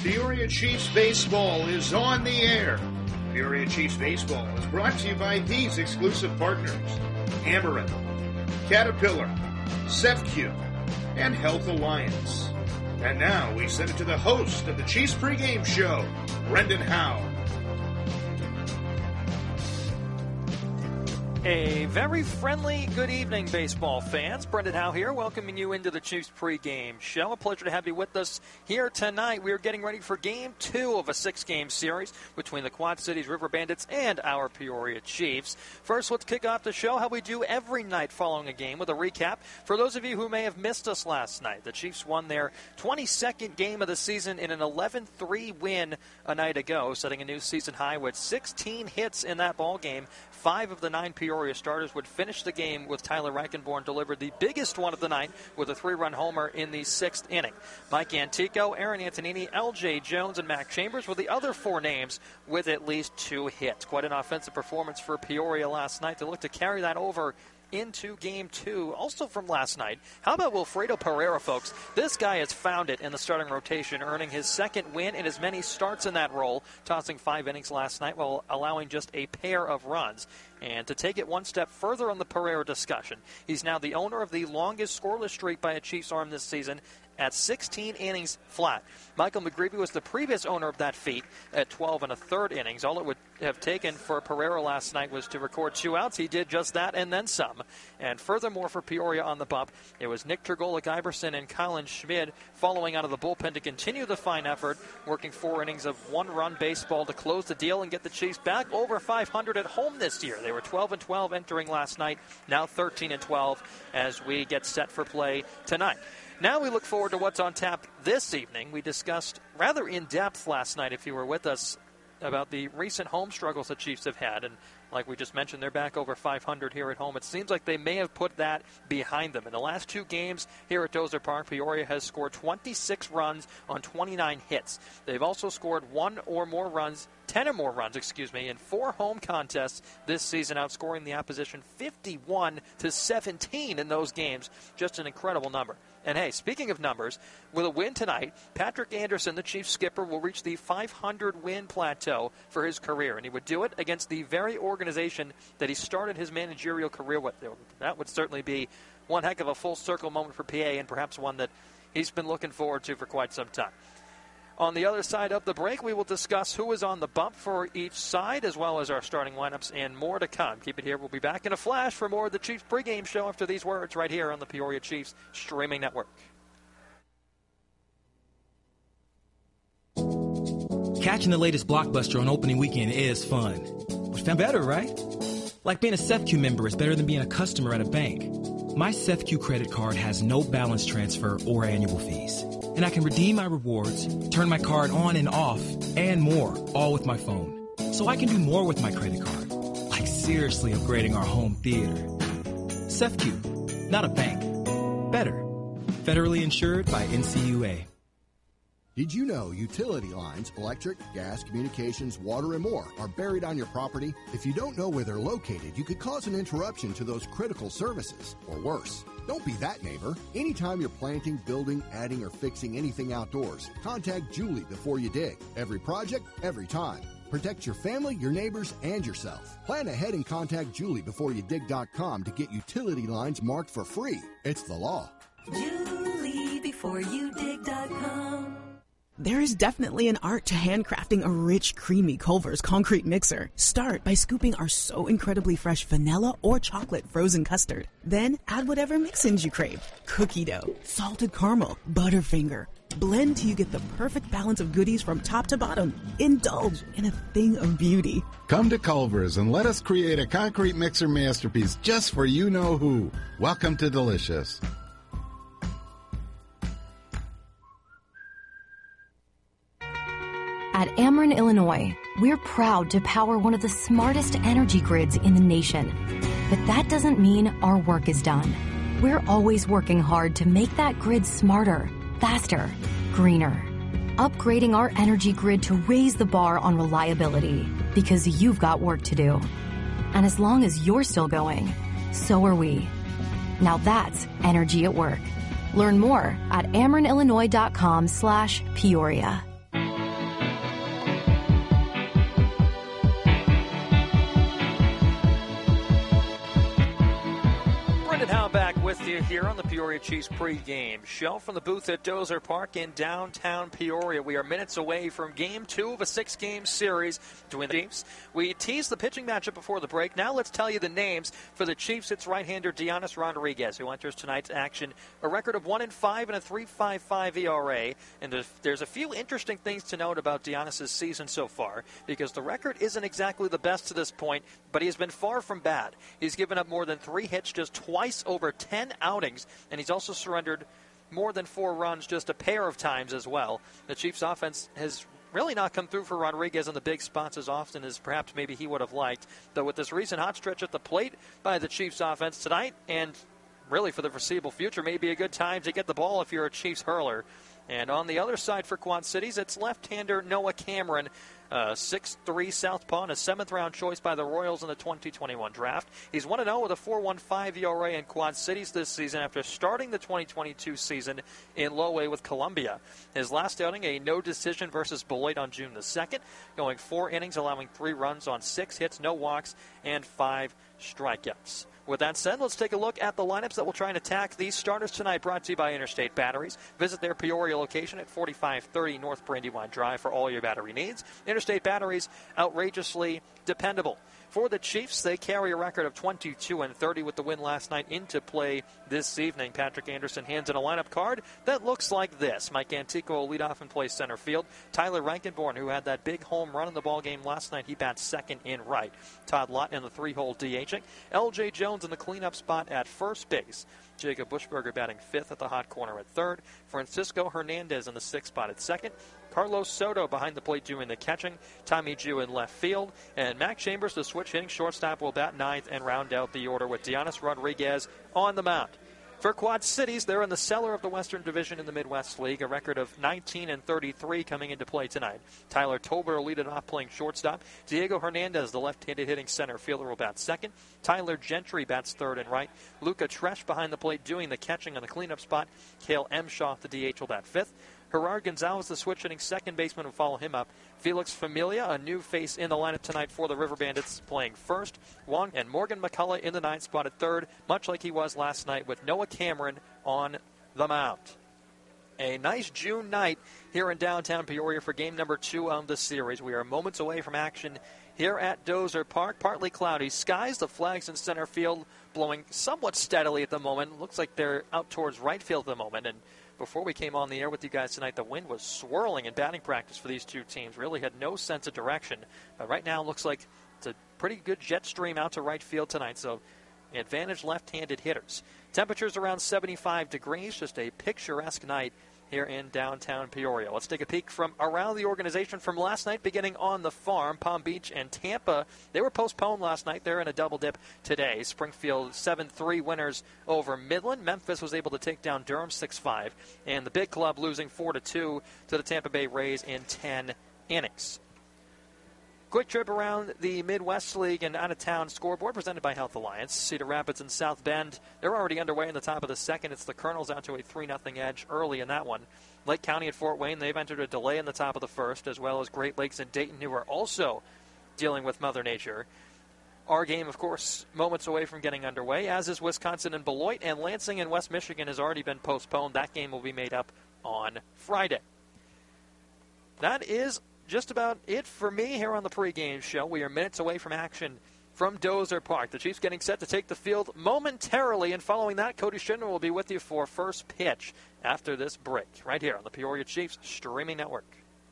Peoria Chiefs Baseball is on the air. Peoria Chiefs Baseball is brought to you by these exclusive partners: Amarin, Caterpillar, CEFCU, and Health Alliance. And now we send it to the host of the Chiefs pregame show, Brendan Howe. A very friendly good evening, baseball fans. Brendan Howe here, welcoming you into the Chiefs pregame show. A pleasure to have you with us here tonight. We are getting ready for Game 2 of a 6-game series between the Quad Cities River Bandits and our Peoria Chiefs. First, let's kick off the show how we do every night following a game with a recap. For those of you who may have missed us last night, the Chiefs won their 22nd game of the season in an 11-3 win a night ago, setting a new season high with 16 hits in that ball game. 5 of the 9 Peoria starters would finish the game with Tyler Reichenborn delivered the biggest one of the night with a 3-run homer in the 6th inning. Mike Antico, Aaron Antonini, L.J. Jones, and Mac Chambers were the other 4 names with at least 2 hits. Quite an offensive performance for Peoria last night. They look to carry that over into Game 2. Also from last night, how about Wilfredo Pereira, folks? This guy has found it in the starting rotation, earning his 2nd win in as many starts in that role, tossing 5 innings last night while allowing just a pair of runs. And to take it one step further on the Pereira discussion, he's now the owner of the longest scoreless streak by a Chiefs arm this season at 16 innings flat. Michael McGreevy was the previous owner of that feat at 12 1/3 innings. All it would have taken for Pereira last night was to record 2 outs. He did just that and then some. And furthermore, for Peoria on the bump, it was Nick Tergolik-Iverson and Colin Schmid following out of the bullpen to continue the fine effort, working 4 innings of 1-run baseball to close the deal and get the Chiefs back over 500 at home this year. They were 12-12 entering last night, now 13-12 as we get set for play tonight. Now we look forward to what's on tap this evening. We discussed rather in depth last night, if you were with us, about the recent home struggles the Chiefs have had. And like we just mentioned, they're back over 500 here at home. It seems like they may have put that behind them. In the last 2 games here at Dozer Park, Peoria has scored 26 runs on 29 hits. They've also scored 10 or more runs, in 4 home contests this season, outscoring the opposition 51-17 in those games. Just an incredible number. And hey, speaking of numbers, with a win tonight, Patrick Anderson, the Chiefs skipper, will reach the 500-win plateau for his career. And he would do it against the very organization that he started his managerial career with. That would certainly be one heck of a full-circle moment for PA, and perhaps one that he's been looking forward to for quite some time. On the other side of the break, we will discuss who is on the bump for each side, as well as our starting lineups, and more to come. Keep it here. We'll be back in a flash for more of the Chiefs pregame show after these words right here on the Peoria Chiefs streaming network. Catching the latest blockbuster on opening weekend is fun. But found better, right? Like being a CEFCU member is better than being a customer at a bank. My CEFCU credit card has no balance transfer or annual fees. And I can redeem my rewards, turn my card on and off, and more, all with my phone. So I can do more with my credit card, like seriously upgrading our home theater. CEFCU, not a bank. Better. Federally insured by NCUA. Did you know utility lines, electric, gas, communications, water, and more are buried on your property? If you don't know where they're located, you could cause an interruption to those critical services, or worse. Don't be that neighbor. Anytime you're planting, building, adding, or fixing anything outdoors, contact Julie before you dig. Every project, every time. Protect your family, your neighbors, and yourself. Plan ahead and contact JulieBeforeYouDig.com to get utility lines marked for free. It's the law. JulieBeforeYouDig.com. There is definitely an art to handcrafting a rich, creamy Culver's concrete mixer. Start by scooping our so incredibly fresh vanilla or chocolate frozen custard. Then add whatever mix-ins you crave. Cookie dough, salted caramel, Butterfinger. Blend till you get the perfect balance of goodies from top to bottom. Indulge in a thing of beauty. Come to Culver's and let us create a concrete mixer masterpiece just for you-know-who. Welcome to Delicious. At Ameren, Illinois, we're proud to power one of the smartest energy grids in the nation. But that doesn't mean our work is done. We're always working hard to make that grid smarter, faster, greener. Upgrading our energy grid to raise the bar on reliability, because you've got work to do. And as long as you're still going, so are we. Now that's energy at work. Learn more at AmerenIllinois.com/Peoria. here on the Peoria Chiefs pregame show from the booth at Dozer Park in downtown Peoria. We are minutes away from Game 2 of a 6-game series between the Chiefs. We teased the pitching matchup before the break. Now let's tell you the names for the Chiefs. It's right-hander Deonis Rodriguez, who enters tonight's action. A record of 1-5 and a 3.55 ERA. And there's a few interesting things to note about Deonis' season so far, because the record isn't exactly the best to this point, but he has been far from bad. He's given up more than 3 hits just twice over 10 outings, and he's also surrendered more than 4 runs just a pair of times as well. The Chiefs' offense has really not come through for Rodriguez in the big spots as often as perhaps maybe he would have liked, though with this recent hot stretch at the plate by the Chiefs' offense tonight, and really for the foreseeable future, may be a good time to get the ball if you're a Chiefs hurler. And on the other side for Quad Cities, it's left-hander Noah Cameron, 6'3" southpaw, and a 7th-round choice by the Royals in the 2021 draft. He's 1-0 with a 4.15 ERA in Quad Cities this season after starting the 2022 season in low A with Columbia. His last outing, a no decision versus Beloit on June the 2nd, going 4 innings, allowing 3 runs on 6 hits, no walks, and 5 strikeouts. With that said, let's take a look at the lineups that will try and attack these starters tonight, brought to you by Interstate Batteries. Visit their Peoria location at 4530 North Brandywine Drive for all your battery needs. Interstate Batteries, outrageously dependable. For the Chiefs, they carry a record of 22-30 with the win last night into play this evening. Patrick Anderson hands in a lineup card that looks like this. Mike Antico will lead off and play center field. Tyler Rankenborn, who had that big home run in the ballgame last night, he bats second in right. Todd Lott in the 3-hole DHing. L.J. Jones in the cleanup spot at first base. Jacob Bushberger batting 5th at the hot corner at 3rd. Francisco Hernandez in the 6th spot at 2nd. Carlos Soto behind the plate doing the catching. Tommy Jew in left field. And Mac Chambers, the switch hitting shortstop, will bat 9th and round out the order with Deonis Rodriguez on the mound. For Quad Cities, they're in the cellar of the Western Division in the Midwest League, a record of 19-33 coming into play tonight. Tyler Tolber will lead it off playing shortstop. Diego Hernandez, the left-handed hitting center fielder, will bat 2nd. Tyler Gentry bats 3rd and right. Luca Tresh behind the plate doing the catching on the cleanup spot. Cale Emshaw, the DH, will bat 5th. Gerard Gonzalez, the switch-hitting second baseman, will follow him up. Felix Familia, a new face in the lineup tonight for the River Bandits, playing first. Wong and Morgan McCullough in the 9th spot at 3rd, much like he was last night with Noah Cameron on the mound. A nice June night here in downtown Peoria for game number 2 of the series. We are moments away from action here at Dozer Park. Partly cloudy skies, the flags in center field blowing somewhat steadily at the moment. Looks like they're out towards right field at the moment, and before we came on the air with you guys tonight, the wind was swirling in batting practice for these two teams. Really had no sense of direction. But right now it looks like it's a pretty good jet stream out to right field tonight, so advantage left-handed hitters. Temperatures around 75 degrees, just a picturesque night here in downtown Peoria. Let's take a peek from around the organization from last night, beginning on the farm. Palm Beach and Tampa, they were postponed last night. They're in a double dip today. Springfield 7-3 winners over Midland. Memphis was able to take down Durham 6-5. And the Big Club losing 4-2 to the Tampa Bay Rays in 10 innings. Quick trip around the Midwest League and out-of-town scoreboard presented by Health Alliance. Cedar Rapids and South Bend, they're already underway in the top of the second. It's the Colonels out to a 3-0 edge early in that one. Lake County at Fort Wayne, they've entered a delay in the top of the first, as well as Great Lakes and Dayton, who are also dealing with Mother Nature. Our game, of course, moments away from getting underway, as is Wisconsin and Beloit, and Lansing and West Michigan has already been postponed. That game will be made up on Friday. That is just about it for me here on the pregame show. We are minutes away from action from Dozer Park. The Chiefs getting set to take the field momentarily, and following that, Cody Schindler will be with you for first pitch after this break, right here on the Peoria Chiefs Streaming Network.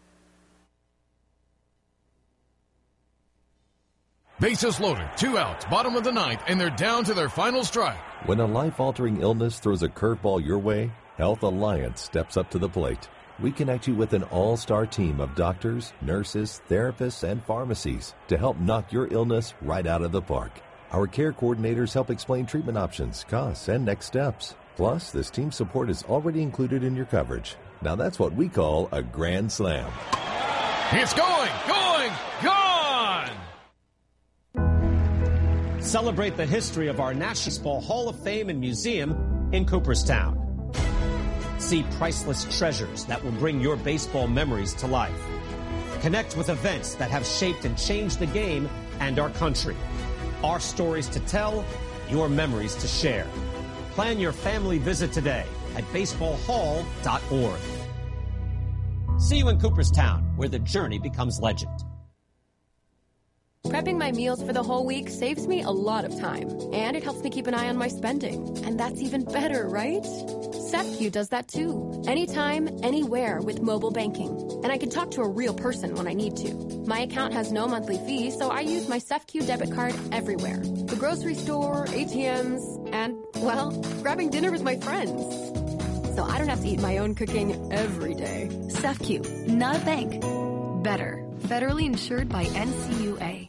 Bases loaded, 2 outs, bottom of the 9th, and they're down to their final strike. When a life-altering illness throws a curveball your way, Health Alliance steps up to the plate. We connect you with an all-star team of doctors, nurses, therapists, and pharmacies to help knock your illness right out of the park. Our care coordinators help explain treatment options, costs, and next steps. Plus, this team support is already included in your coverage. Now that's what we call a grand slam. It's going, gone! Celebrate the history of our National Baseball Hall of Fame and Museum in Cooperstown. See priceless treasures that will bring your baseball memories to life. Connect with events that have shaped and changed the game and our country. Our stories to tell, your memories to share. Plan your family visit today at baseballhall.org. See you in Cooperstown, where the journey becomes legend. Prepping my meals for the whole week saves me a lot of time, and it helps me keep an eye on my spending. And that's even better, right? SafeQ does that too. Anytime, anywhere with mobile banking. And I can talk to a real person when I need to. My account has no monthly fee, so I use my SafeQ debit card everywhere. The grocery store, ATMs, and, well, grabbing dinner with my friends. So I don't have to eat my own cooking every day. SafeQ, not a bank. Better. Federally insured by NCUA.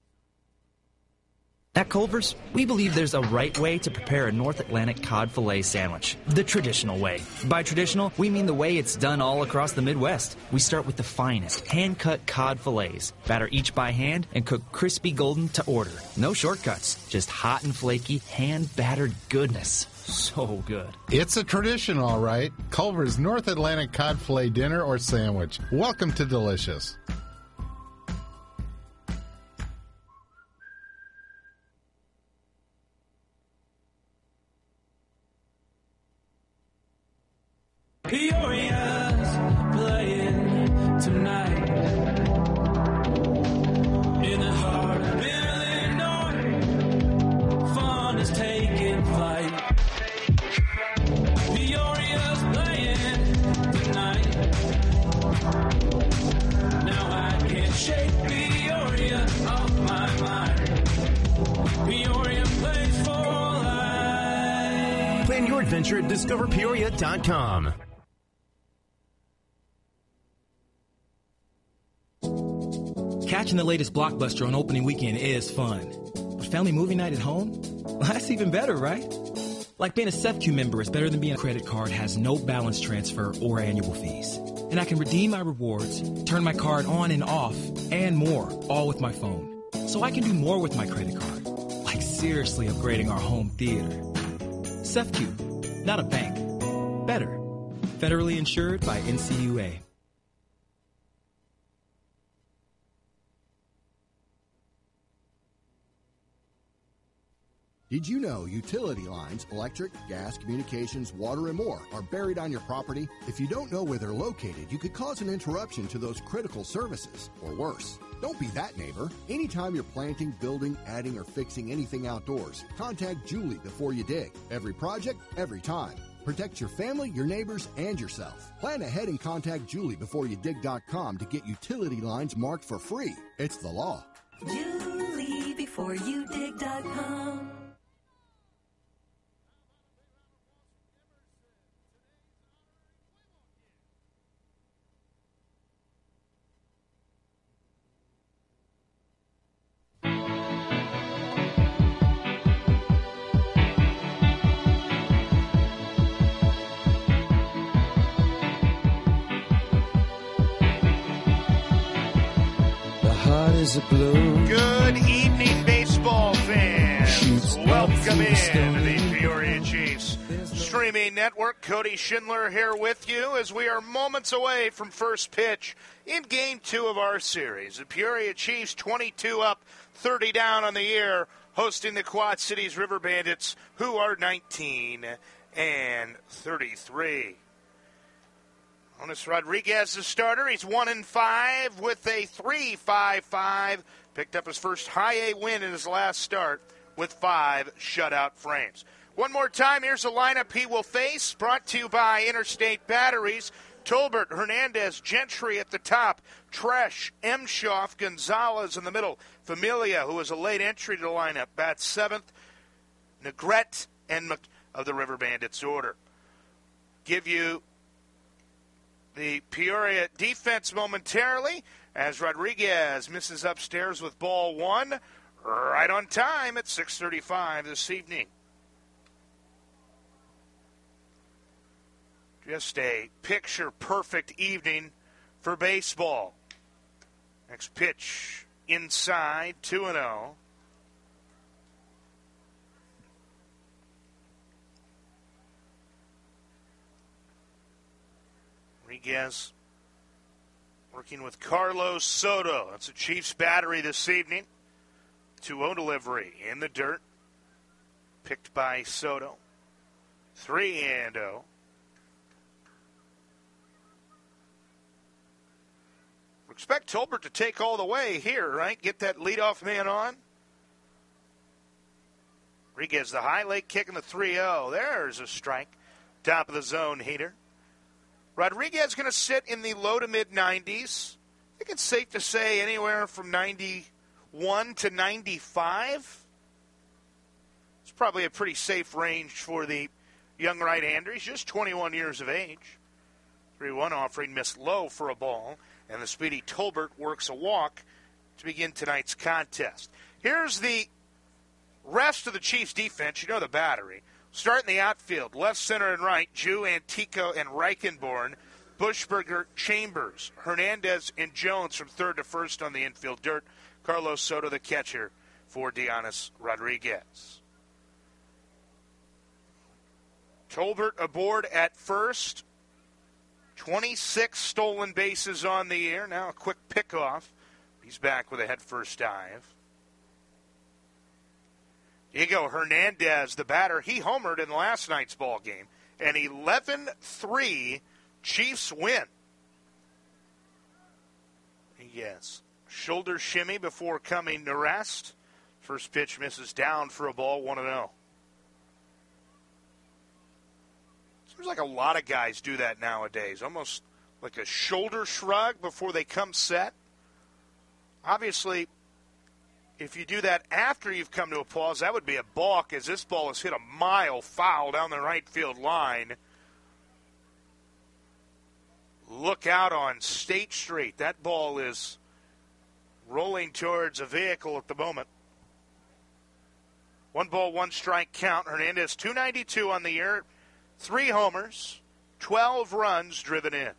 At Culver's, we believe there's a right way to prepare a North Atlantic cod fillet sandwich, the traditional way. By traditional, we mean the way it's done all across the Midwest. We start with the finest, hand-cut cod fillets, batter each by hand, and cook crispy golden to order. No shortcuts, just hot and flaky, hand-battered goodness. So good. It's a tradition, all right. Culver's North Atlantic cod fillet dinner or sandwich. Welcome to Delicious. Peoria's playing tonight in the heart of Illinois. Fun is taking flight. Peoria's playing tonight. Now I can't shake Peoria off my mind. Peoria plays for life. Plan your adventure at discoverpeoria.com. Catching the latest blockbuster on opening weekend is fun. But family movie night at home? Well, that's even better, right? Like being a SafeQ member is better than being a credit card, has no balance transfer or annual fees. And I can redeem my rewards, turn my card on and off, and more, all with my phone. So I can do more with my credit card. Like seriously upgrading our home theater. SafeQ, not a bank. Better. Federally insured by NCUA. Did you know utility lines, electric, gas, communications, water, and more are buried on your property? If you don't know where they're located, you could cause an interruption to those critical services, or worse. Don't be that neighbor. Anytime you're planting, building, adding, or fixing anything outdoors, contact Julie before you dig. Every project, every time. Protect your family, your neighbors, and yourself. Plan ahead and contact JulieBeforeYouDig.com to get utility lines marked for free. It's the law. JulieBeforeYouDig.com. Good evening, baseball fans. Welcome in to the Peoria Chiefs streaming network. Cody Schindler here with you as we are moments away from first pitch in Game 2 of our series. The Peoria Chiefs 22 up, 30 down on the year, hosting the Quad Cities River Bandits, who are 19 and 33. Jonas Rodriguez, the starter. He's 1-5 with a 3.55. Picked up his first high A win in his last start with 5 shutout frames. One more time, here's the lineup he will face. Brought to you by Interstate Batteries. Tolbert, Hernandez, Gentry at the top. Tresh, Emshoff, Gonzalez in the middle. Familia, who is a late entry to the lineup, bats 7th. Negrete and of the River Bandits order. Give you the Peoria defense momentarily as Rodriguez misses upstairs with ball 1 right on time at 6:35 this evening. Just a picture-perfect evening for baseball. Next pitch inside, 2-0. Rodriguez working with Carlos Soto. That's a Chiefs battery this evening. 2-0 delivery in the dirt. Picked by Soto. 3-0. Expect Tolbert to take all the way here, right? Get that leadoff man on. Rodriguez, the high leg kick in the 3-0. There's a strike. Top of the zone heater. Rodriguez going to sit in the low to mid-90s. I think it's safe to say anywhere from 91 to 95. It's probably a pretty safe range for the young right-hander. He's just 21 years of age. 3-1 offering missed low for a ball. And the speedy Tolbert works a walk to begin tonight's contest. Here's the rest of the Chiefs' defense. You know the battery. Start in the outfield. Left, center, and right. Jew, Antico, and Reichenborn. Bushberger, Chambers, Hernandez, and Jones from third to first on the infield dirt. Carlos Soto, the catcher, for Dionis Rodriguez. Tolbert aboard at first. 26 stolen bases on the year. Now a quick pickoff. He's back with a head-first dive. Diego Hernandez, the batter, he homered in last night's ball game. An 11-3 Chiefs win. Yes. Shoulder shimmy before coming to rest. First pitch misses down for a ball, 1-0. Seems like a lot of guys do that nowadays. Almost like a shoulder shrug before they come set. Obviously, if you do that after you've come to a pause, that would be a balk, as this ball has hit a mile foul down the right field line. Look out on State Street. That ball is rolling towards a vehicle at the moment. 1 ball, 1 strike count. Hernandez, 292 on the year, 3 homers, 12 runs driven in.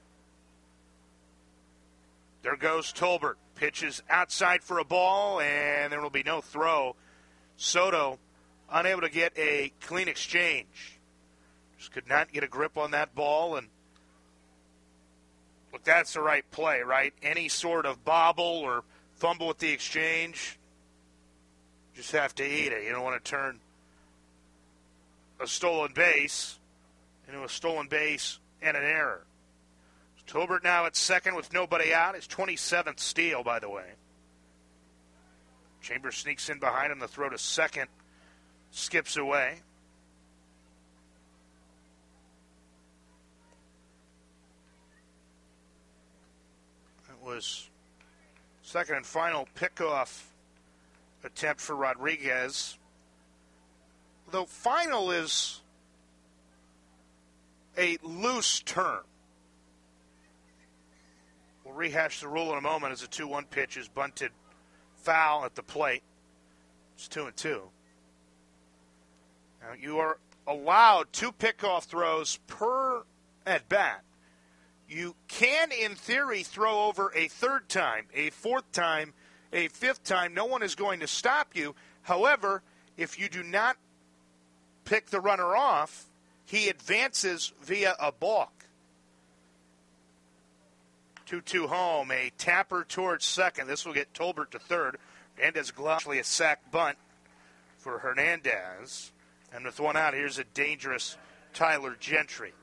There goes Tolbert. Pitches outside for a ball, and there will be no throw. Soto unable to get a clean exchange. Just could not get a grip on that ball, and look, that's the right play, right? Any sort of bobble or fumble with the exchange, just have to eat it. You don't want to turn a stolen base into a stolen base and an error. Tolbert now at second with nobody out. His 27th steal, by the way. Chambers sneaks in behind him. The throw to second skips away. It was second and final pickoff attempt for Rodriguez. Though final is a loose term. We'll rehash the rule in a moment as a 2-1 pitch is bunted foul at the plate. It's 2-2. Now you are allowed 2 pickoff throws per at bat. You can, in theory, throw over a third time, a fourth time, a fifth time. No one is going to stop you. However, if you do not pick the runner off, he advances via a balk. 2-2 home, a tapper towards second. This will get Tolbert to third. Hernandez actually a sack bunt for Hernandez. And with 1 out, here's a dangerous Tyler Gentry.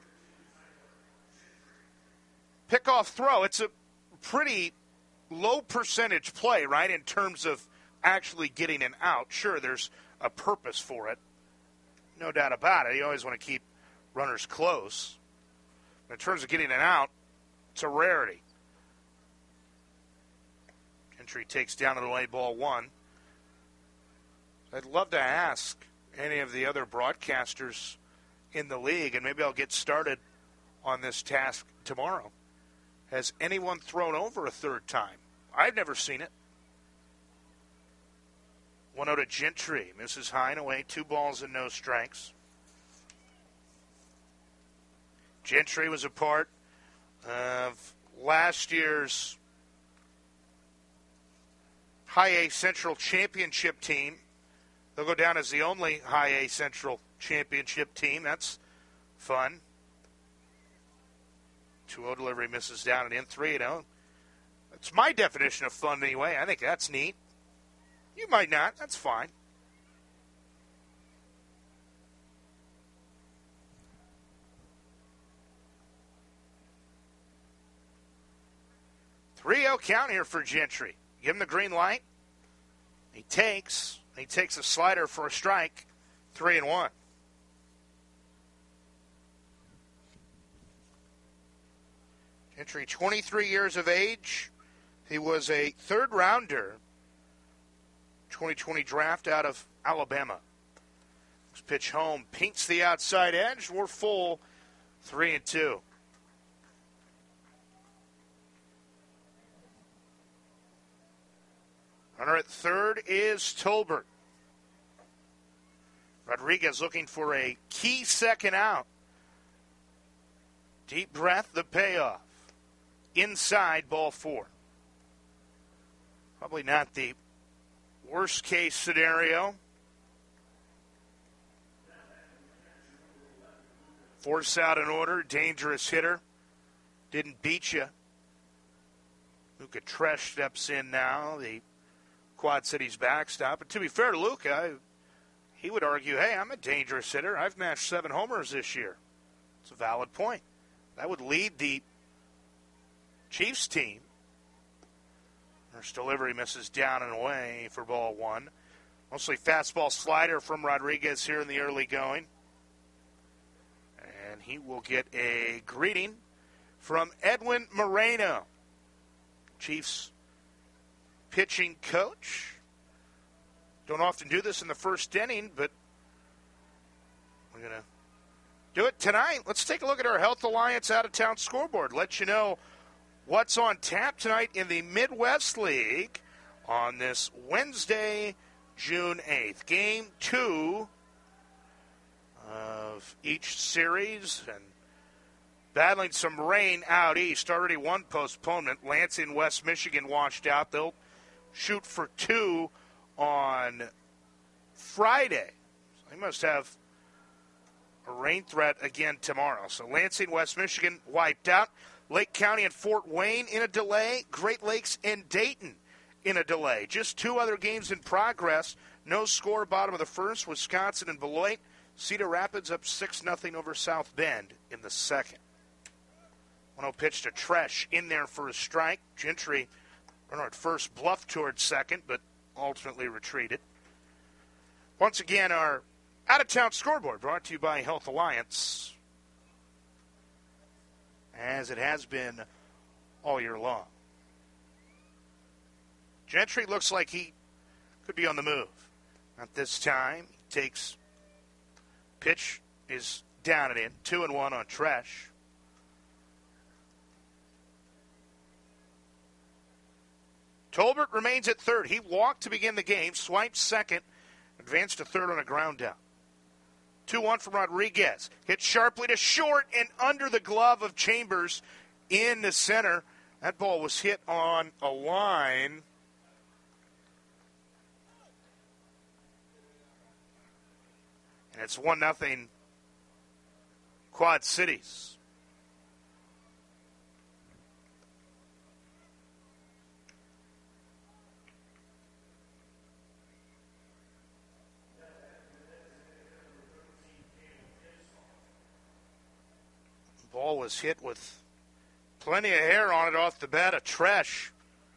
Pickoff throw, it's a pretty low percentage play, right, in terms of actually getting an out. Sure, there's a purpose for it. No doubt about it. You always want to keep runners close. But in terms of getting an out, it's a rarity. Gentry takes down to the way, ball 1. I'd love to ask any of the other broadcasters in the league, and maybe I'll get started on this task tomorrow. Has anyone thrown over a third time? I've never seen it. 1-0 to Gentry. Misses high and away. 2 balls and no strikes. Gentry was a part of last year's High A Central Championship team. They'll go down as the only High A Central Championship team. That's fun. 2-0 delivery misses down and in. 3-0. That's my definition of fun anyway. I think that's neat. You might not. That's fine. 3-0 count here for Gentry. Give him the green light. He takes a slider for a strike. 3-1. Gentry, 23 years of age. He was a third-rounder, 2020 draft out of Alabama. This pitch home paints the outside edge. We're full, 3-2. Runner at third is Tolbert. Rodriguez looking for a key second out. Deep breath, the payoff. Inside, ball 4. Probably not the worst case scenario. Force out an order, dangerous hitter. Didn't beat you. Luca Tresh steps in now, the Quad Cities backstop. But to be fair to Luca, he would argue, hey, I'm a dangerous hitter. I've matched 7 homers this year. It's a valid point. That would lead the Chiefs team. First delivery misses down and away for ball 1. Mostly fastball slider from Rodriguez here in the early going. And he will get a greeting from Edwin Moreno, Chiefs pitching coach. Don't often do this in the first inning, but we're going to do it tonight. Let's take a look at our Health Alliance out-of-town scoreboard. Let you know what's on tap tonight in the Midwest League on this Wednesday, June 8th. Game 2 of each series, and battling some rain out east. Already one postponement. Lansing, West Michigan washed out. They'll shoot for 2 on Friday. So they must have a rain threat again tomorrow. So Lansing, West Michigan wiped out. Lake County and Fort Wayne in a delay. Great Lakes and Dayton in a delay. Just 2 other games in progress. No score, bottom of the first. Wisconsin and Beloit. Cedar Rapids up 6-0 over South Bend in the second. 1-0 pitch to Tresh in there for a strike. Gentry, runner at first, bluffed towards second, but ultimately retreated. Once again, our out-of-town scoreboard brought to you by Health Alliance, as it has been all year long. Gentry looks like he could be on the move. Not this time. He takes pitch, is down and in. 2-1 on Tresh. Tolbert remains at third. He walked to begin the game, swiped second, advanced to third on a ground down. 2-1 from Rodriguez. Hit sharply to short and under the glove of Chambers in the center. That ball was hit on a line. And it's 1-0 Quad Cities. Ball was hit with plenty of hair on it off the bat of Tresh.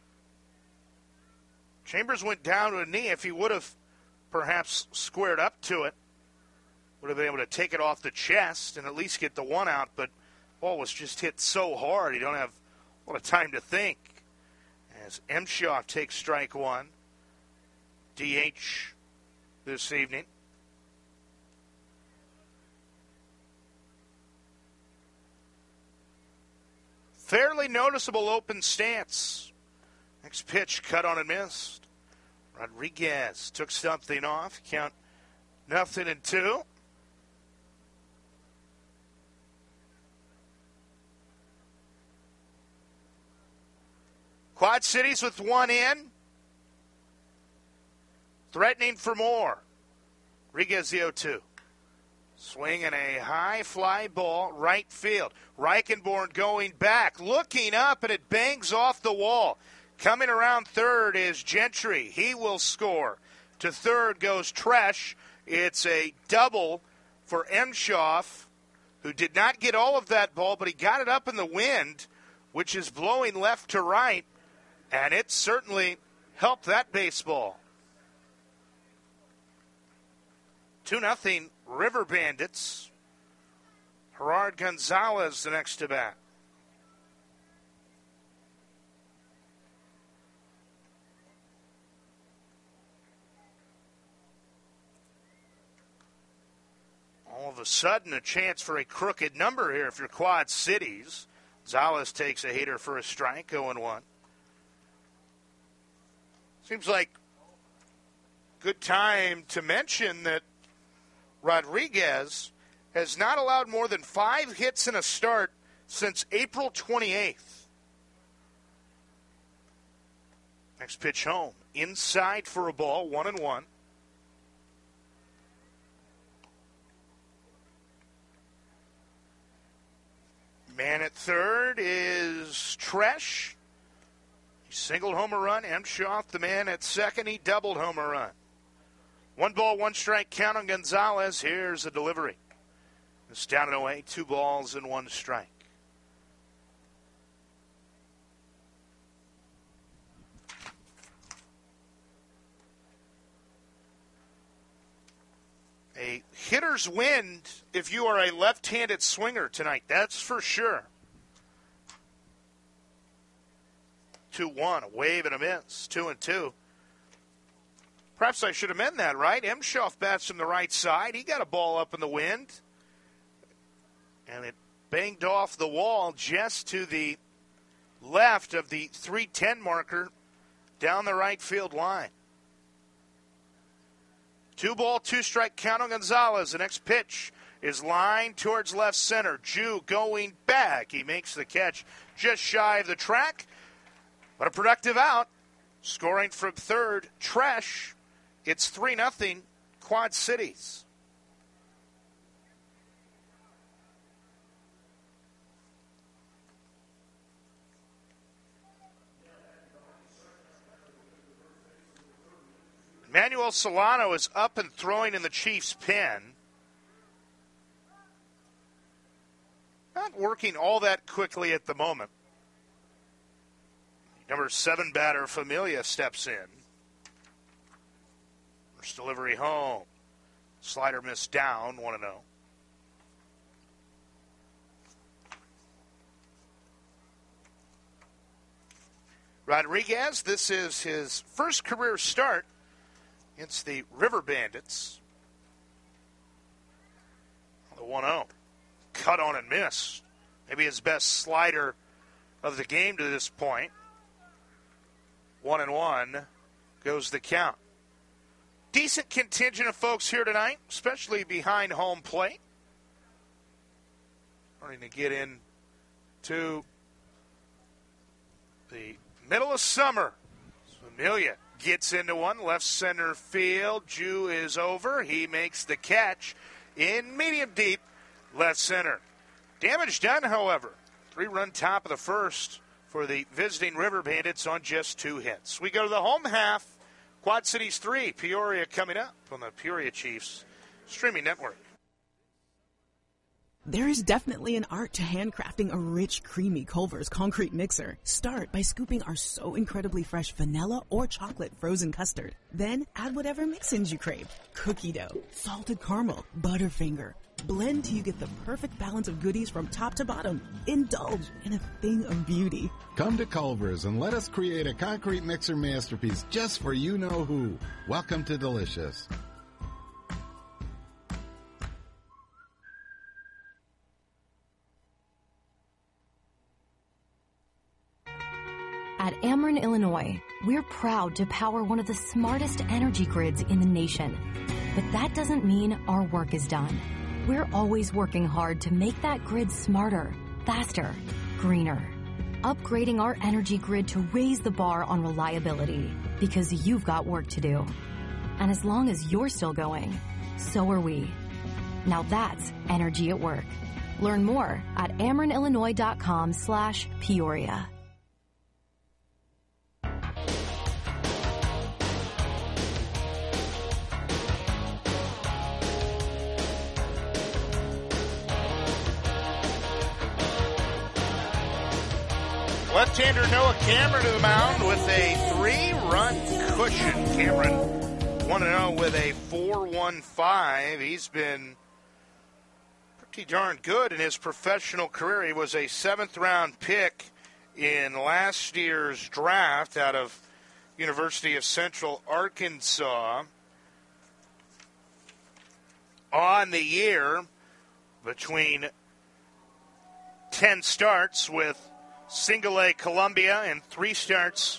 Chambers went down to a knee. If he would have perhaps squared up to it, would have been able to take it off the chest and at least get the 1 out, but ball was just hit so hard you don't have a lot of time to think. As Emshoff takes strike 1, DH this evening. Fairly noticeable open stance. Next pitch, cut on and missed. Rodriguez took something off. Count 0-2. Quad Cities with 1 in. Threatening for more. Rodriguez the 0-2. Swinging a high fly ball, right field. Reichenborn going back, looking up, and it bangs off the wall. Coming around third is Gentry. He will score. To third goes Tresh. It's a double for Emshoff, who did not get all of that ball, but he got it up in the wind, which is blowing left to right. And it certainly helped that baseball. 2-0 River Bandits. Gerard Gonzalez the next to bat. All of a sudden, a chance for a crooked number here if you're Quad Cities. Gonzalez takes a hitter for a strike, 0-1. Seems like good time to mention that Rodriguez has not allowed more than 5 hits in a start since April 28th. Next pitch home. Inside for a ball, 1-1. Man at third is Tresh. He singled home a run. Emshoff, the man at second, he doubled home a run. 1 ball, 1 strike count on Gonzalez. Here's the delivery. It's down and away, 2 balls and 1 strike. A hitter's wind if you are a left-handed swinger tonight, that's for sure. 2-1, a wave and a miss, 2-2. Perhaps I should amend that, right? Emshoff bats from the right side. He got a ball up in the wind. And it banged off the wall just to the left of the 310 marker down the right field line. 2 ball, 2 strike count on Gonzalez. The next pitch is lined towards left center. Jew going back. He makes the catch just shy of the track. But a productive out. Scoring from third, Tresh. It's 3-0 Quad Cities. Manuel Solano is up and throwing in the Chiefs' pen. Not working all that quickly at the moment. Number 7 batter, Familia, steps in. First delivery home. Slider missed down, 1-0. Rodriguez, this is his first career start against the River Bandits. The 1-0. Cut on and miss. Maybe his best slider of the game to this point. 1-1 goes the count. Decent contingent of folks here tonight, especially behind home plate. Starting to get into the middle of summer. Familia gets into one, left center field. Jew is over. He makes the catch in medium deep, left center. Damage done, however. 3-run top of the first for the visiting River Bandits on just 2 hits. We go to the home half. Quad Cities 3, Peoria coming up on the Peoria Chiefs streaming network. There is definitely an art to handcrafting a rich, creamy Culver's concrete mixer. Start by scooping our so incredibly fresh vanilla or chocolate frozen custard. Then add whatever mix-ins you crave. Cookie dough, salted caramel, Butterfinger. Blend till you get the perfect balance of goodies from top to bottom. Indulge in a thing of beauty. Come to Culver's and let us create a concrete mixer masterpiece just for you-know-who. Welcome to Delicious. At Ameren, Illinois, we're proud to power one of the smartest energy grids in the nation. But that doesn't mean our work is done. We're always working hard to make that grid smarter, faster, greener. Upgrading our energy grid to raise the bar on reliability, because you've got work to do. And as long as you're still going, so are we. Now that's energy at work. Learn more at amerenillinois.com/Peoria. Left-hander Noah Cameron to the mound with a 3-run cushion. Cameron 1-0 with a 4.15. He's been pretty darn good in his professional career. He was a 7th-round pick in last year's draft out of University of Central Arkansas. On the year, between 10 starts with Single-A Columbia and 3 starts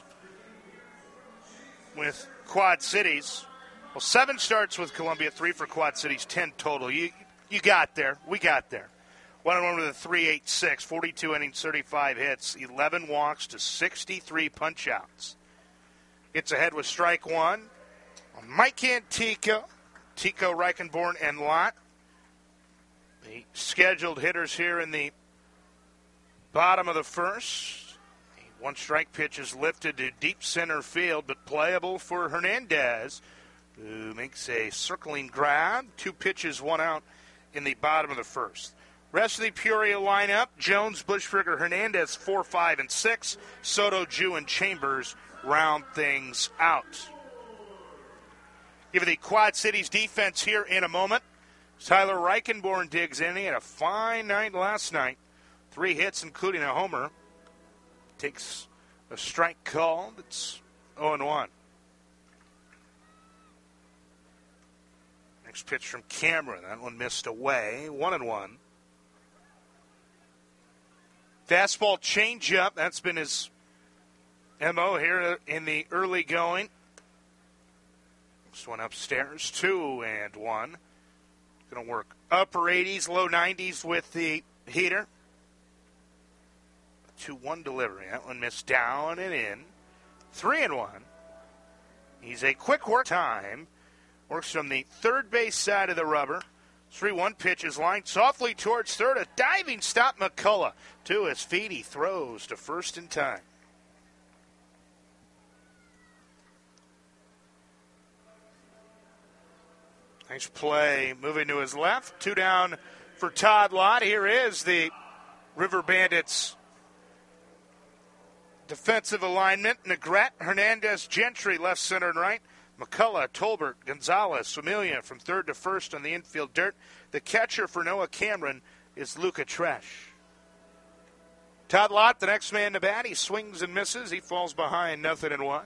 with Quad Cities. Well, 7 starts with Columbia, 3 for Quad Cities, 10 total. You got there. We got there. 1-1 with a 3.86, 42 innings, 35 hits, 11 walks to 63 punch-outs. Gets ahead with strike one on Mike Antico, Tico, Reichenborn, and Lott. The scheduled hitters here in the bottom of the first. A 1-strike pitch is lifted to deep center field, but playable for Hernandez, who makes a circling grab. 2 pitches, 1 out in the bottom of the first. Rest of the Peoria lineup: Jones, Bushberger, Hernandez, 4, 5, and 6. Soto, Jew, and Chambers round things out. Give you the Quad Cities defense here in a moment. Tyler Reichenborn digs in. He had a fine night last night. 3 hits, including a homer. Takes a strike call. That's 0-1. Next pitch from Cameron. That one missed away. 1-1. Fastball changeup. That's been his MO here in the early going. Next one upstairs. 2-1. Going to work upper 80s, low 90s with the heater. 2-1 delivery. That one missed down and in. 3-1. He's a quick work time. Works from the third base side of the rubber. 3-1 pitch is lined softly towards third. A diving stop. McCullough to his feet. He throws to first in time. Nice play. Moving to his left. 2 down for Todd Lott. Here is the River Bandits defensive alignment. Negrete, Hernandez, Gentry, left, center, and right. McCullough, Tolbert, Gonzalez, Familia from third to first on the infield dirt. The catcher for Noah Cameron is Luca Tresh. Todd Lott, the next man to bat. He swings and misses. He falls behind 0-1.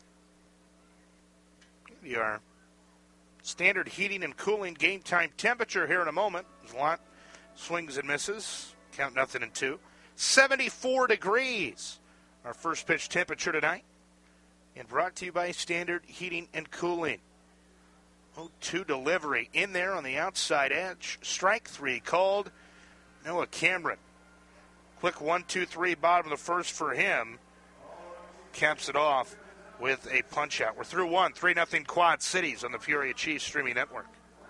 Your standard heating and cooling game time temperature here in a moment. Lott swings and misses. Count 0-2. 74 degrees. Our first pitch temperature tonight. And brought to you by Standard Heating and Cooling. 0-2 delivery in there on the outside edge. Strike 3 called. Noah Cameron. Quick 1-2-3 bottom of the first for him. Caps it off with a punch out. We're through 1. 3-0 Quad Cities on the Peoria Chiefs streaming network.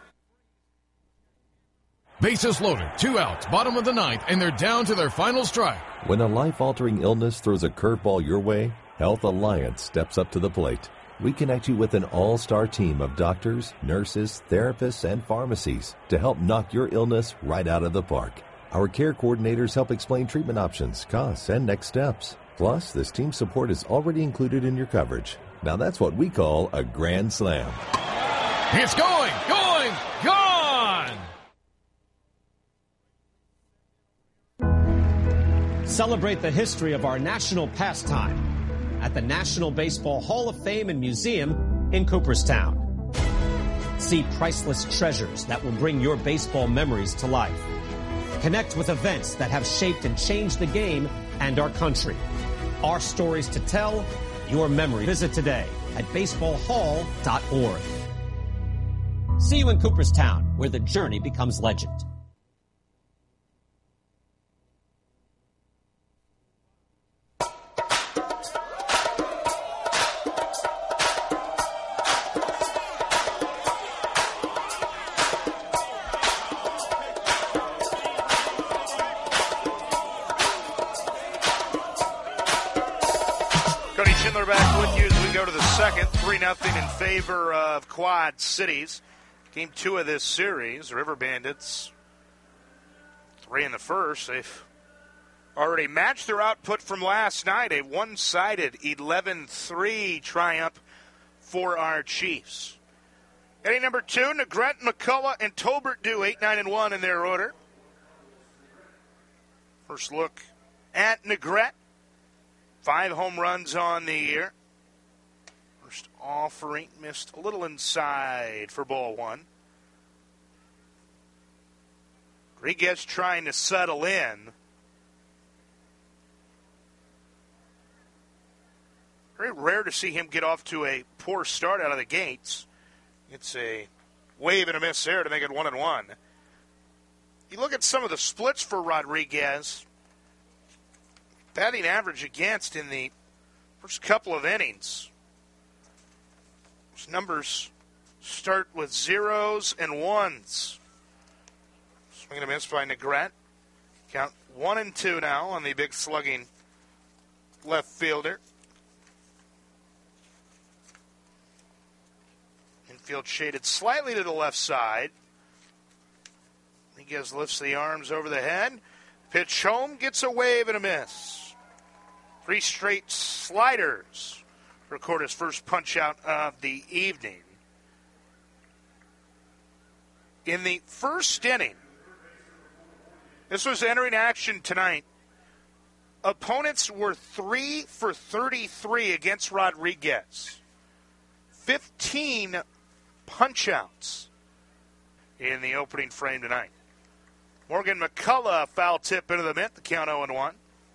Bases loaded, 2 outs, bottom of the 9th, and they're down to their final strike. When a life-altering illness throws a curveball your way, Health Alliance steps up to the plate. We connect you with an all-star team of doctors, nurses, therapists, and pharmacies to help knock your illness right out of the park. Our care coordinators help explain treatment options, costs, and next steps. Plus, this team support is already included in your coverage. Now that's what we call a grand slam. It's going, gone! Celebrate the history of our national pastime at the National Baseball Hall of Fame and Museum in Cooperstown. See priceless treasures that will bring your baseball memories to life. Connect with events that have shaped and changed the game and our country. Our stories to tell, your memory. Visit today at baseballhall.org. See you in Cooperstown, where the journey becomes legend. Back with you as we go to the second. 3-0 in favor of Quad Cities. Game 2 of this series. River Bandits 3 in the first. They've already matched their output from last night, a one-sided 11-3 triumph for our Chiefs. Inning number 2, Negrete, McCullough, and Tolbert do 8, 9, and 1 in their order. First look at Negrete. 5 home runs on the year. First offering missed a little inside for ball 1. Rodriguez trying to settle in. Very rare to see him get off to a poor start out of the gates. It's a wave and a miss there to make it 1-1. You look at some of the splits for Rodriguez. Batting average against in the first couple of innings. Those numbers start with 0s and 1s. Swing and a miss by Negrete. Count 1 and 2 now on the big slugging left fielder. Infield shaded slightly to the left side. Rodriguez lifts the arms over the head. Pitch home, gets a wave and a miss. 3 straight sliders. Record his first punch out of the evening. In the first inning, this was entering action tonight. Opponents were 3 for 33 against Rodriguez. 15 punch-outs in the opening frame tonight. Morgan McCullough, foul tip into the mitt, the count 0-1.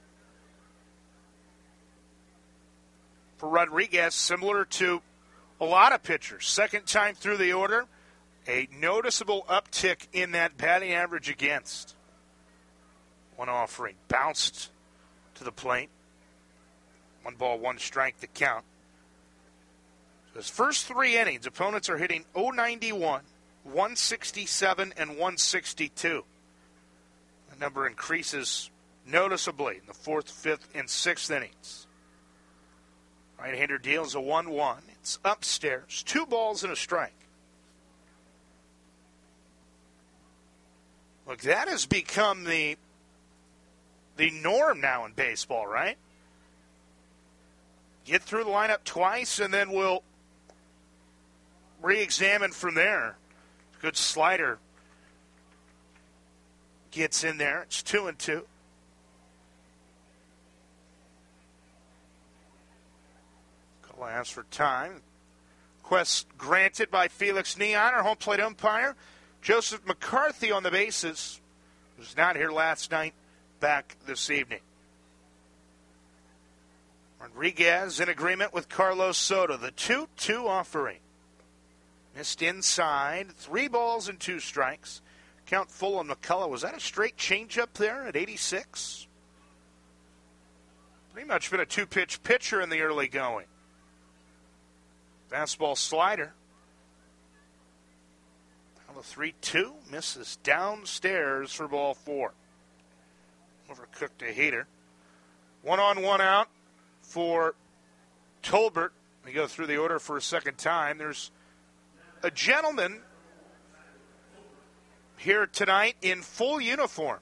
For Rodriguez, similar to a lot of pitchers, second time through the order, a noticeable uptick in that batting average against. One offering bounced to the plate. 1 ball, 1 strike to count. So his first 3 innings, opponents are hitting 091, 167, and 162. The number increases noticeably in the 4th, 5th, and 6th innings. Right-hander deals a 1-1. It's upstairs. 2 balls and a strike. Look, that has become the norm now in baseball, right? Get through the lineup twice, and then we'll re-examine from there. Good slider gets in there. It's 2-2. Call asks for time. Request granted by Felix Neon, our home plate umpire. Joseph McCarthy on the bases, who's not here last night, back this evening. Rodriguez in agreement with Carlos Soto. The 2-2 offering. Missed inside. 3 balls and 2 strikes. Count full on McCullough. Was that a straight changeup there at 86? Pretty much been a 2-pitch pitcher in the early going. Fastball slider. Now the 3-2 misses downstairs for ball 4. Overcooked a heater. 1 on, 1 out for Tolbert. We go through the order for a second time. There's a gentleman here tonight in full uniform.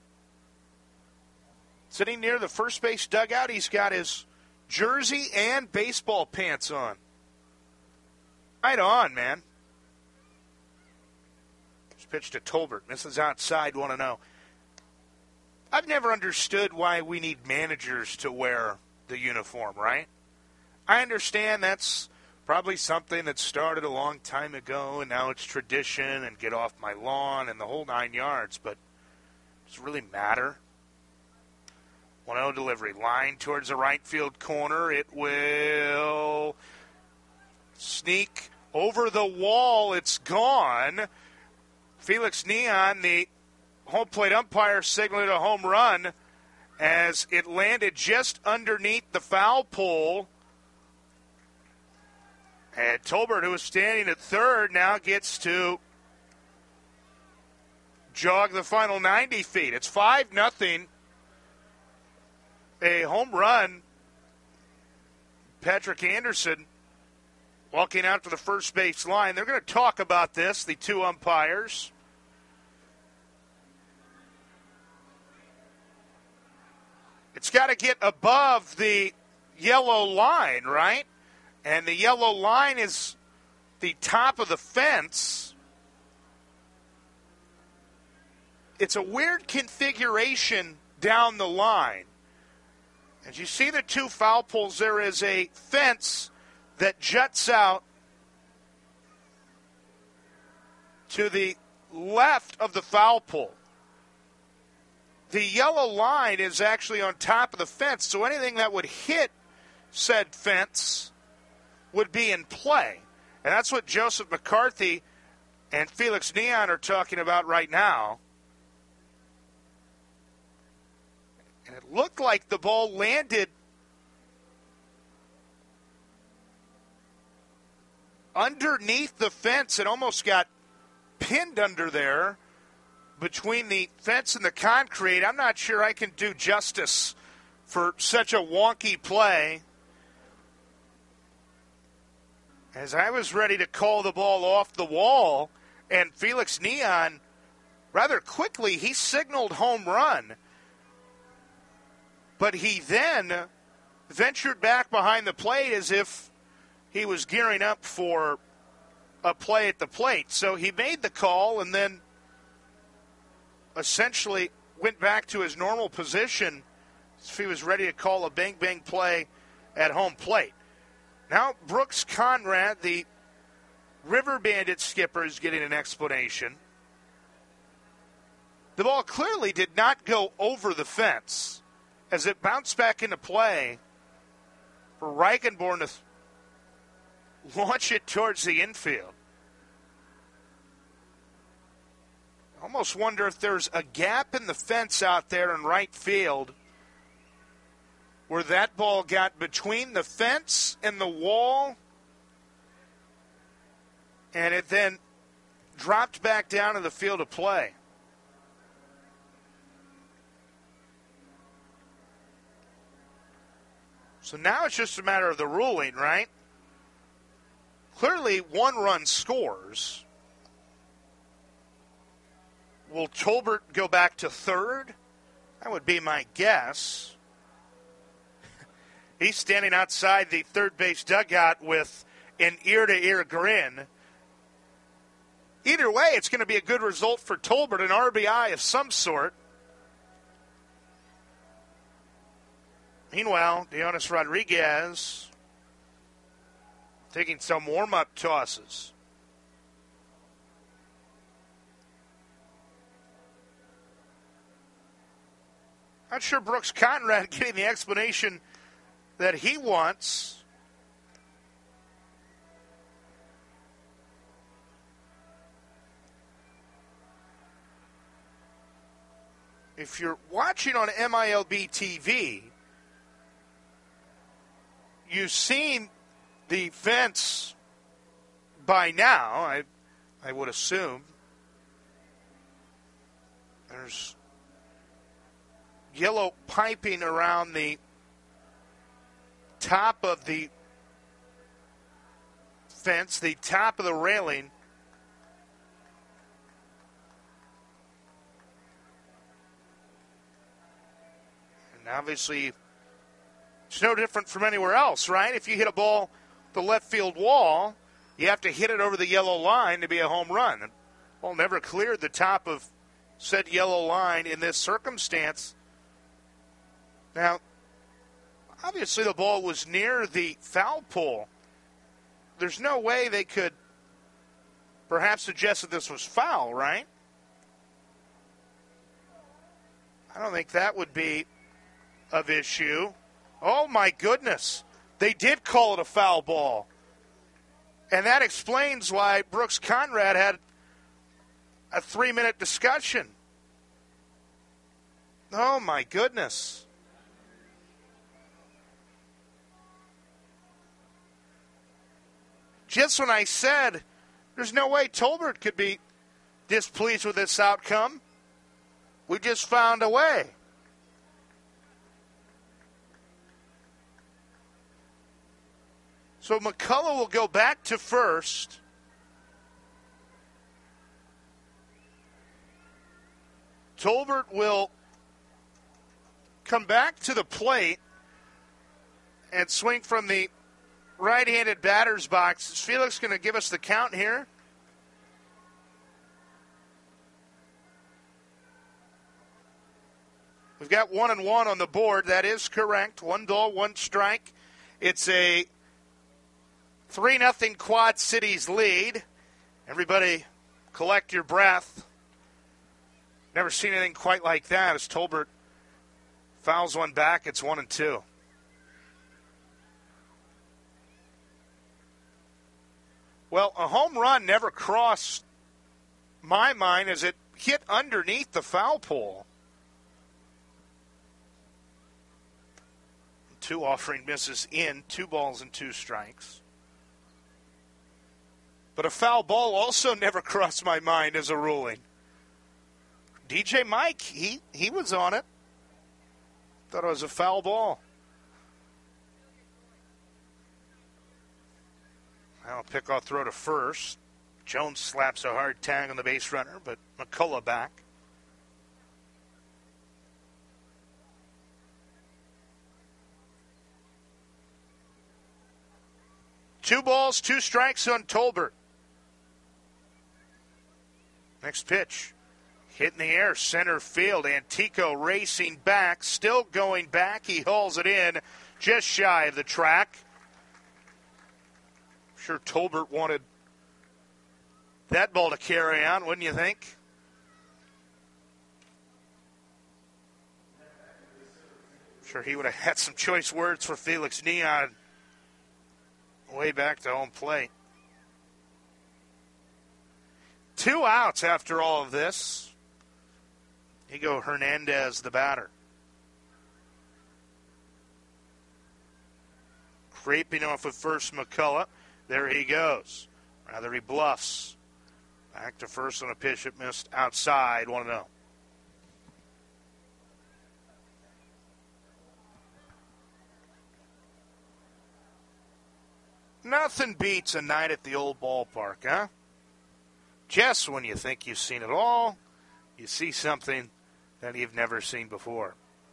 Sitting near the first base dugout, he's got his jersey and baseball pants on. Right on, man. Just pitched to Tolbert. Misses outside, 1-0. I've never understood why we need managers to wear the uniform, right? I understand that's probably something that started a long time ago, and now it's tradition and get off my lawn and the whole 9 yards, but does it really matter? 1-0 delivery. Line towards the right field corner. It will sneak over the wall. It's gone. Felix Neon, the home plate umpire, signaled a home run as it landed just underneath the foul pole. And Tolbert, who was standing at third, now gets to jog the final 90 feet. It's 5-0. A home run. Patrick Anderson walking out to the first base line. They're going to talk about this, the 2 umpires. it's got to get above the yellow line, right? And the yellow line is the top of the fence. It's a weird configuration down the line. As you see the two foul poles, there is a fence that juts out to the left of the foul pole. The yellow line is actually on top of the fence, so anything that would hit said fence would be in play. And that's what Joseph McCarthy and Felix Neon are talking about right now. And it looked like the ball landed underneath the fence. It almost got pinned under there between the fence and the concrete. I'm not sure I can do justice for such a wonky play. As I was ready to call the ball off the wall, and Felix Neon, rather quickly, he signaled home run. But he then ventured back behind the plate as if he was gearing up for a play at the plate. So he made the call and then essentially went back to his normal position as if he was ready to call a bang-bang play at home plate. Now Brooks Conrad, the River Bandit skipper, is getting an explanation. The ball clearly did not go over the fence as it bounced back into play for Reichenborn to launch it towards the infield. Almost wonder if there's a gap in the fence out there in right field where that ball got between the fence and the wall and it then dropped back down to the field of play. So now it's just a matter of the ruling, right? Clearly, one run scores. Will Tolbert go back to third? That would be my guess. He's standing outside the third base dugout with an ear-to-ear grin. Either way, it's going to be a good result for Tolbert, an RBI of some sort. Meanwhile, Dionis Rodriguez taking some warm-up tosses. Not sure Brooks Conrad getting the explanation that he wants. If you're watching on MILB TV, you've seen the fence by now, I would assume. There's yellow piping around the top of the fence, the top of the railing. And obviously, it's no different from anywhere else, right? If you hit a ball the left field wall, you have to hit it over the yellow line to be a home run. The ball never cleared the top of said yellow line in this circumstance. Now, obviously the ball was near the foul pole. There's no way they could perhaps suggest that this was foul, right? I don't think that would be of issue. Oh, my goodness. They did call it a foul ball. And that explains why Brooks Conrad had a 3-minute discussion. Oh, my goodness. Just when I said there's no way Tolbert could be displeased with this outcome, we just found a way. So McCullough will go back to first. Tolbert will come back to the plate and swing from the right-handed batter's box. Is Felix going to give us the count here? We've got 1-1 on the board. That is correct. 1 ball, 1 strike. It's a 3-0 Quad Cities lead. Everybody collect your breath. Never seen anything quite like that as Tolbert fouls one back. It's 1-2. Well, a home run never crossed my mind as it hit underneath the foul pole. 2 offering misses in, 2 balls and 2 strikes. But a foul ball also never crossed my mind as a ruling. DJ Mike, he was on it. Thought it was a foul ball. Now a pickoff throw to first. Jones slaps a hard tag on the base runner, but McCullough back. Two balls, 2 strikes on Tolbert. Next pitch. Hit in the air, center field. Antico racing back, still going back. He hauls it in just shy of the track. I'm sure Tolbert wanted that ball to carry on, wouldn't you think? I'm sure he would have had some choice words for Felix Neon way back to home plate. 2 outs after all of this. Diego Hernandez, the batter. Creeping off of first, McCullough. There he goes. Rather, he bluffs. Back to first on a pitch that missed outside. 1-0. Nothing beats a night at the old ballpark, huh? Just when you think you've seen it all, you see something that you've never seen before.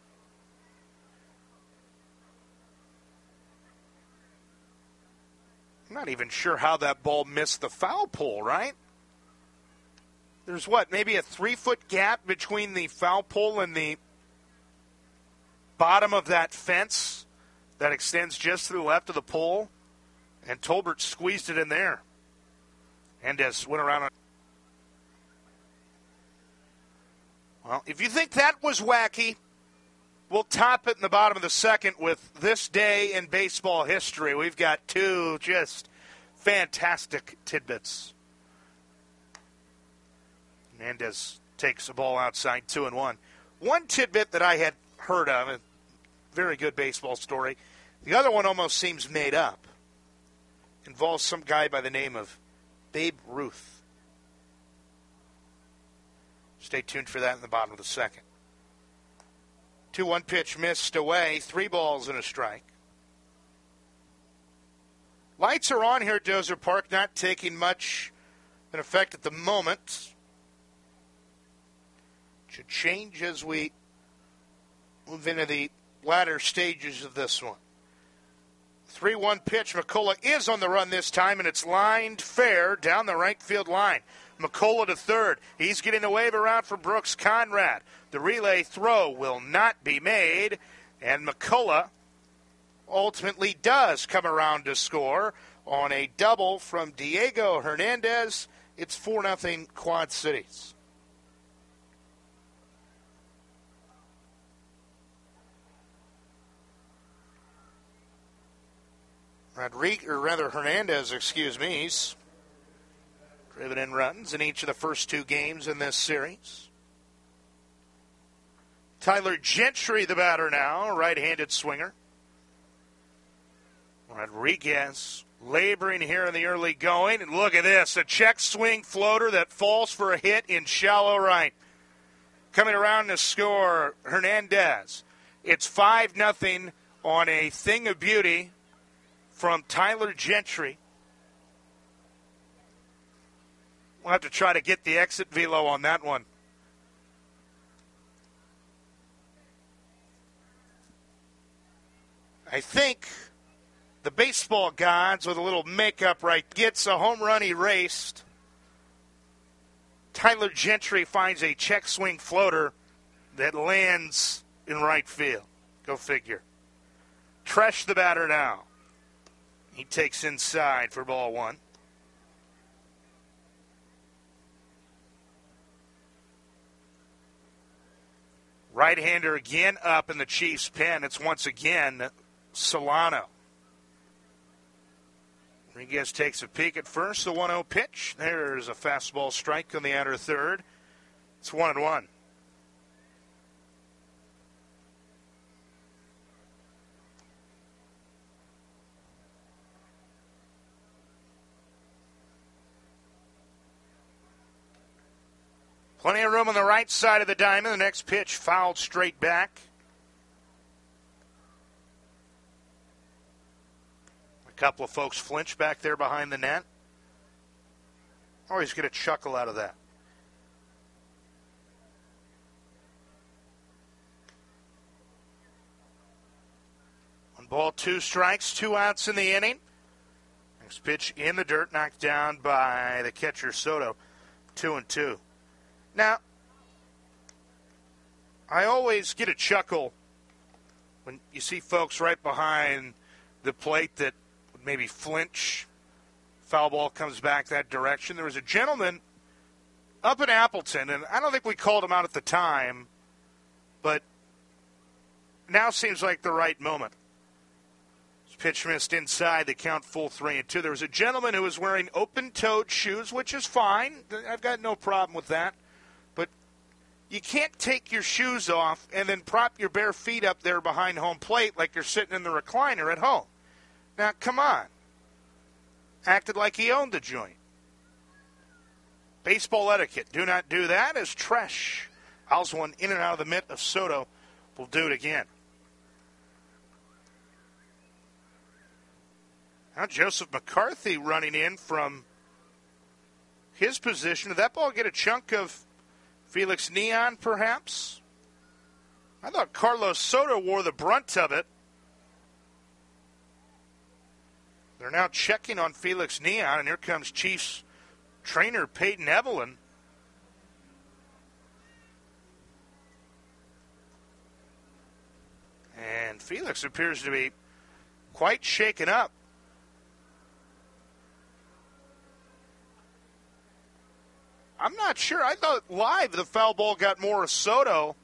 I'm not even sure how that ball missed the foul pole, right? There's maybe a 3-foot gap between the foul pole and the bottom of that fence that extends just to the left of the pole, and Tolbert squeezed it in there. Hernandez went around. Well, if you think that was wacky, we'll top it in the bottom of the second with this day in baseball history. We've got 2 just fantastic tidbits. Hernandez takes the ball outside, 2-1. One tidbit that I had heard of, a very good baseball story. The other one almost seems made up. Involves some guy by the name of Babe Ruth. Stay tuned for that in the bottom of the second. 2-1 pitch missed away. 3 balls and a strike. Lights are on here at Dozer Park, not taking much in effect at the moment. Should change as we move into the latter stages of this one. 3-1 pitch. McCullough is on the run this time, and it's lined fair down the right field line. McCullough to third. He's getting the wave around for Brooks Conrad. The relay throw will not be made, and McCullough ultimately does come around to score on a double from Diego Hernandez. It's 4-0 Quad Cities. Hernandez, he's driven in runs in each of the first 2 games in this series. Tyler Gentry, the batter now, right-handed swinger. Rodriguez laboring here in the early going, and look at this, a check swing floater that falls for a hit in shallow right. Coming around to score, Hernandez. It's 5-0 on a thing of beauty from Tyler Gentry. We'll have to try to get the exit velo on that one. I think the baseball gods with a little makeup right gets a home run erased. Tyler Gentry finds a check swing floater that lands in right field. Go figure. Tresh the batter now. He takes inside for ball one. Right-hander again up in the Chiefs' pen. It's once again Solano. Rodriguez takes a peek at first. The 1-0 pitch. There's a fastball strike on the outer third. It's 1-1. Plenty of room on the right side of the diamond. The next pitch fouled straight back. A couple of folks flinch back there behind the net. Always get a chuckle out of that. One ball, two strikes, 2 outs in the inning. Next pitch in the dirt, knocked down by the catcher Soto. 2-2. Now, I always get a chuckle when you see folks right behind the plate that would maybe flinch. Foul ball comes back that direction. There was a gentleman up in Appleton, and I don't think we called him out at the time, but now seems like the right moment. This pitch missed inside. They count full 3-2. There was a gentleman who was wearing open-toed shoes, which is fine. I've got no problem with that. You can't take your shoes off and then prop your bare feet up there behind home plate like you're sitting in the recliner at home. Now, come on. Acted like he owned the joint. Baseball etiquette. Do not do that as Tresh howls one in and out of the mitt of Soto. Will do it again. Now Joseph McCarthy running in from his position. Did that ball get a chunk of Felix Neon, perhaps? I thought Carlos Soto wore the brunt of it. They're now checking on Felix Neon, and here comes Chiefs trainer Peyton Evelyn. And Felix appears to be quite shaken up. I'm not sure. I thought live the foul ball got more of Soto.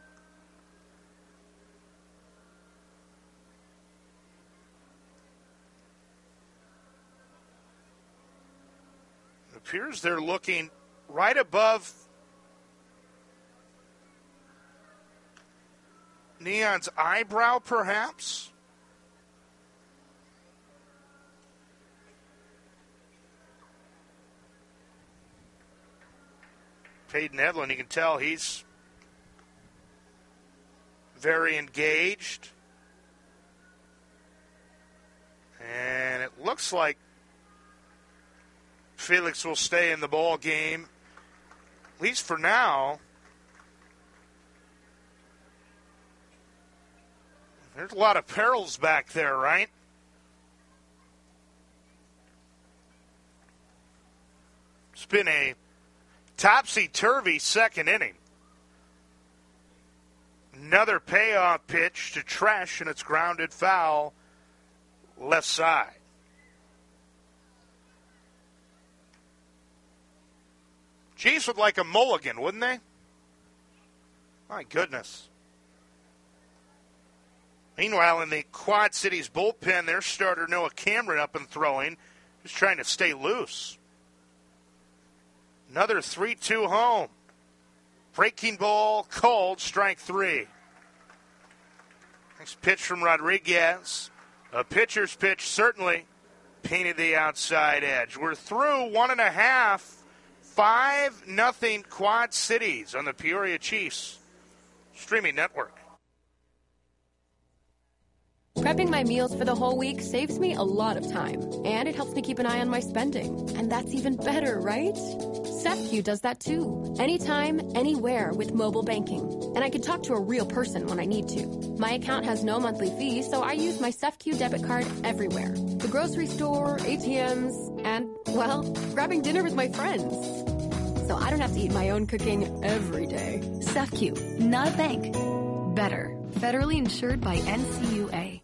It appears they're looking right above Neon's eyebrow, perhaps. Peyton Evelyn, you can tell he's very engaged. And it looks like Felix will stay in the ball game, at least for now. There's a lot of perils back there, right? It's been a topsy-turvy second inning. Another payoff pitch to Tresh, and it's grounded foul left side. Chiefs would like a mulligan, wouldn't they? My goodness. Meanwhile, in the Quad Cities bullpen, their starter Noah Cameron up and throwing, just trying to stay loose. Another 3-2 home. Breaking ball called, strike 3. Next pitch from Rodriguez. A pitcher's pitch certainly painted the outside edge. We're through 1.5. 5-0 Quad Cities on the Peoria Chiefs streaming network. Prepping my meals for the whole week saves me a lot of time, and it helps me keep an eye on my spending. And that's even better, right? SEFCU does that too. Anytime, anywhere with mobile banking. And I can talk to a real person when I need to. My account has no monthly fee, so I use my SEFCU debit card everywhere. The grocery store, ATMs, and, well, grabbing dinner with my friends. So I don't have to eat my own cooking every day. SEFCU, not a bank. Better. Federally insured by NCUA.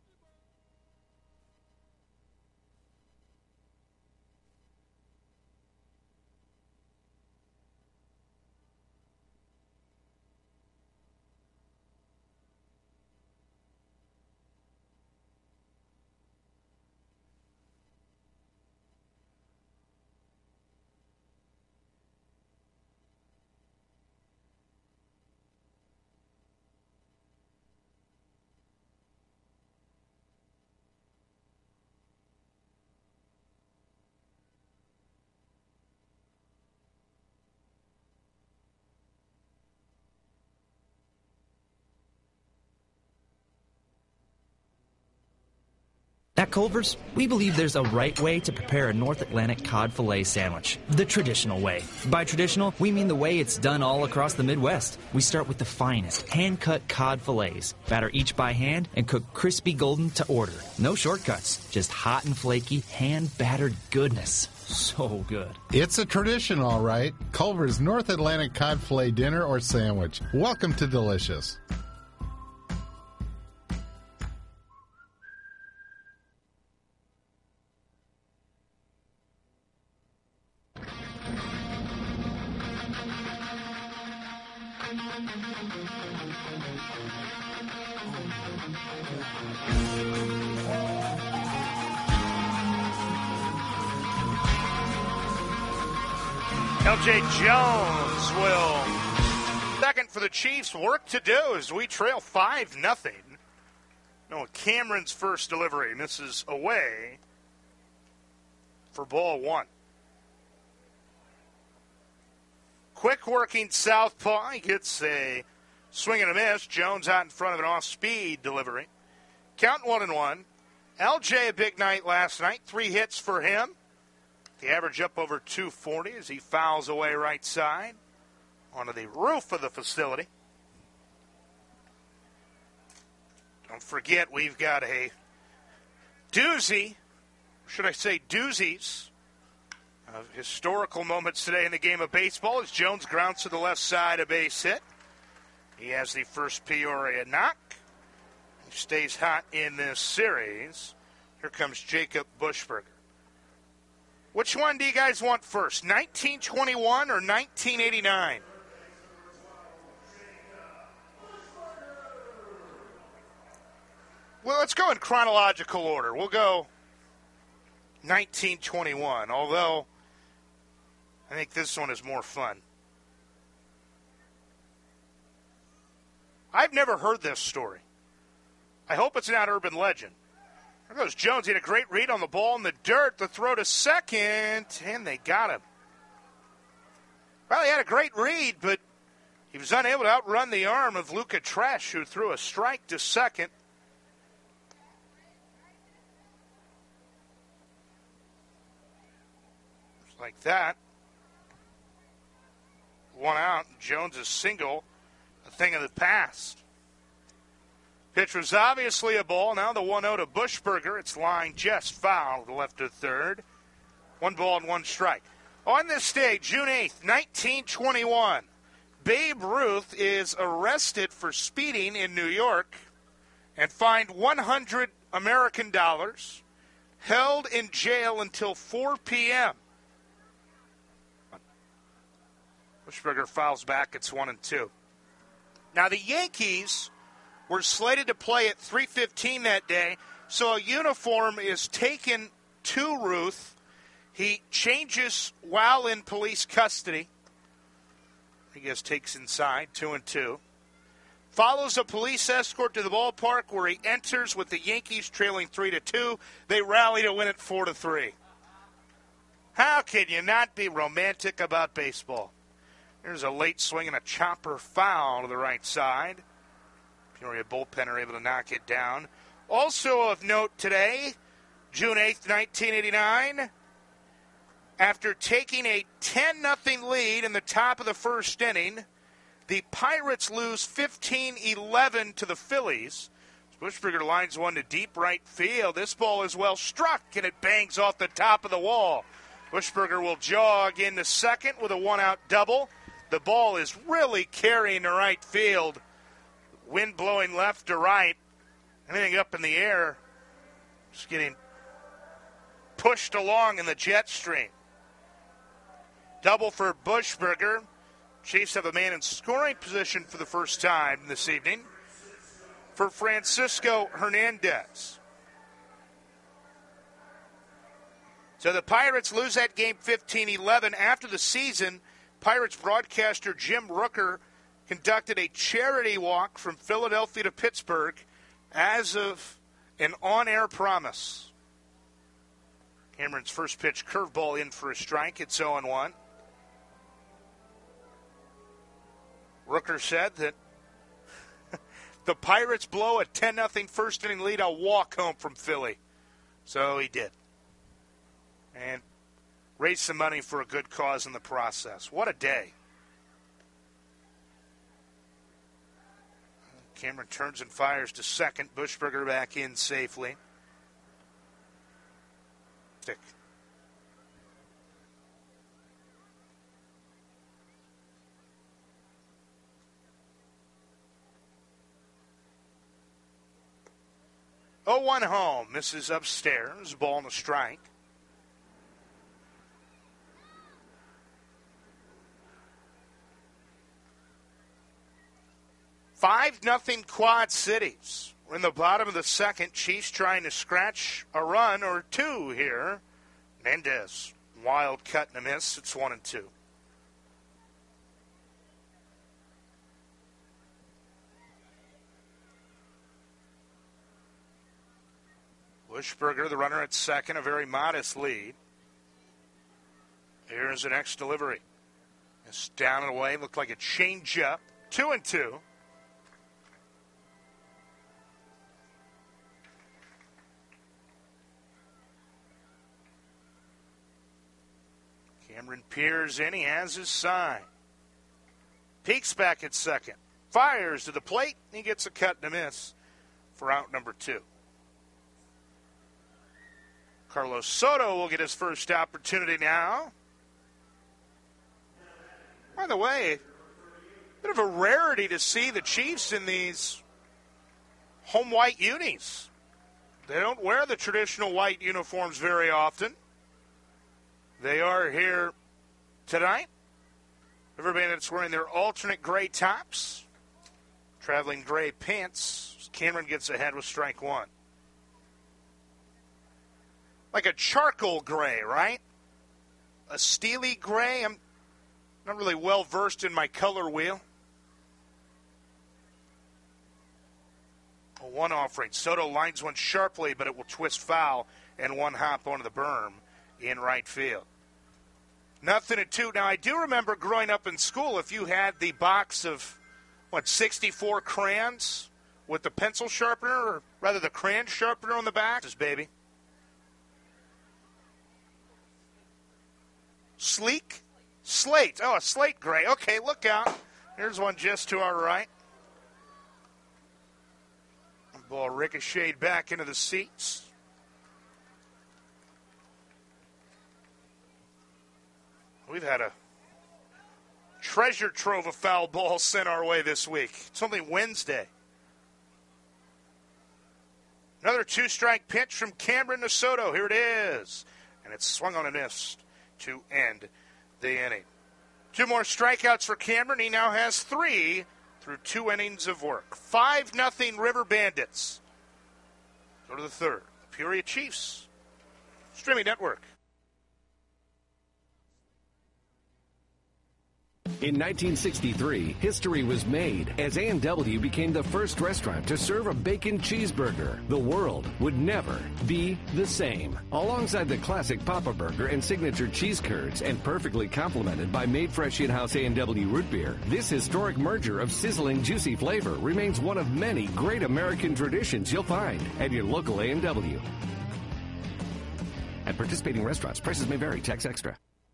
At Culver's, we believe there's a right way to prepare a North Atlantic cod fillet sandwich, the traditional way. By traditional, we mean the way it's done all across the Midwest. We start with the finest, hand-cut cod fillets, batter each by hand, and cook crispy golden to order. No shortcuts, just hot and flaky, hand-battered goodness. So good. It's a tradition, all right. Culver's North Atlantic cod fillet dinner or sandwich. Welcome to Delicious. LJ Jones will second for the Chiefs. Work to do as we trail 5-0. No, Cameron's first delivery misses away for ball one. Quick working southpaw. He gets a swing and a miss. Jones out in front of an off-speed delivery. Count 1-1. LJ a big night last night. 3 hits for him. The average up over 240 as he fouls away right side onto the roof of the facility. Don't forget, we've got a doozy, should I say doozies, of historical moments today in the game of baseball as Jones grounds to the left side, a base hit. He has the first Peoria knock. He stays hot in this series. Here comes Jacob Buschberger. Which one do you guys want first, 1921 or 1989? Well, let's go in chronological order. We'll go 1921, although I think this one is more fun. I've never heard this story. I hope it's not urban legend. There goes Jones. He had a great read on the ball in the dirt. The throw to second, and they got him. Well, he had a great read, but he was unable to outrun the arm of Luca Tresh, who threw a strike to second. Just like that. 1 out. Jones' single, a thing of the past. Pitch was obviously a ball. Now the 1-0 to Buschberger. It's lined just foul to left of third. 1 ball and 1 strike. On this day, June 8th, 1921, Babe Ruth is arrested for speeding in New York and fined 100 American dollars, held in jail until 4 p.m. Buschberger fouls back. It's 1-2. Now the Yankees were slated to play at 3:15 that day, so a uniform is taken to Ruth. He changes while in police custody. He just takes inside, 2-2. Follows a police escort to the ballpark where he enters with the Yankees trailing 3-2. They rally to win it 4-3. How can you not be romantic about baseball? There's a late swing and a chopper foul to the right side. Peoria bullpen are able to knock it down. Also of note today, June 8th, 1989, after taking a 10-0 lead in the top of the first inning, the Pirates lose 15-11 to the Phillies. Bushberger lines one to deep right field. This ball is well struck, and it bangs off the top of the wall. Bushberger will jog into second with a one-out double. The ball is really carrying to right field. Wind blowing left to right. Anything up in the air just getting pushed along in the jet stream. Double for Bushberger. Chiefs have a man in scoring position for the first time this evening for Francisco Hernandez. So the Pirates lose that game 15-11. After the season, Pirates broadcaster Jim Rooker conducted a charity walk from Philadelphia to Pittsburgh as of an on-air promise. Cameron's first pitch curveball in for a strike. It's 0-1. Rooker said that the Pirates blow a 10-0 first-inning lead, I'll walk home from Philly. So he did. And raised some money for a good cause in the process. What a day. Cameron turns and fires to second. Bushberger back in safely. Stick. Oh, 1 home. Misses upstairs. Ball and a strike. Five nothing Quad Cities. We're in the bottom of the second. Chiefs trying to scratch a run or two here. Mendez, wild cut and a miss. It's 1-2. Bushberger, the runner at second, a very modest lead. Here's the next delivery. It's down and away. Looked like a changeup. 2-2. Cameron peers in. He has his sign. Peeks back at second. Fires to the plate. He gets a cut and a miss for out number 2. Carlos Soto will get his first opportunity now. By the way, a bit of a rarity to see the Chiefs in these home white unis. They don't wear the traditional white uniforms very often. They are here tonight. Everybody that's wearing their alternate gray tops, traveling gray pants. Cameron gets ahead with strike 1. Like a charcoal gray, right? A steely gray. I'm not really well versed in my color wheel. A one offering. Soto lines one sharply, but it will twist foul and one hop onto the berm in right field. 0-2. Now, I do remember growing up in school, if you had the box of, 64 crayons with the pencil sharpener, or rather the crayon sharpener on the back, this baby. Sleek? Slate. Oh, a slate gray. Okay, look out. Here's one just to our right. Ball ricocheted back into the seats. We've had a treasure trove of foul balls sent our way this week. It's only Wednesday. Another 2-strike pitch from Cameron to Soto. Here it is. And it's swung on and missed to end the inning. 2 more strikeouts for Cameron. He now has 3 through 2 innings of work. 5-0 River Bandits. Go to the third. Peoria Chiefs. Streaming Network. In 1963, history was made as A&W became the first restaurant to serve a bacon cheeseburger. The world would never be the same. Alongside the classic Papa Burger and signature cheese curds, and perfectly complemented by made fresh in-house A&W root beer, this historic merger of sizzling, juicy flavor remains one of many great American traditions you'll find at your local A&W. At participating restaurants, prices may vary, tax extra.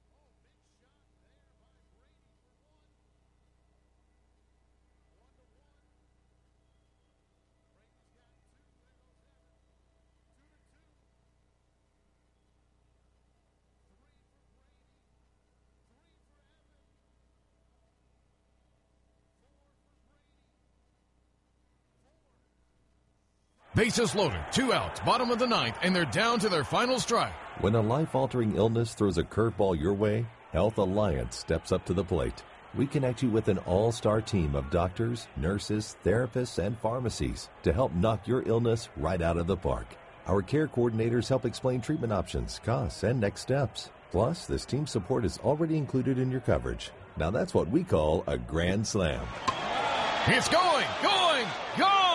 Bases loaded, 2 outs, bottom of the ninth, and they're down to their final strike. When a life-altering illness throws a curveball your way, Health Alliance steps up to the plate. We connect you with an all-star team of doctors, nurses, therapists, and pharmacies to help knock your illness right out of the park. Our care coordinators help explain treatment options, costs, and next steps. Plus, this team support is already included in your coverage. Now that's what we call a grand slam. It's going, gone!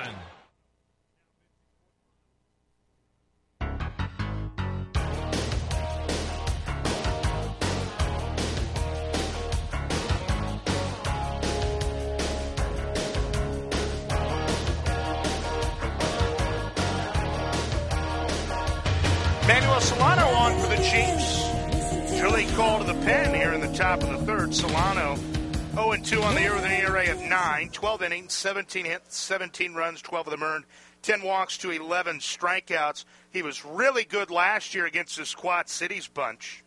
Manuel Solano on for the Chiefs. Early call to the pen here in the top of the third. Solano 0-2 on the year with an ERA of 9, 12 innings, 17 hits, 17 runs, 12 of them earned, 10 walks to 11 strikeouts. He was really good last year against this Quad Cities bunch.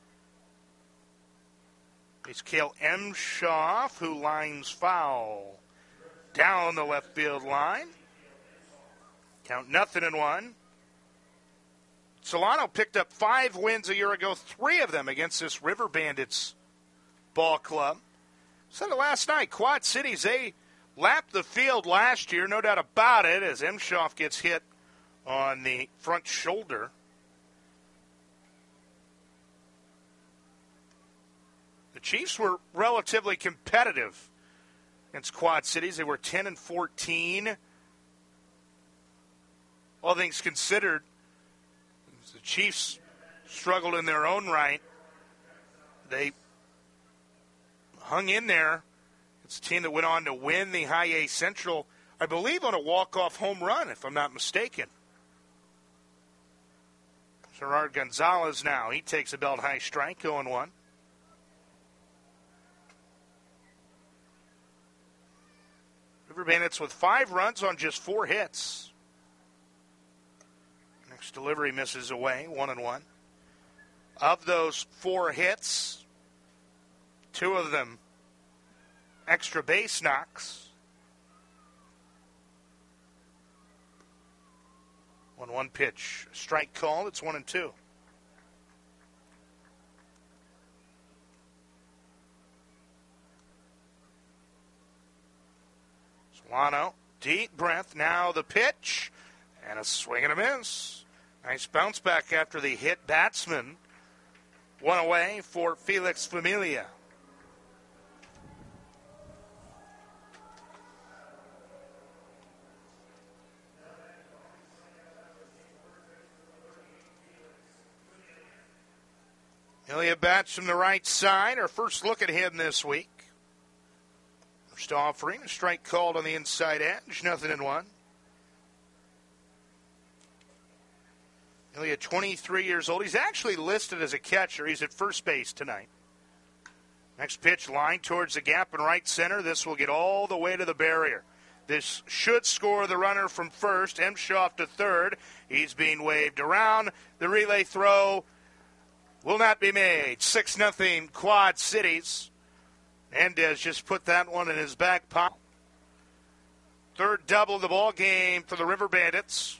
It's Cale Emshoff who lines foul down the left field line. Count 0-1. Solano picked up 5 wins a year ago, 3 of them against this River Bandits ball club. Said it last night, Quad Cities, they lapped the field last year, no doubt about it, as Emshoff gets hit on the front shoulder. The Chiefs were relatively competitive against Quad Cities. They were 10-14. All things considered, the Chiefs struggled in their own right. They hung in there. It's a team that went on to win the High A Central, I believe, on a walk-off home run, if I'm not mistaken. Gerard Gonzalez now. He takes a belt high strike, 0-1. River Bandits with 5 runs on just 4 hits. Next delivery misses away, 1-1. Of those 4 hits, 2 of them extra base knocks. 1-1 pitch. Strike called. It's 1-2. Solano, deep breath. Now the pitch. And a swing and a miss. Nice bounce back after the hit batsman. 1 away for Felix Familia. Familia bats from the right side. Our first look at him this week. First offering, a strike called on the inside edge. 0-1. Familia, 23 years old. He's actually listed as a catcher. He's at first base tonight. Next pitch, line towards the gap in right center. This will get all the way to the barrier. This should score the runner from first. Emshoff to third. He's being waved around. The relay throw will not be made. 6-0 Quad Cities. Mendez just put that one in his back pocket. Third double of the ball game for the River Bandits.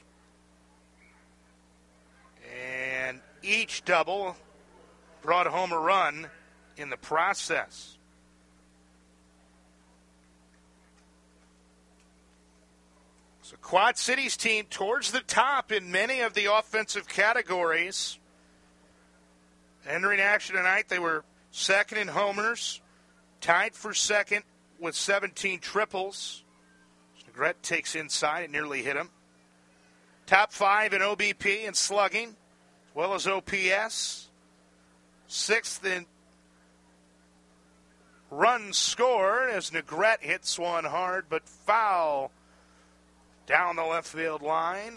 And each double brought home a run in the process. So Quad Cities team towards the top in many of the offensive categories. Entering action tonight, they were second in homers, tied for second with 17 triples. Negrete takes inside and nearly hit him. Top 5 in OBP and slugging, as well as OPS. 6th in runs scored as Negrete hits one hard, but foul down the left field line.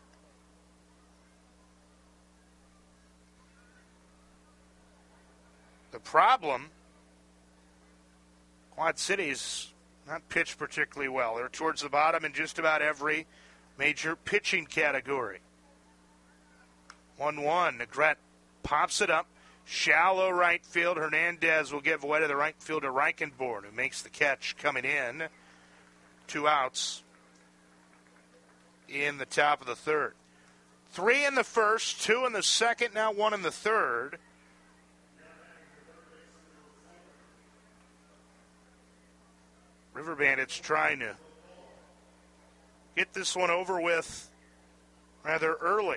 The problem, Quad City's not pitched particularly well. They're towards the bottom in just about every major pitching category. 1-1. Negrete pops it up. Shallow right field. Hernandez will give away to the right fielder Reichenborn, who makes the catch coming in. 2 outs in the top of the third. 3 in the first, 2 in the second, now 1 in the third. River Bandits trying to get this one over with rather early.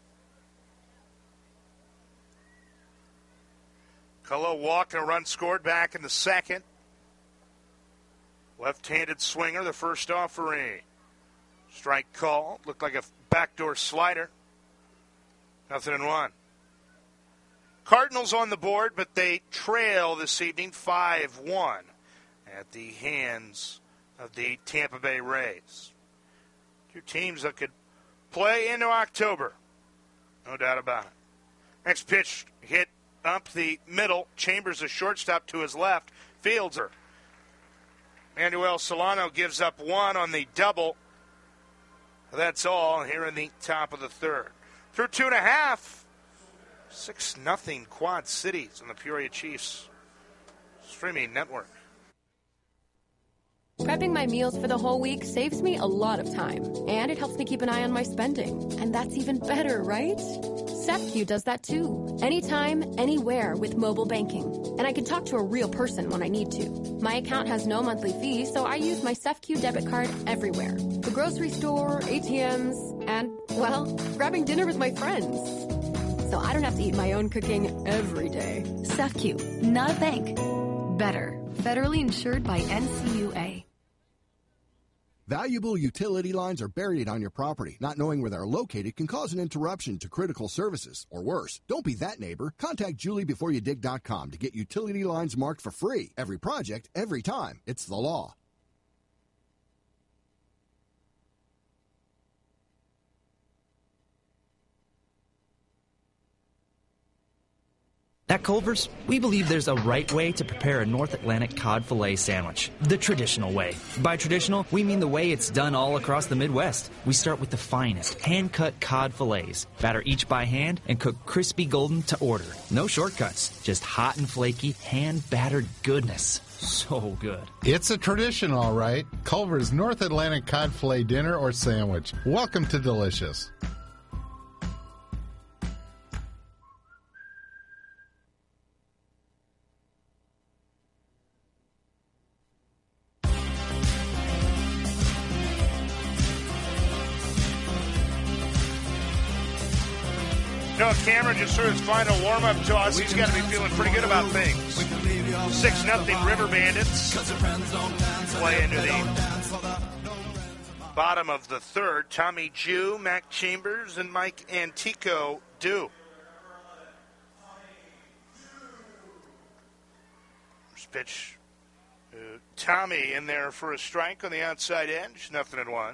Cullo walked and a run scored back in the second. Left-handed swinger, the first offering. Strike call. Looked like a backdoor slider. 0-1. Cardinals on the board, but they trail this evening 5-1 at the hands of the Tampa Bay Rays. 2 teams that could play into October. No doubt about it. Next pitch hit up the middle. Chambers, a shortstop to his left. Fielder. Manuel Solano gives up 1 on the double. That's all here in the top of the third. Through 2.5. 6-0 Quad Cities on the Peoria Chiefs streaming network. Prepping my meals for the whole week saves me a lot of time, and it helps me keep an eye on my spending. And that's even better, right? SEFCU does that too. Anytime, anywhere with mobile banking. And I can talk to a real person when I need to. My account has no monthly fee, so I use my SEFCU debit card everywhere. The grocery store, ATMs, and, well, grabbing dinner with my friends. So I don't have to eat my own cooking every day. SEFCU, not a bank. Better. Federally insured by NCUA. Valuable utility lines are buried on your property. Not knowing where they're located can cause an interruption to critical services. Or worse, don't be that neighbor. Contact JulieBeforeYouDig.com to get utility lines marked for free. Every project, every time. It's the law. At Culver's, we believe there's a right way to prepare a North Atlantic cod fillet sandwich, the traditional way. By traditional, we mean the way it's done all across the Midwest. We start with the finest, hand-cut cod fillets, batter each by hand, and cook crispy golden to order. No shortcuts, just hot and flaky, hand-battered goodness. So good. It's a tradition, all right. Culver's North Atlantic cod fillet dinner or sandwich. Welcome to Delicious. Cameron just threw his final warm-up to us. He's got to be feeling pretty good about things. 6-0 River Bandits play into the bottom of the third. Tommy Jew, Mac Chambers, and Mike Antico do. First pitch. Tommy in there for a strike on the outside edge. 0-1.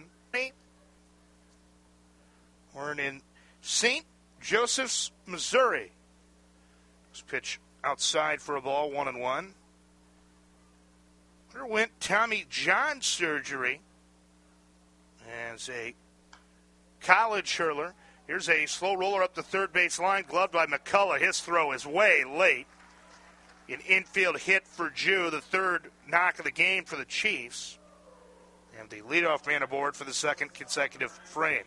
We're in St. Joseph's, Missouri. This pitch outside for a ball, 1-1. Where went Tommy John surgery as a college hurler? Here's a slow roller up the third base line, gloved by McCullough. His throw is way late. An infield hit for Jew, the third knock of the game for the Chiefs. And the leadoff man aboard for the second consecutive frame.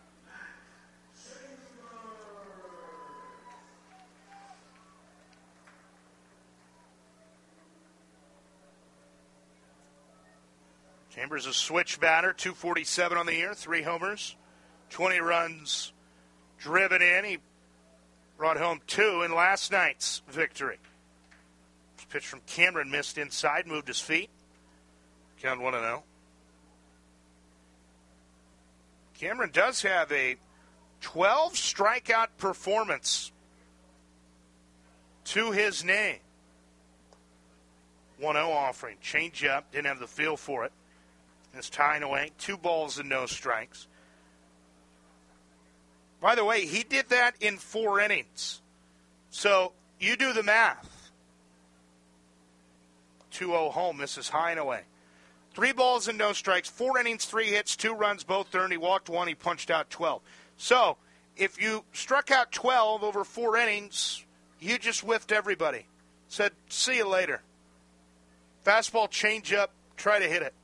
Chambers a switch batter, 247 on the year, 3 homers, 20 runs driven in. He brought home 2 in last night's victory. Pitch from Cameron missed inside, moved his feet. Count 1-0. Cameron does have a 12 strikeout performance to his name. 1-0 offering. Change up. Didn't have the feel for it. It's tying away. 2 balls and no strikes. By the way, he did that in 4 innings. So you do the math. 2-0 home. Misses high and away. 3 balls and no strikes. 4 innings, 3 hits, 2 runs, both earned. He walked 1. He punched out 12. So if you struck out 12 over 4 innings, you just whiffed everybody. Said, see you later. Fastball, changeup, try to hit it.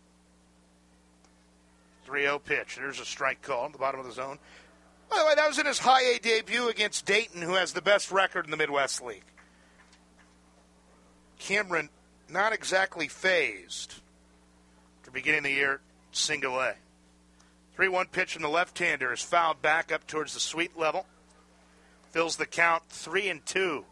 3-0 pitch. There's a strike call at the bottom of the zone. By the way, that was in his high A debut against Dayton, who has the best record in the Midwest League. Cameron, not exactly phased at the beginning of the year, single A. 3-1 pitch from the left-hander is fouled back up towards the sweet level. Fills the count 3-2.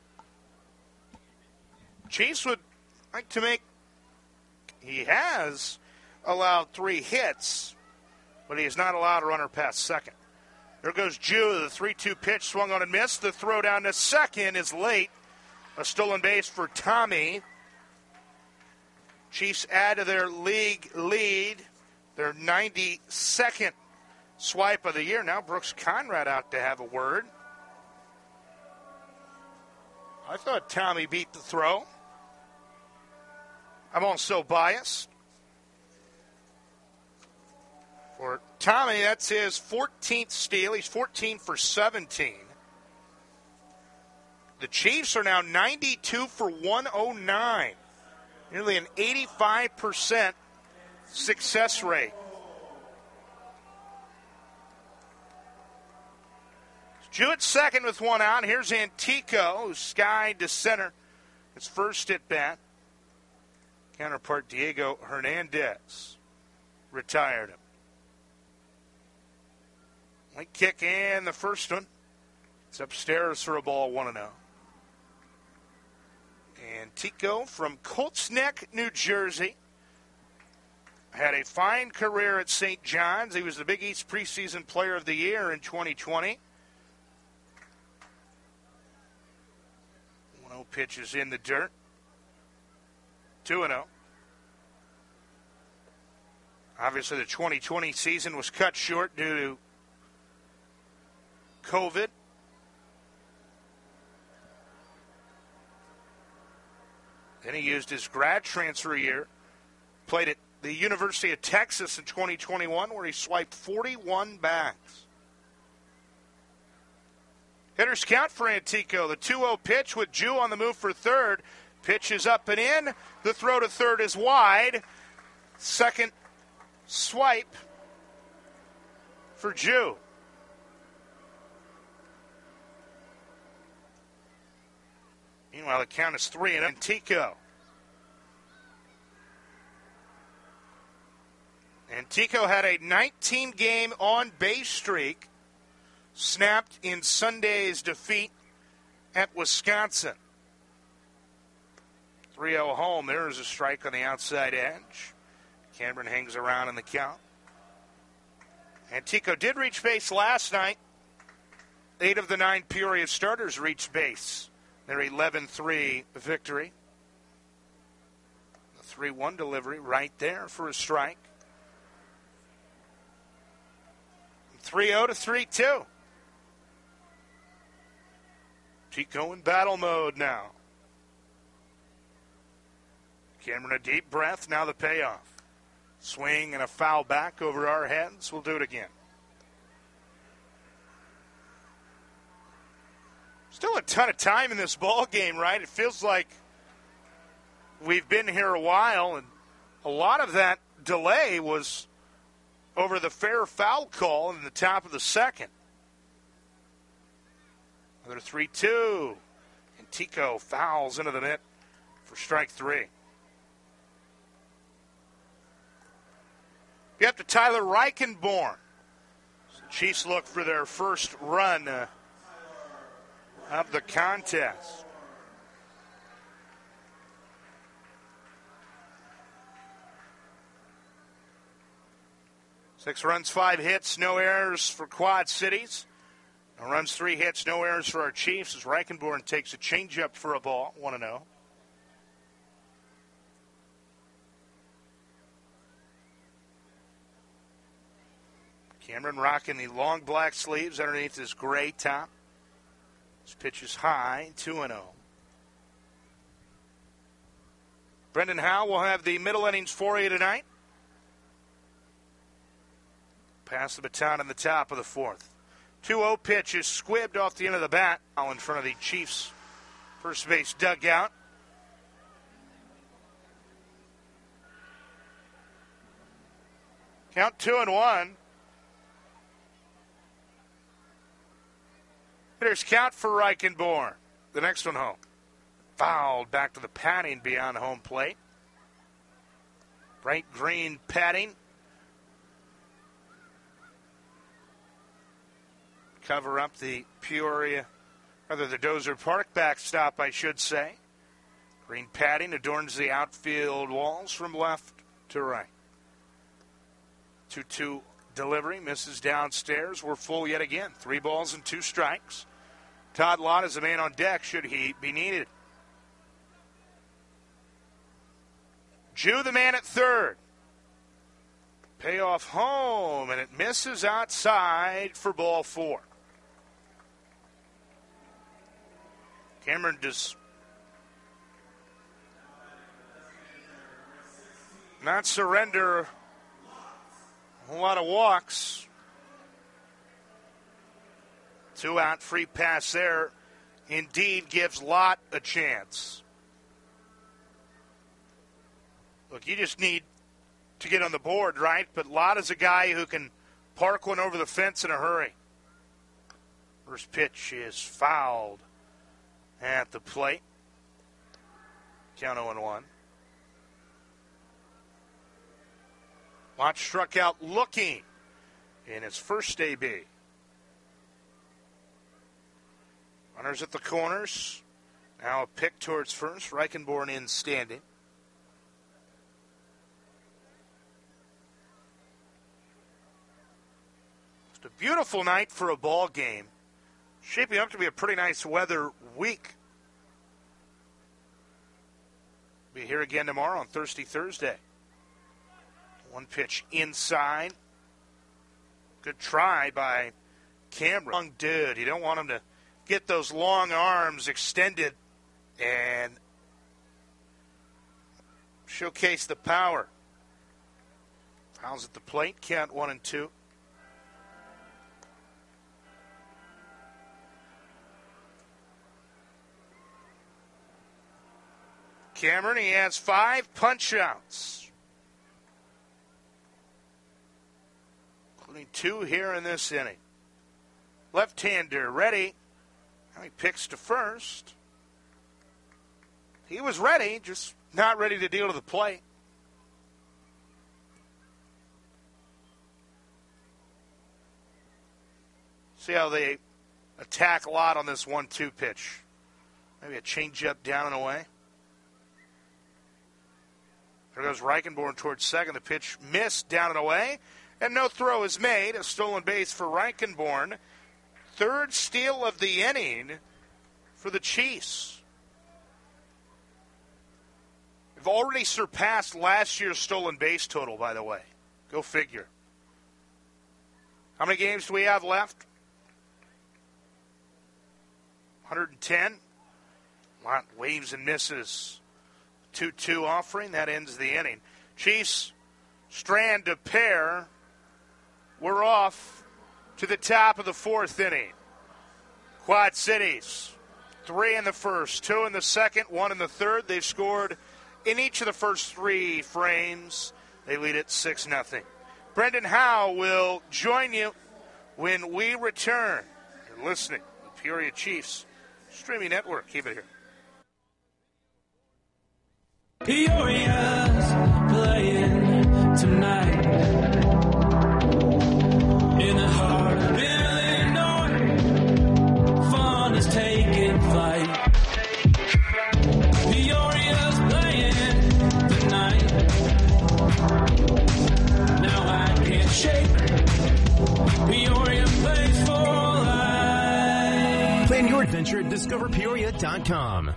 Chiefs would like to make, he has allowed 3 hits, but he is not allowed a runner past second. There goes Jew, the 3-2 pitch, swung on and missed. The throw down to second is late. A stolen base for Tommy. Chiefs add to their league lead, their 92nd swipe of the year. Now Brooks Conrad out to have a word. I thought Tommy beat the throw. I'm also biased. For Tommy, that's his 14th steal. He's 14 for 17. The Chiefs are now 92 for 109. Nearly an 85% success rate. Jewett second with 1 out. Here's Antico, who skied to center. His first at bat. Counterpart Diego Hernandez retired him. Late kick and the first one. It's upstairs for a ball 1-0. Antico from Colts Neck, New Jersey. Had a fine career at St. John's. He was the Big East preseason player of the year in 2020. 1-0 pitch is in the dirt. 2-0. Obviously, the 2020 season was cut short due to COVID. Then he used his grad transfer year. Played at the University of Texas in 2021, where he swiped 41 bats. Hitters count for Antico. The 2-0 pitch with Jew on the move for third. Pitch is up and in. The throw to third is wide. Second swipe for Jew. Meanwhile, the count is 3-0. Antico. Antico had a 19-game on-base streak, snapped in Sunday's defeat at Wisconsin. 3-0 home. There is a strike on the outside edge. Cameron hangs around in the count. Antico did reach base last night. 8 of the 9 Peoria starters reached base. Their 11-3 victory. The 3-1 delivery right there for a strike. 3-0 to 3-2. Tico in battle mode now. Cameron a deep breath, now the payoff. Swing and a foul back over our heads. We'll do it again. Still a ton of time in this ball game, right? It feels like we've been here a while, and a lot of that delay was over the fair foul call in the top of the second. Another 3-2. And Tico fouls into the net for strike 3. Get to Tyler Reichenborn. So Chiefs look for their first run of the contest. 6 runs, 5 hits, no errors for Quad Cities. No runs, 3 hits, no errors for our Chiefs as Reichenborn takes a changeup for a ball, 1-0. Cameron rocking the long black sleeves underneath his gray top. His pitch is high, 2-0. Brendan Howe will have the middle innings for you tonight. Pass the baton in the top of the 4th. 2-0 pitch is squibbed off the end of the bat. Now in front of the Chiefs' first base dugout. Count 2-1. Hitters count for Reichenborn. The next one home. Fouled back to the padding beyond home plate. Bright green padding. Cover up the Peoria, rather the Dozer Park backstop, I should say. Green padding adorns the outfield walls from left to right. 2-2 delivery, misses downstairs. We're full yet again. 3 balls and 2 strikes. Todd Lott is the man on deck should he be needed. Jew the man at third. Payoff home, and it misses outside for ball 4. Cameron does not surrender a lot of walks. 2 out, free pass there. Indeed gives Lott a chance. Look, you just need to get on the board, right? But Lott is a guy who can park one over the fence in a hurry. First pitch is fouled at the plate. Count 0-1. Lott struck out looking in his first AB. Runners at the corners. Now a pick towards first. Reichenborn in standing. It's a beautiful night for a ball game. Shaping up to be a pretty nice weather week. Be here again tomorrow on Thirsty Thursday. 1 pitch inside. Good try by Cameron. Long dude. You don't want him to get those long arms extended and showcase the power. Fouls at the plate. Count 1-2. Cameron, he has 5 punch-outs, including 2 here in this inning. Left-hander ready. Now he picks to first. He was ready, just not ready to deal to the plate. See how they attack Lott on this 1-2 pitch. Maybe a changeup down and away. There goes Reichenborn towards second. The pitch missed down and away. And no throw is made. A stolen base for Reichenborn. 3rd steal of the inning for the Chiefs. They've already surpassed last year's stolen base total, by the way. Go figure. How many games do we have left? 110. Lott waves and misses. 2-2 offering. That ends the inning. Chiefs strand a pair. We're off to the top of the 4th inning. Quad Cities, 3 in the first, 2 in the second, 1 in the third. They've scored in each of the first 3 frames. They lead it 6-0. Brendan Howe will join you when we return. You're listening to the Peoria Chiefs Streaming Network. Keep it here. Peoria's playing tonight in the heart of Illinois. Fun is taking flight. Peoria's playing tonight. Now I can't shake your adventure at discoverpeoria.com.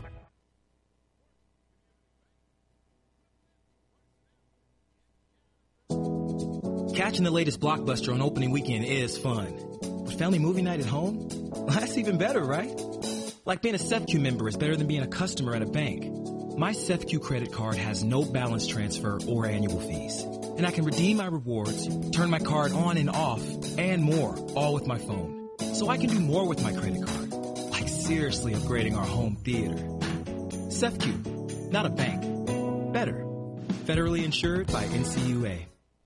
Catching the latest blockbuster on opening weekend is fun. But family movie night at home? Well, that's even better, right? Like being a SEFCU member is better than being a customer at a bank. My SEFCU credit card has no balance transfer or annual fees. And I can redeem my rewards, turn my card on and off, and more, all with my phone. So I can do more with my credit card. Like seriously upgrading our home theater. SEFCU, not a bank. Better. Federally insured by NCUA.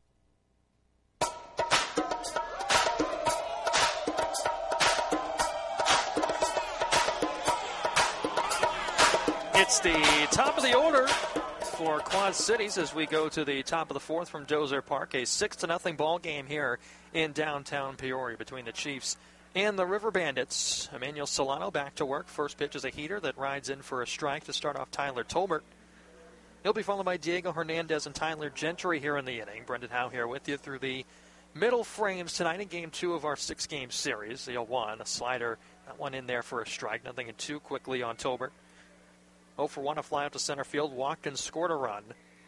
It's the top of the order for Quad Cities as we go to the top of the fourth from Dozer Park. A 6-0 ball game here in downtown Peoria between the Chiefs and the River Bandits. Emmanuel Solano back to work. First pitch is a heater that rides in for a strike to start off Tyler Tolbert. He'll be followed by Diego Hernandez and Tyler Gentry here in the inning. Brendan Howe here with you through the middle frames tonight in Game 2 of our 6-game series. The 0-1, a slider, that one in there for a strike. Nothing in 2 quickly on Tolbert. 0 for 1, a fly out to center field, walked and scored a run.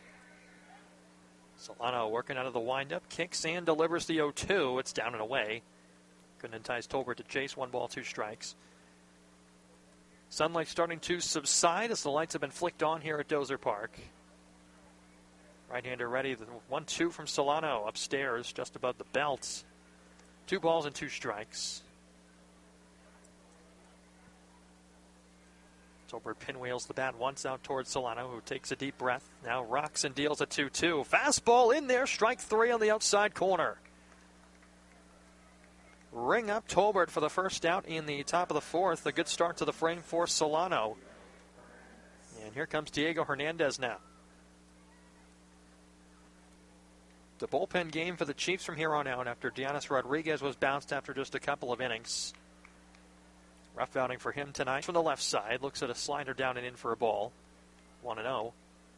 Solano working out of the windup, kicks and delivers the 0-2. It's down and away. Couldn't entice Tolbert to chase. 1 ball, 2 strikes. Sunlight starting to subside as the lights have been flicked on here at Dozer Park. Right-hander ready. The 1-2 from Solano upstairs, just above the belt. 2 balls and 2 strikes. Tolbert pinwheels the bat once out towards Solano, who takes a deep breath. Now rocks and deals a 2-2. Fastball in there, strike 3 on the outside corner. Ring up Tolbert for the first out in the top of the fourth. A good start to the frame for Solano. And here comes Diego Hernandez now. The bullpen game for the Chiefs from here on out after Dionis Rodriguez was bounced after just a couple of innings. Rough outing for him tonight from the left side. Looks at a slider down and in for a ball. 1-0.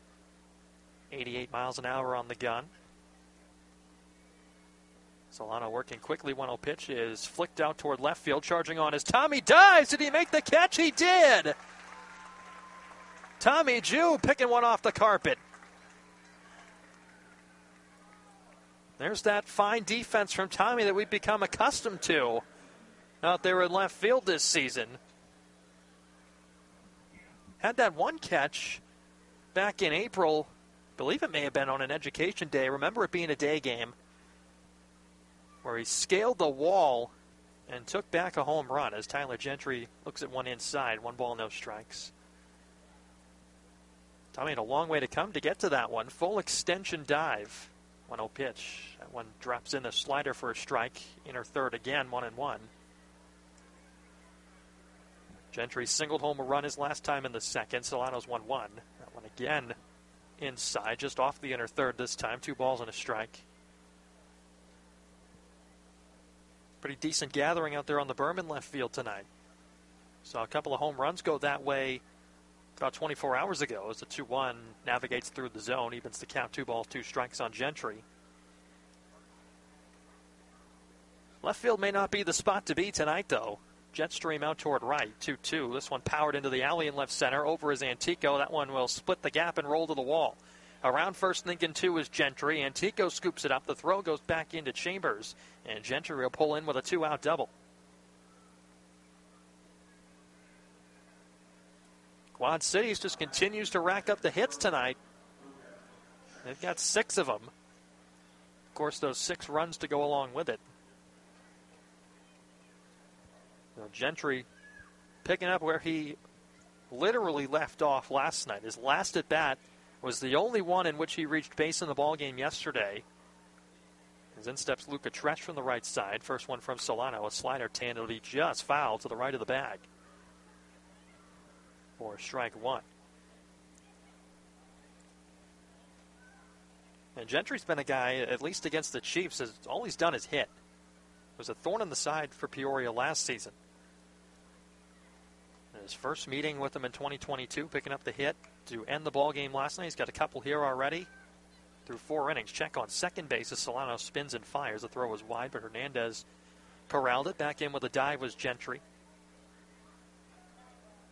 88 miles an hour on the gun. Solano working quickly. 1-0 pitch is flicked out toward left field. Charging on as Tommy dives. Did he make the catch? He did. Tommy Jew picking one off the carpet. There's that fine defense from Tommy that we've become accustomed to out there in left field this season. Had that one catch back in April. I believe it may have been on an education day. Remember it being a day game where he scaled the wall and took back a home run as Tyler Gentry looks at one inside. 1 ball, no strikes. Tommy had a long way to come to get to that one. Full extension dive. 1-0 pitch. That one drops in a slider for a strike. Inner third again, 1-1. Gentry singled home a run his last time in the second. Solano's 1-1. That one again inside, just off the inner third this time. 2 balls and a strike. Pretty decent gathering out there on the Berman left field tonight. Saw a couple of home runs go that way about 24 hours ago as the 2-1 navigates through the zone. Evens the count. 2 balls, 2 strikes on Gentry. Left field may not be the spot to be tonight, though. Jet stream out toward right, 2-2. This one powered into the alley in left center. Over is Antico. That one will split the gap and roll to the wall. Around first, thinking 2 is Gentry. Antico scoops it up. The throw goes back into Chambers. And Gentry will pull in with a 2-out double. Quad Cities just continues to rack up the hits tonight. They've got 6 of them. Of course, those 6 runs to go along with it. Gentry picking up where he literally left off last night. His last at bat was the only one in which he reached base in the ballgame yesterday. As in steps Luca Tresh from the right side. First one from Solano, a slider tangibly just foul to the right of the bag for strike 1. And Gentry's been a guy, at least against the Chiefs, all he's done is hit. It was a thorn in the side for Peoria last season. His first meeting with him in 2022, picking up the hit to end the ball game last night. He's got a couple here already through 4 innings. Check on second base as Solano spins and fires. The throw was wide, but Hernandez corralled it. Back in with a dive was Gentry.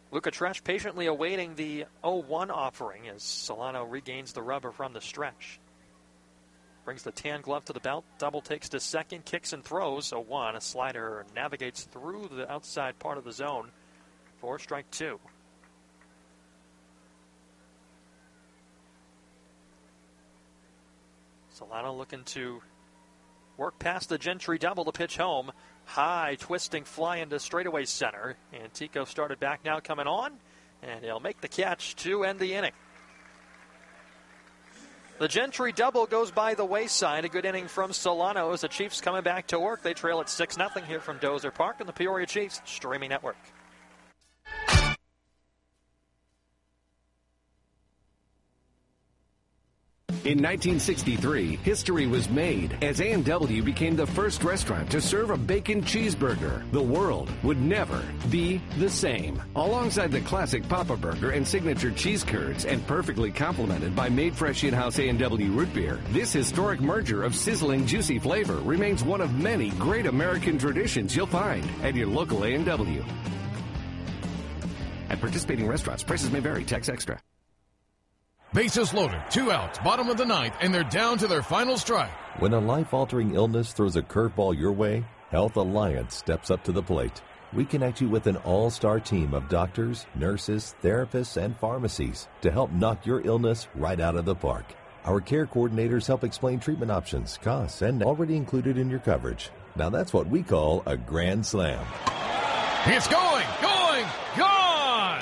Luca Tresh patiently awaiting the 0-1 offering as Solano regains the rubber from the stretch. Brings the tan glove to the belt, double takes to second, kicks and throws. 0-1, a slider navigates through the outside part of the zone for strike two. Solano looking to work past the Gentry double to pitch home. High twisting fly into straightaway center. Antico started back now coming on, and he'll make the catch to end the inning. The Gentry double goes by the wayside. A good inning from Solano as the Chiefs coming back to work. They trail at 6-0 here from Dozer Park on the Peoria Chiefs streaming network. In 1963, history was made as A&W became the first restaurant to serve a bacon cheeseburger. The world would never be the same. Alongside the classic Papa Burger and signature cheese curds, and perfectly complemented by made fresh in-house A&W root beer, this historic merger of sizzling, juicy flavor remains one of many great American traditions you'll find at your local A&W. At participating restaurants, prices may vary. Tax extra. Bases loaded, 2 outs, bottom of the ninth, and they're down to their final strike. When a life-altering illness throws a curveball your way, Health Alliance steps up to the plate. We connect you with an all-star team of doctors, nurses, therapists, and pharmacies to help knock your illness right out of the park. Our care coordinators help explain treatment options, costs, and already included in your coverage. Now that's what we call a grand slam. It's going! Gone!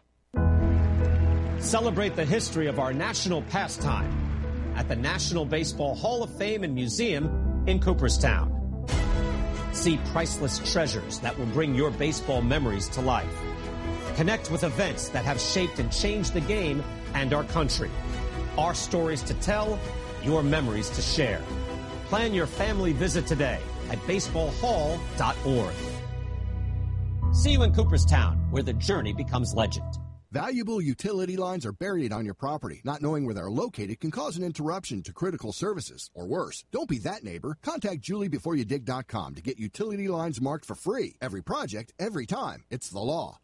Celebrate the history of our national pastime at the National Baseball Hall of Fame and Museum in Cooperstown. See priceless treasures that will bring your baseball memories to life. Connect with events that have shaped and changed the game and our country. Our stories to tell, your memories to share. Plan your family visit today at baseballhall.org. See you in Cooperstown, where the journey becomes legend. Valuable utility lines are buried on your property. Not knowing where they're located can cause an interruption to critical services. Or worse, don't be that neighbor. Contact JulieBeforeYouDig.com to get utility lines marked for free. Every project, every time. It's the law.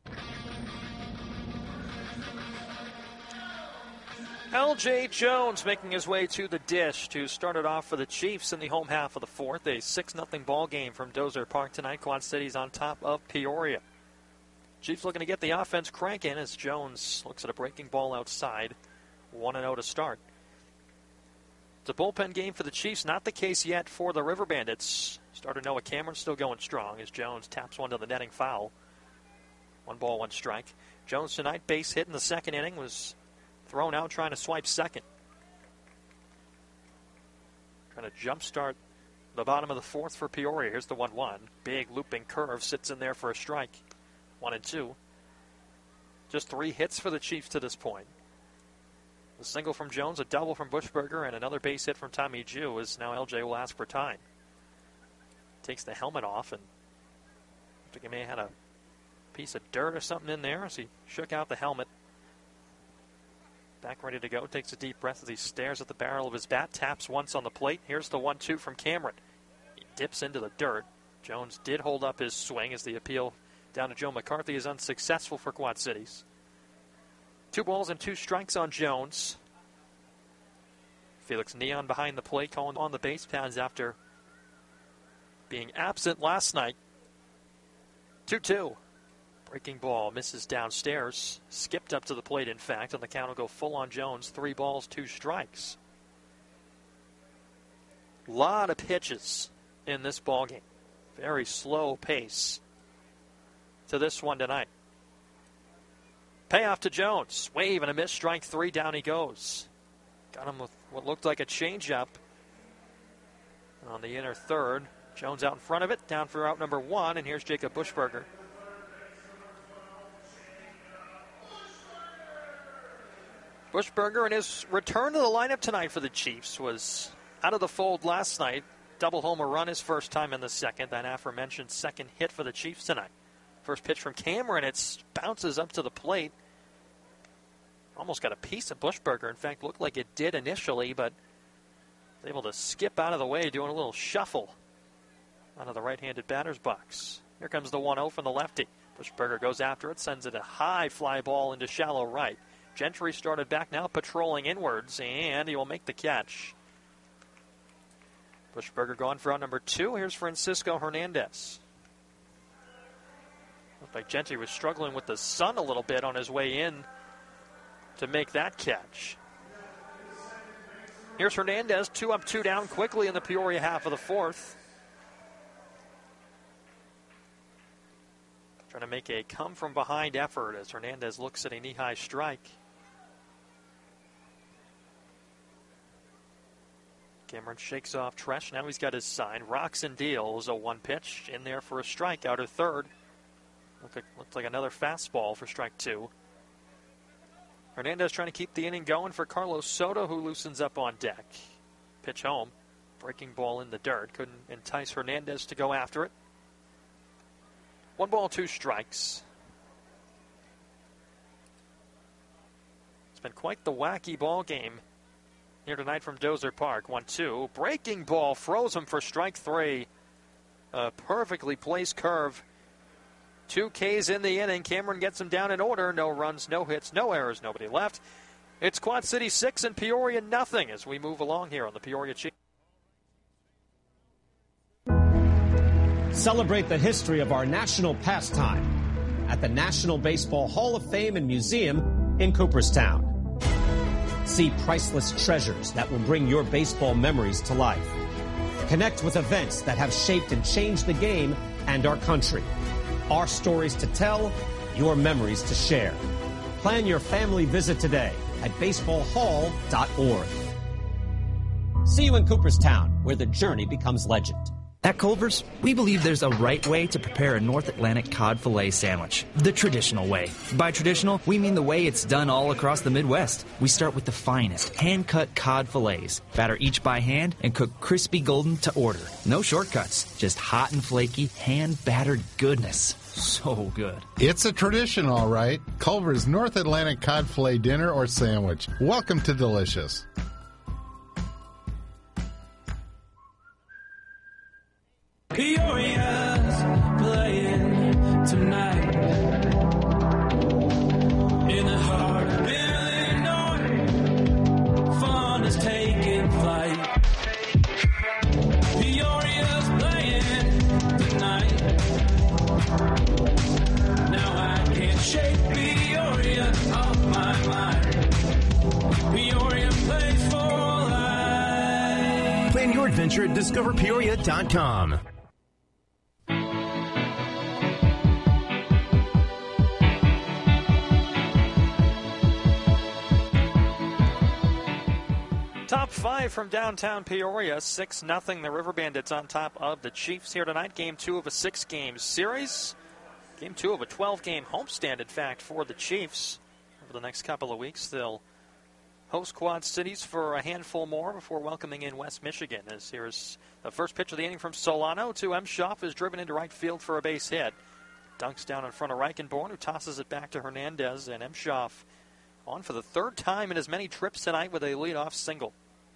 L.J. Jones making his way to the dish to start it off for the Chiefs in the home half of the fourth. A 6-0 ball game from Dozer Park tonight. Quad City's on top of Peoria. Chiefs looking to get the offense cranking as Jones looks at a breaking ball outside. 1-0 to start. It's a bullpen game for the Chiefs. Not the case yet for the River Bandits. Starter Noah Cameron still going strong as Jones taps one to the netting foul. 1 ball, 1 strike. Jones tonight base hit in the second inning, was thrown out trying to swipe second. Trying to jumpstart the bottom of the fourth for Peoria. Here's the 1-1. Big looping curve sits in there for a strike. 1-2. Just 3 hits for the Chiefs to this point. A single from Jones, a double from Buschberger, and another base hit from Tommy Jew as now LJ will ask for time. Takes the helmet off, and I think he may have had a piece of dirt or something in there as he shook out the helmet. Back ready to go, takes a deep breath as he stares at the barrel of his bat, taps once on the plate. Here's the 1-2 from Cameron. He dips into the dirt. Jones did hold up his swing as the appeal down to Joe McCarthy is unsuccessful for Quad Cities. 2 balls and 2 strikes on Jones. Felix Neon behind the plate calling on the base paths after being absent last night. 2-2. Breaking ball misses downstairs. Skipped up to the plate, in fact, and the count will go full on Jones. 3 balls, 2 strikes. A lot of pitches in this ballgame. Very slow pace to this one tonight. Payoff to Jones. Wave and a miss. Strike 3. Down he goes. Got him with what looked like a changeup on the inner third. Jones out in front of it. Down for out number 1. And here's Jacob Buschberger. Buschberger in his return to the lineup tonight for the Chiefs was out of the fold last night. Double homer run his first time in the second. That aforementioned second hit for the Chiefs tonight. First pitch from Cameron, it bounces up to the plate. Almost got a piece of Buschberger. In fact, looked like it did initially, but was able to skip out of the way, doing a little shuffle out of the right-handed batter's box. Here comes the 1-0 from the lefty. Bushberger goes after it, sends it a high fly ball into shallow right. Gentry started back now, patrolling inwards, and he will make the catch. Bushberger gone for out number 2. Here's Francisco Hernandez. Looked like Gentry was struggling with the sun a little bit on his way in to make that catch. Here's Hernandez, 2 up, 2 down quickly in the Peoria half of the 4th. Trying to make a come-from-behind effort as Hernandez looks at a knee-high strike. Cameron shakes off Tresh. Now he's got his sign. Rocks and deals a 1 pitch in there for a strike out of third. Looked like another fastball for strike 2. Hernandez trying to keep the inning going for Carlos Soto, who loosens up on deck. Pitch home. Breaking ball in the dirt. Couldn't entice Hernandez to go after it. 1 ball, 2 strikes. It's been quite the wacky ball game here tonight from Dozer Park. 1-2. Breaking ball froze him for strike 3. A perfectly placed curve. 2 Ks in the inning. Cameron gets him down in order. No runs, no hits, no errors, nobody left. It's Quad City 6 and Peoria nothing as we move along here on the Peoria Chiefs. Celebrate the history of our national pastime at the National Baseball Hall of Fame and Museum in Cooperstown. See priceless treasures that will bring your baseball memories to life. Connect with events that have shaped and changed the game and our country. Our stories to tell, your memories to share. Plan your family visit today at baseballhall.org. See you in Cooperstown, where the journey becomes legend. At Culver's, we believe there's a right way to prepare a North Atlantic cod fillet sandwich, the traditional way. By traditional, we mean the way it's done all across the Midwest. We start with the finest, hand-cut cod fillets, batter each by hand, and cook crispy golden to order. No shortcuts, just hot and flaky, hand-battered goodness. So good. It's a tradition, all right. Culver's North Atlantic cod fillet dinner or sandwich. Welcome to Delicious. Peoria's playing tonight in the heart of Illinois. Fun is taking flight. Peoria's playing tonight. Now I can't shake Peoria off my mind. Peoria plays for life. Plan your adventure at discoverpeoria.com. Top 5 from downtown Peoria, 6-0. The River Bandits on top of the Chiefs here tonight. Game 2 of a 6-game series. Game 2 of a 12-game homestand, in fact, for the Chiefs. Over the next couple of weeks, they'll host Quad Cities for a handful more before welcoming in West Michigan. As here's the first pitch of the inning from Solano to Emshoff, is driven into right field for a base hit. Dunks down in front of Reichenborn, who tosses it back to Hernandez, and Emshoff on for the 3rd time in as many trips tonight with a leadoff single.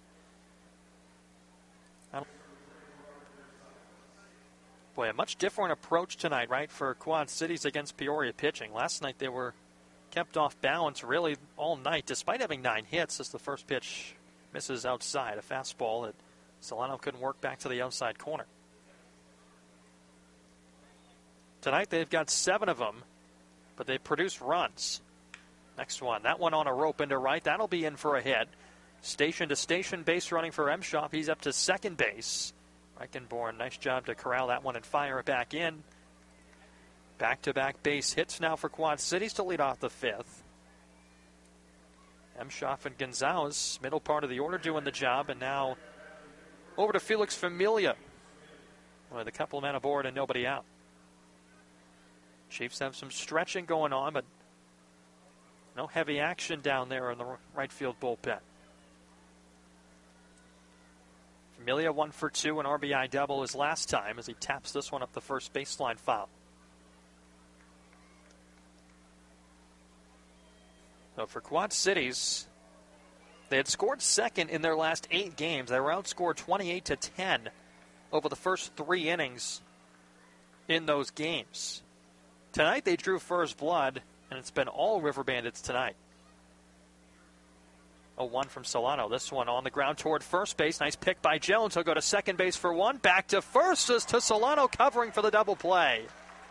Boy, a much different approach tonight, right, for Quad Cities against Peoria pitching. Last night they were kept off balance really all night, despite having 9 hits as the first pitch misses outside. A fastball that Solano couldn't work back to the outside corner. Tonight they've got 7 of them, but they produced runs. Next one, that one on a rope into right. That'll be in for a hit. Station to station base running for Emshoff. He's up to second base. Reichenborn, nice job to corral that one and fire it back in. Back-to-back base hits now for Quad Cities to lead off the 5th. Emshoff and Gonzalez, middle part of the order, doing the job. And now over to Felix Familia with a couple of men aboard and nobody out. Chiefs have some stretching going on, but no heavy action down there in the right field bullpen. Familia 1 for 2, an RBI double his last time as he taps this one up the first baseline foul. So for Quad Cities, they had scored second in their last 8 games. They were outscored 28-10 over the first 3 innings in those games. Tonight they drew first blood, and it's been all River Bandits tonight. 0-1 from Solano. This one on the ground toward first base. Nice pick by Jones. He'll go to second base for one. Back to first as to Solano covering for the double play.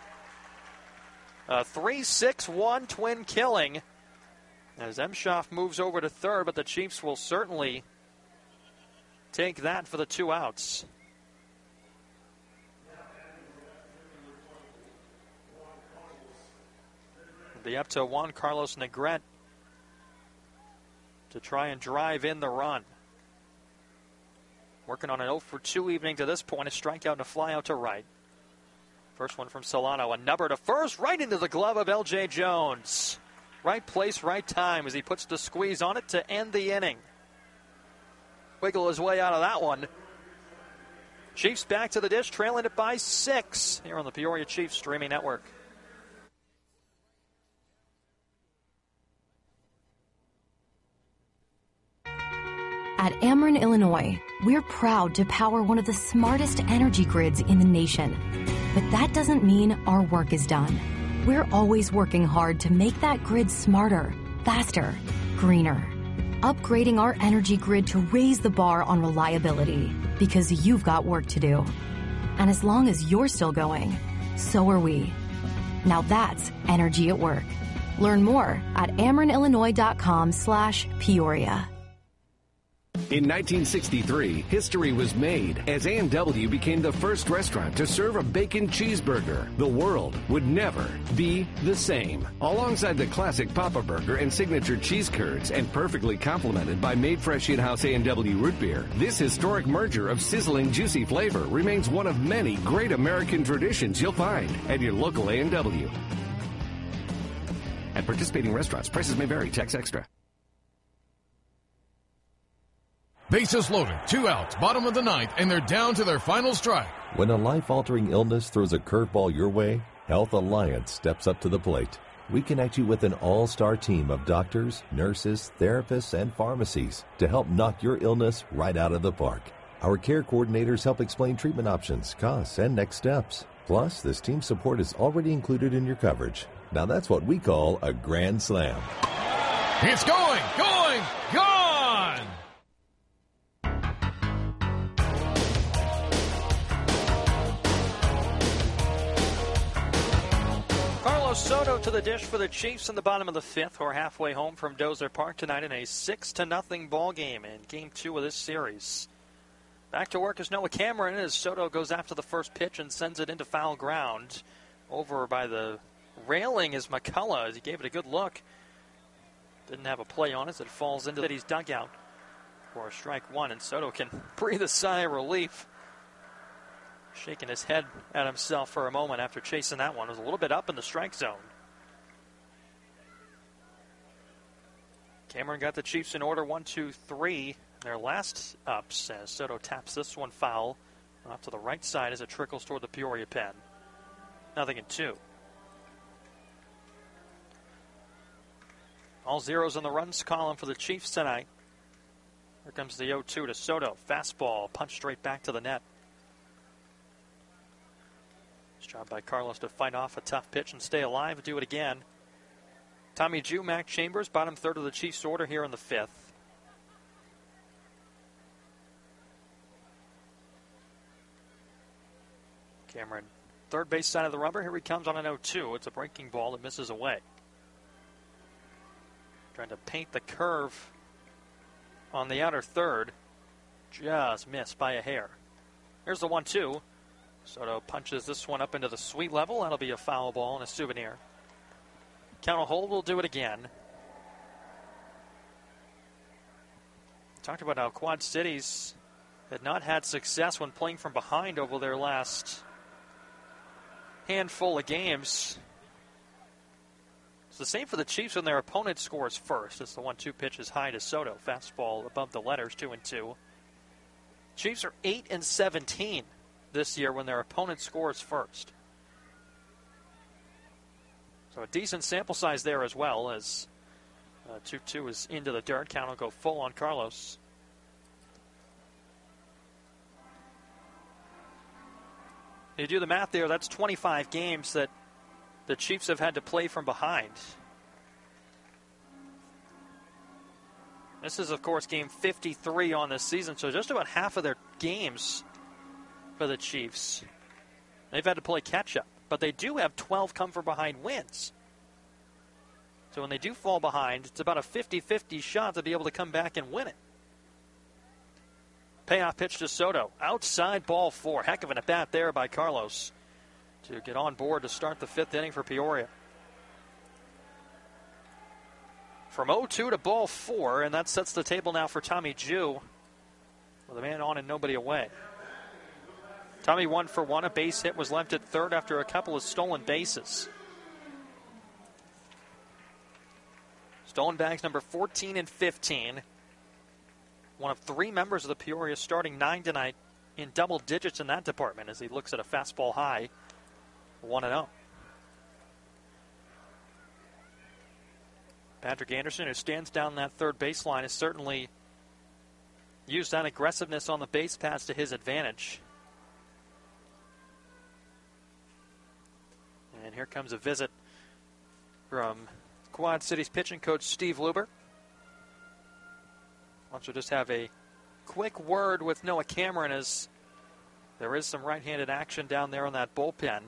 A 3-6-1 twin killing as Emshoff moves over to third, but the Chiefs will certainly take that for the 2 outs. It'll be up to Juan Carlos Negrete to try and drive in the run. Working on an 0-for-2 evening to this point. A strikeout and a fly out to right. First one from Solano. A number to first, right into the glove of L.J. Jones. Right place, right time as he puts the squeeze on it to end the inning. Wiggle his way out of that one. Chiefs back to the dish, trailing it by 6 here on the Peoria Chiefs streaming network. At Ameren, Illinois, we're proud to power one of the smartest energy grids in the nation. But that doesn't mean our work is done. We're always working hard to make that grid smarter, faster, greener. Upgrading our energy grid to raise the bar on reliability, because you've got work to do. And as long as you're still going, so are we. Now that's energy at work. Learn more at amerenillinois.com/Peoria. In 1963, history was made as A&W became the first restaurant to serve a bacon cheeseburger. The world would never be the same. Alongside the classic Papa Burger and signature cheese curds, and perfectly complemented by made fresh in-house A&W root beer, this historic merger of sizzling, juicy flavor remains one of many great American traditions you'll find at your local A&W. At participating restaurants, prices may vary. Tax extra. Bases loaded, 2 outs, bottom of the ninth, and they're down to their final strike. When a life-altering illness throws a curveball your way, Health Alliance steps up to the plate. We connect you with an all-star team of doctors, nurses, therapists, and pharmacies to help knock your illness right out of the park. Our care coordinators help explain treatment options, costs, and next steps. Plus, this team support is already included in your coverage. Now that's what we call a grand slam. It's going, gone! Carlos Soto to the dish for the Chiefs in the bottom of the 5th. We're halfway home from Dozer Park tonight in a 6-0 ball game in Game 2 of this series. Back to work is Noah Cameron as Soto goes after the first pitch and sends it into foul ground. Over by the railing is McCullough as he gave it a good look. Didn't have a play on it as it falls into his dugout for a strike one, and Soto can breathe a sigh of relief. Shaking his head at himself for a moment after chasing that one. It was a little bit up in the strike zone. Cameron got the Chiefs in order 1-2-3. Their last ups as Soto taps this one foul. Off to the right side as it trickles toward the Peoria pen. 0-2. All zeros in the runs column for the Chiefs tonight. Here comes the 0-2 to Soto. Fastball punched straight back to the net. Nice job by Carlos to fight off a tough pitch and stay alive. Do it again. Tommy Jew, Mac Chambers, bottom third of the Chiefs order here in the 5th. Cameron, third base side of the rubber. Here he comes on an 0-2. It's a breaking ball that misses away. Trying to paint the curve on the outer third. Just missed by a hair. Here's the 1-2. Soto punches this one up into the sweet level. That'll be a foul ball and a souvenir. Count a hold, will do it again. Talked about how Quad Cities had not had success when playing from behind over their last handful of games. It's the same for the Chiefs when their opponent scores first. It's the 1-2 pitch is high to Soto. Fastball above the letters, 2-2. Chiefs are 8-17 this year when their opponent scores first. So a decent sample size there as well, as 2-2 is into the dirt. Count will go full on Carlos. You do the math there, that's 25 games that the Chiefs have had to play from behind. This is, of course, game 53 on this season, so just about half of their games for the Chiefs, they've had to play catch-up. But they do have 12 come-from-behind wins. So when they do fall behind, it's about a 50-50 shot to be able to come back and win it. Payoff pitch to Soto. Outside ball 4. Heck of an at-bat there by Carlos to get on board to start the 5th inning for Peoria. From 0-2 to ball 4, and that sets the table now for Tommy Jew with a man on and nobody away. Tommy 1 for 1. A base hit was left at third after a couple of stolen bases. Stolen bags number 14 and 15. One of 3 members of the Peoria starting 9 tonight in double digits in that department as he looks at a fastball high, 1-0. Patrick Anderson, who stands down that third baseline, has certainly used that aggressiveness on the base paths to his advantage. And here comes a visit from Quad Cities pitching coach Steve Luber. Wants to just have a quick word with Noah Cameron as there is some right-handed action down there on that bullpen.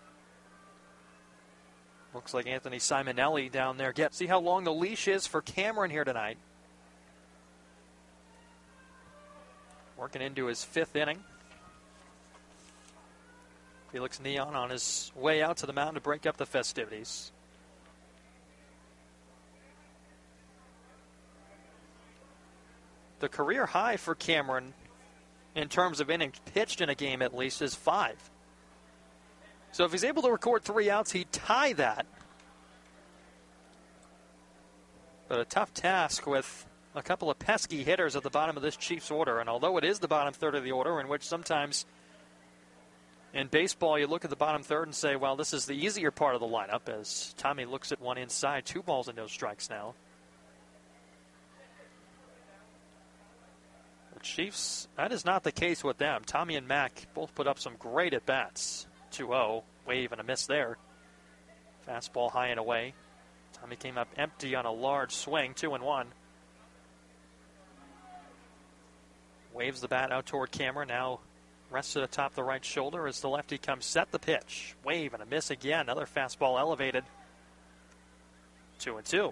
Looks like Anthony Simonelli down there. See how long the leash is for Cameron here tonight. Working into his 5th inning. Felix Neon on his way out to the mound to break up the festivities. The career high for Cameron in terms of innings pitched in a game at least is 5. So if he's able to record 3 outs, he'd tie that. But a tough task with a couple of pesky hitters at the bottom of this Chiefs order. And although it is the bottom third of the order, in which sometimes in baseball you look at the bottom third and say, well, this is the easier part of the lineup, as Tommy looks at one inside, 2 balls and no strikes now. The Chiefs, that is not the case with them. Tommy and Mack both put up some great at-bats. 2-0, wave and a miss there. Fastball high and away. Tommy came up empty on a large swing, 2-1. Waves the bat out toward Cameron, now rests it atop the right shoulder as the lefty comes set the pitch. Wave and a miss again, another fastball elevated. 2-2.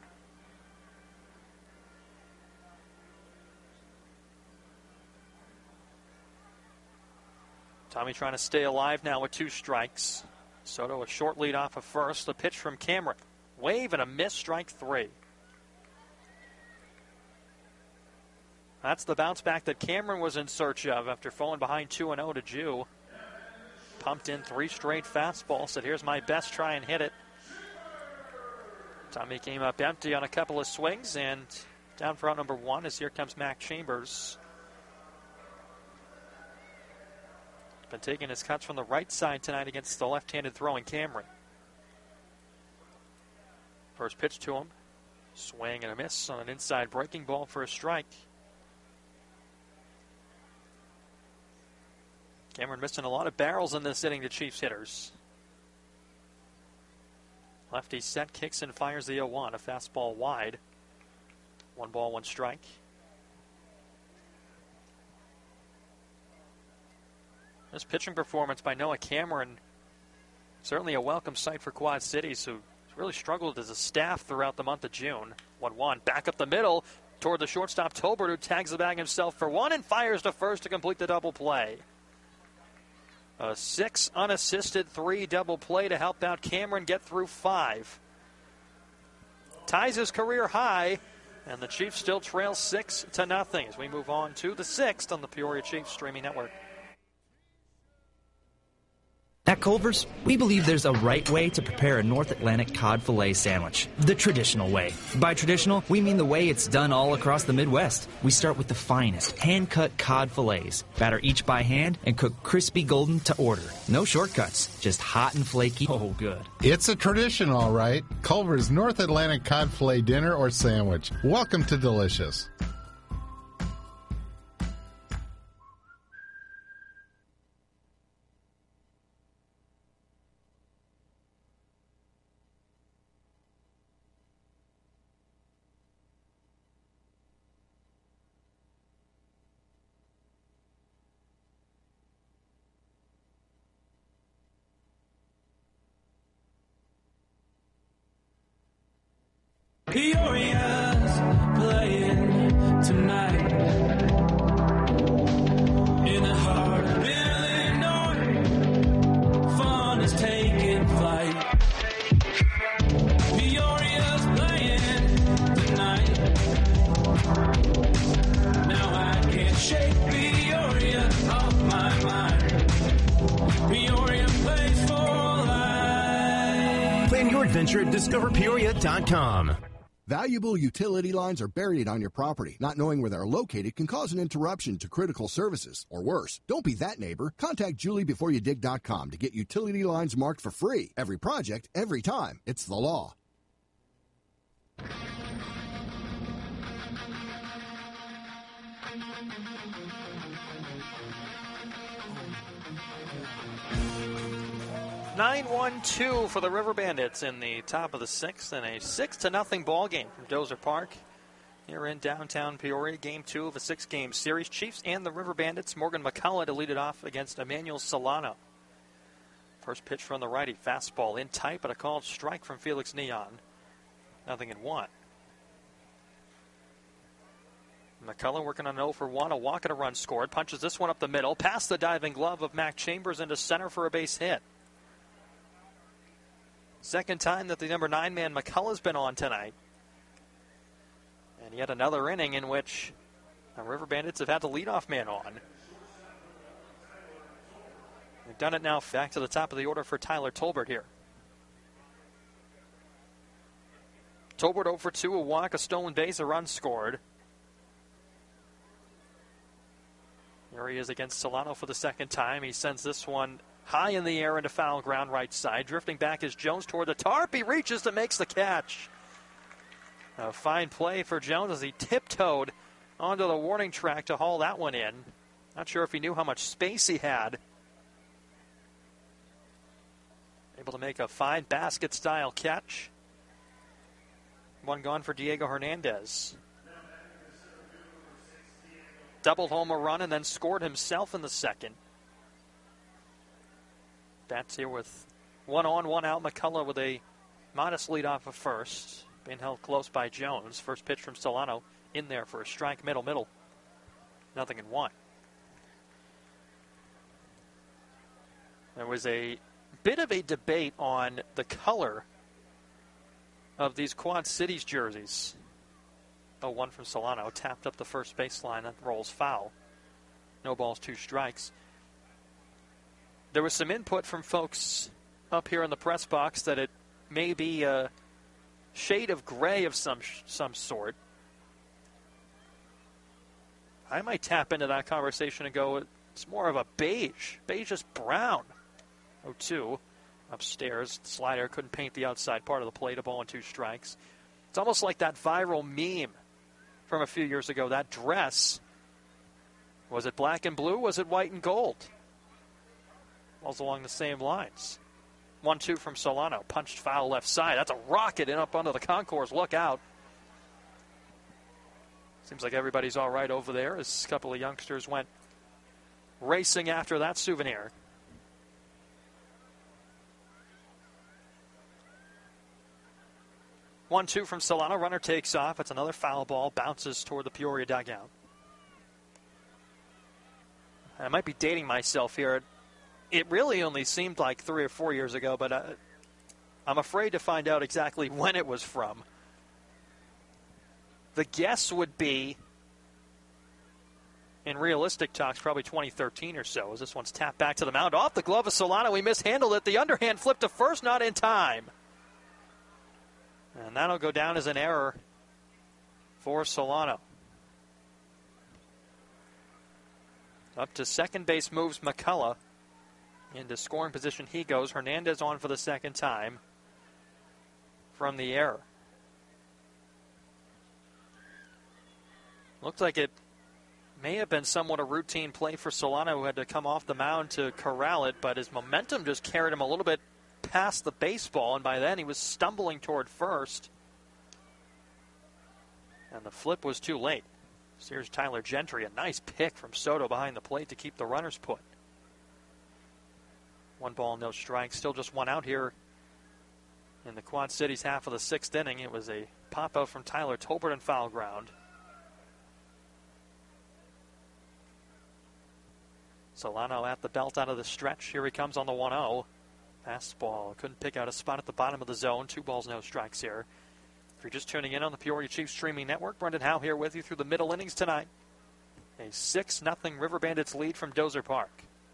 Tommy trying to stay alive now with 2 strikes. Soto a short lead off of first. The pitch from Cameron. Wave and a miss, strike 3. That's the bounce back that Cameron was in search of after falling behind 2-0 to Jew. Pumped in 3 straight fastballs. Said, here's my best, try and hit it. Tommy came up empty on a couple of swings, and down for out number 1 as here comes Mac Chambers. Been taking his cuts from the right side tonight against the left-handed throwing Cameron. First pitch to him. Swing and a miss on an inside breaking ball for a strike. Cameron missing a lot of barrels in this inning to Chiefs hitters. Lefty set, kicks and fires the 0-1. A fastball wide. 1 ball, 1 strike. This pitching performance by Noah Cameron, certainly a welcome sight for Quad Cities, who really struggled as a staff throughout the month of June. 1-1, back up the middle toward the shortstop Tolbert, who tags the bag himself for 1 and fires to first to complete the double play. A 6 unassisted 3 double play to help out Cameron get through 5. Ties his career high, and the Chiefs still trail 6-0 as we move on to the 6th on the Peoria Chiefs streaming network. At Culver's, we believe there's a right way to prepare a North Atlantic cod fillet sandwich, the traditional way. By traditional, we mean the way it's done all across the Midwest. We start with the finest, hand-cut cod fillets, batter each by hand, and cook crispy golden to order. No shortcuts, just hot and flaky. Oh, good. It's a tradition, all right. Culver's North Atlantic cod fillet dinner or sandwich. Welcome to Delicious. Peoria's playing tonight in the heart of Illinois. Fun is taking flight. Peoria's playing tonight. Now I can't shake Peoria off my mind. Peoria plays for life. Plan your adventure at discoverpeoria.com. Valuable utility lines are buried on your property. Not knowing where they're located can cause an interruption to critical services. Or worse, don't be that neighbor. Contact JulieBeforeYouDig.com to get utility lines marked for free. Every project, every time. It's the law. (9-1-2) for the River Bandits in the top of the sixth, and a 6-0 ball game from Dozer Park here in downtown Peoria. Game 2 of a 6-game series. Chiefs and the River Bandits. Morgan McCullough to lead it off against Emmanuel Solano. First pitch from the righty, fastball in tight, but a called strike from Felix Neon. 0-1. McCullough working on 0 for 1. A walk and a run scored. Punches this one up the middle, past the diving glove of Mac Chambers into center for a base hit. Second time that the number 9 man McCullough's been on tonight. And yet another inning in which the River Bandits have had the leadoff man on. They've done it now back to the top of the order for Tyler Tolbert here. Tolbert 0 for 2, a walk, a stolen base, a run scored. Here he is against Solano for the second time. He sends this one high in the air into foul ground right side. Drifting back is Jones toward the tarp. He reaches and makes the catch. A fine play for Jones as he tiptoed onto the warning track to haul that one in. Not sure if he knew how much space he had. Able to make a fine basket-style catch. One gone for Diego Hernandez. Doubled home a run and then scored himself in the second. Bats here with 1 on, 1 out. McCullough with a modest lead off of first. Being held close by Jones. First pitch from Solano in there for a strike, middle. 0-1. There was a bit of a debate on the color of these Quad Cities jerseys. 0-1 from Solano. Tapped up the first baseline. That rolls foul. No balls, 2 strikes. There was some input from folks up here in the press box that it may be a shade of gray of some sort. I might tap into that conversation and go, it's more of a beige. Beige is brown. 0-2. Upstairs, slider couldn't paint the outside part of the plate. A ball and 2 strikes. It's almost like that viral meme from a few years ago. That dress, was it black and blue? Was it white and gold? Falls along the same lines. 1-2 from Solano. Punched foul left side. That's a rocket in up under the concourse. Look out. Seems like everybody's all right over there as a couple of youngsters went racing after that souvenir. One, 2 from Solano. Runner takes off. It's another foul ball. Bounces toward the Peoria dugout. I might be dating myself here. It really only seemed like 3 or 4 years ago, but I'm afraid to find out exactly when it was from. The guess would be, in realistic talks, probably 2013 or so, as this one's tapped back to the mound. Off the glove of Solano. He mishandled it. The underhand flipped to first, not in time. And that'll go down as an error for Solano. Up to second base moves McCullough. Into scoring position he goes. Hernandez on for the second time from the error. Looked like it may have been somewhat a routine play for Solano, who had to come off the mound to corral it, but his momentum just carried him a little bit past the baseball, and by then he was stumbling toward first. And the flip was too late. So here's Tyler Gentry, a nice pick from Soto behind the plate to keep the runners put. 1 ball, no strikes. Still just 1 out here In the Quad Cities half of the 6th inning, it was a pop-out from Tyler Tolbert in foul ground. Solano at the belt out of the stretch. Here he comes on the 1-0. Fastball. Couldn't pick out a spot at the bottom of the zone. 2 balls, no strikes here. If you're just tuning in on the Peoria Chiefs streaming network, Brendan Howe here with you through the middle innings tonight. A 6-0 River Bandits lead from Dozer Park.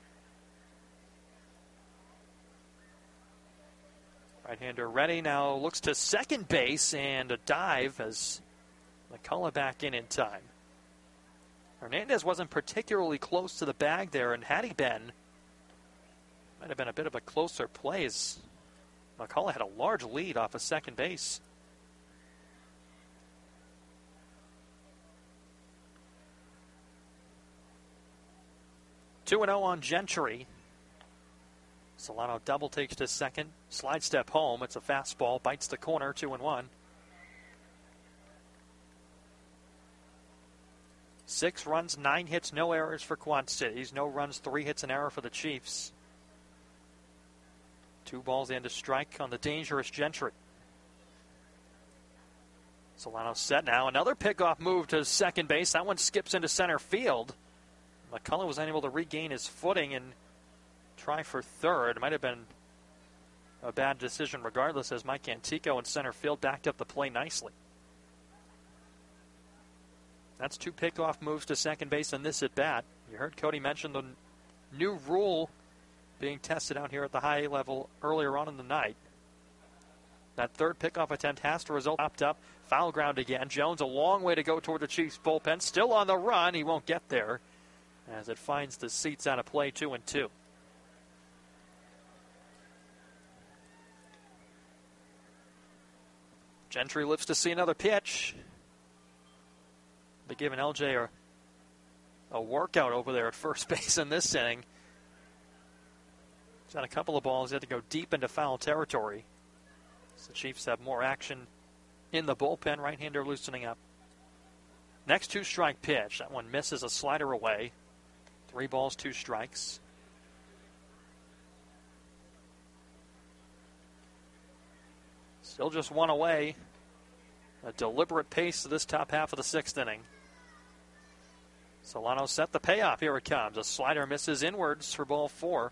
Right-hander ready, now looks to second base and a dive as McCullough back in time. Hernandez wasn't particularly close to the bag there, and had he been, might have been a bit of a closer play as McCullough had a large lead off of second base. Two 2-0 on Gentry. Solano double takes to second. Slide step home. It's a fastball. Bites the corner. 2-1. 6 runs, 9 hits, no errors for Quad Cities. No runs, 3 hits, an error for the Chiefs. 2 balls and a strike on the dangerous Gentry. Solano set now. Another pickoff move to second base. That one skips into center field. McCullough was unable to regain his footing and try for third. Might have been a bad decision regardless, as Mike Antico in center field backed up the play nicely. That's 2 pickoff moves to second base in this at bat. You heard Cody mention the new rule being tested out here at the high level earlier on in the night. That third pickoff attempt has to result popped up. Foul ground again. Jones a long way to go toward the Chiefs bullpen. Still on the run. He won't get there as it finds the seats out of play. 2-2. Gentry lives to see another pitch. They're giving LJ a workout over there at first base in this inning. He's had a couple of balls. He had to go deep into foul territory. So the Chiefs have more action in the bullpen. Right-hander loosening up. Next 2-strike pitch. That one misses, a slider away. 3 balls, 2 strikes. Still just 1 away. A deliberate pace to this top half of the 6th inning. Solano set the payoff. Here it comes. A slider misses inwards for ball 4.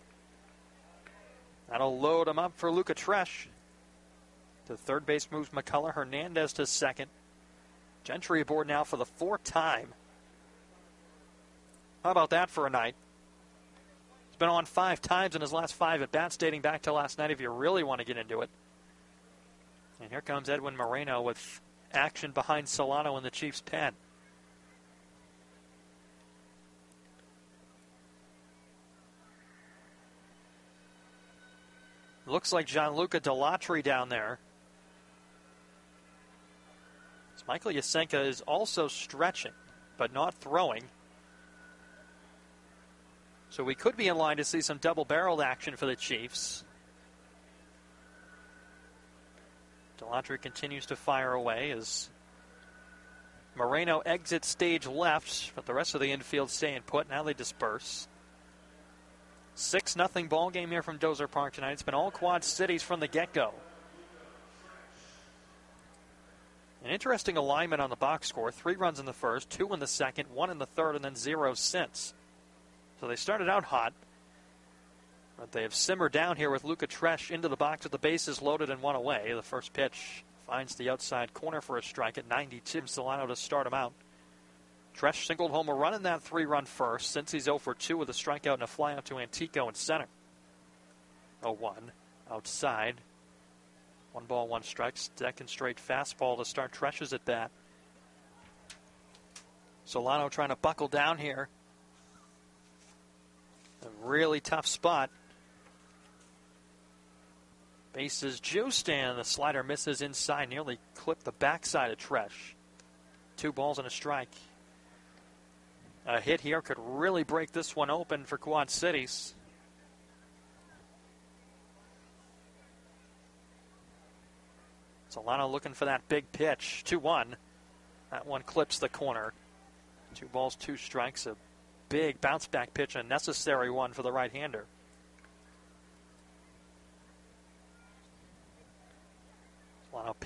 That'll load him up for Luca Tresh. To third base moves McCullough. Hernandez to second. Gentry aboard now for the 4th time. How about that for a night? He's been on 5 times in his last 5 at-bats dating back to last night if you really want to get into it. And here comes Edwin Moreno with action behind Solano in the Chiefs' pen. Looks like Gianluca Delatri down there. Michael Yasenka is also stretching, but not throwing. So we could be in line to see some double-barreled action for the Chiefs. Delatri continues to fire away as Moreno exits stage left, but the rest of the infield staying put. Now they disperse. 6-0 ball game here from Dozer Park tonight. It's been all Quad Cities from the get-go. An interesting alignment on the box score. 3 runs in the first, 2 in the second, 1 in the third, and then 0 since. So they started out hot, but they have simmered down here with Luca Tresh into the box with the bases loaded and 1 away. The first pitch finds the outside corner for a strike at 92. Solano to start him out. Tresh singled home a run in that 3-run first, since he's 0 for 2 with a strikeout and a flyout to Antico in center. 0-1 outside. 1 ball, 1 strike. Second straight fastball to start Tresh's at bat. Solano trying to buckle down here. A really tough spot. Bases juiced, and the slider misses inside. Nearly clipped the backside of Tresh. 2 balls and a strike. A hit here could really break this one open for Quad Cities. Solano looking for that big pitch. 2-1. That one clips the corner. 2 balls, 2 strikes. A big bounce-back pitch, a necessary one for the right-hander.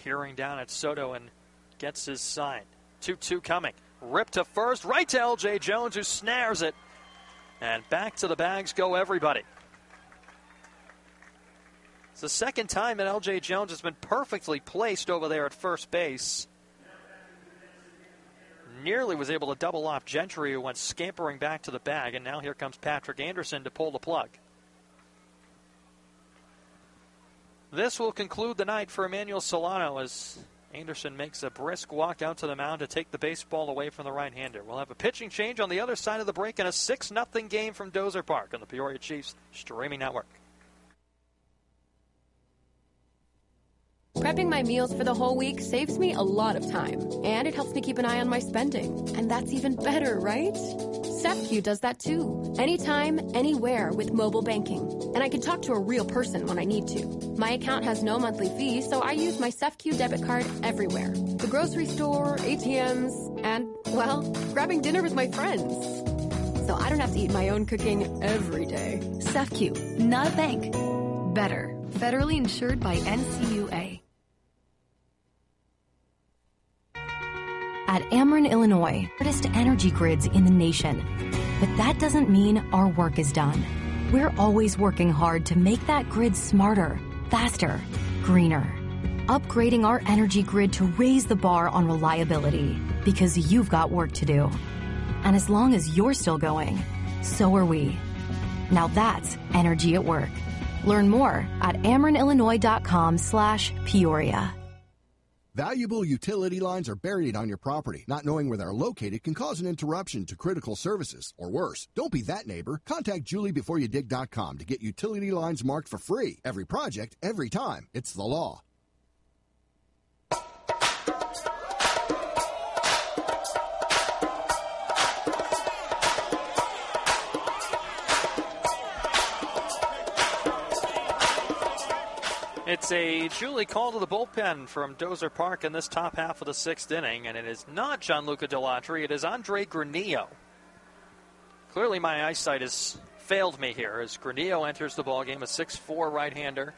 peering down at Soto and gets his sign. 2-2 coming. Rip to first, right to L.J. Jones, who snares it. And back to the bags go everybody. It's the second time that L.J. Jones has been perfectly placed over there at first base. Nearly was able to double off Gentry, who went scampering back to the bag, and now here comes Patrick Anderson to pull the plug. This will conclude the night for Emmanuel Solano as Anderson makes a brisk walk out to the mound to take the baseball away from the right-hander. We'll have a pitching change on the other side of the break and a 6-0 game from Dozer Park on the Peoria Chiefs streaming network. Prepping my meals for the whole week saves me a lot of time, and it helps me keep an eye on my spending. And that's even better, right? SEFCU does that too. Anytime, anywhere with mobile banking. And I can talk to a real person when I need to. My account has no monthly fee, so I use my SEFCU debit card everywhere. The grocery store, ATMs, and, well, grabbing dinner with my friends. So I don't have to eat my own cooking every day. SEFCU, not a bank. Better. Federally insured by NCUA. At Ameren, Illinois, largest energy grids in the nation. But that doesn't mean our work is done. We're always working hard to make that grid smarter, faster, greener. Upgrading our energy grid to raise the bar on reliability, because you've got work to do. And as long as you're still going, so are we. Now that's energy at work. Learn more at amerenillinois.com/Peoria. Valuable utility lines are buried on your property. Not knowing where they're located can cause an interruption to critical services, or worse. Don't be that neighbor. Contact JulieBeforeYouDig.com to get utility lines marked for free. Every project, every time. It's the law. It's a Julie call to the bullpen from Dozer Park in this top half of the sixth inning, and it is not Gianluca Delatri, it is Andre Granillo. Clearly my eyesight has failed me here as Granillo enters the ballgame, a 6'4" right-hander.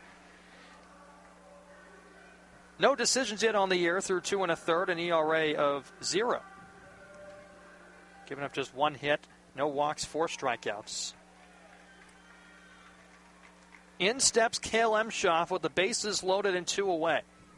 No decisions yet on the year through 2 1/3, an ERA of 0. Giving up just 1 hit, no walks, 4 strikeouts. In steps Cale Emshoff with the bases loaded and 2 away.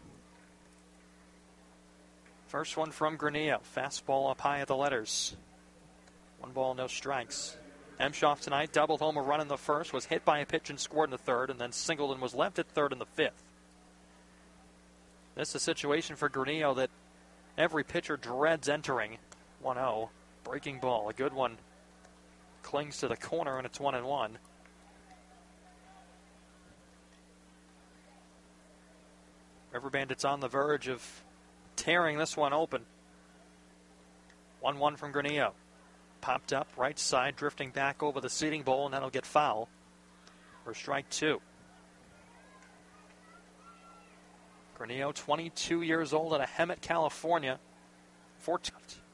First one from Granillo. Fastball up high at the letters. 1 ball, no strikes. Emshoff tonight doubled home a run in the first, was hit by a pitch and scored in the third, and then singled and was left at third in the fifth. This is a situation for Granillo that every pitcher dreads entering. 1-0. Breaking ball. A good one. Clings to the corner, and it's 1-1. River Bandits on the verge of tearing this one open. 1-1 from Granillo. Popped up, right side, drifting back over the seating bowl, and that'll get foul for strike 2. Granillo, 22 years old, out of Hemet, California. 14.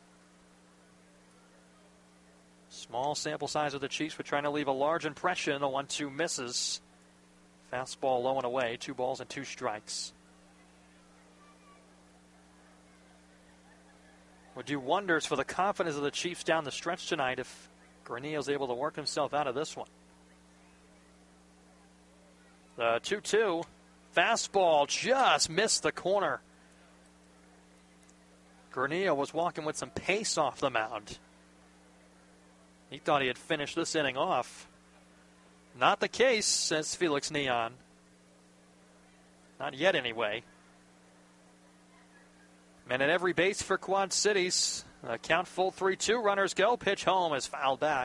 Small sample size of the Chiefs, but trying to leave a large impression. The 1-2 misses. Fastball low and away. 2 balls and 2 strikes. Would do wonders for the confidence of the Chiefs down the stretch tonight if Granillo's able to work himself out of this one. The 2-2. Fastball just missed the corner. Granillo was walking with some pace off the mound. He thought he had finished this inning off. Not the case, says Felix Neon. Not yet, anyway. And at every base for Quad Cities, count full 3-2, runners go. Pitch home is fouled back.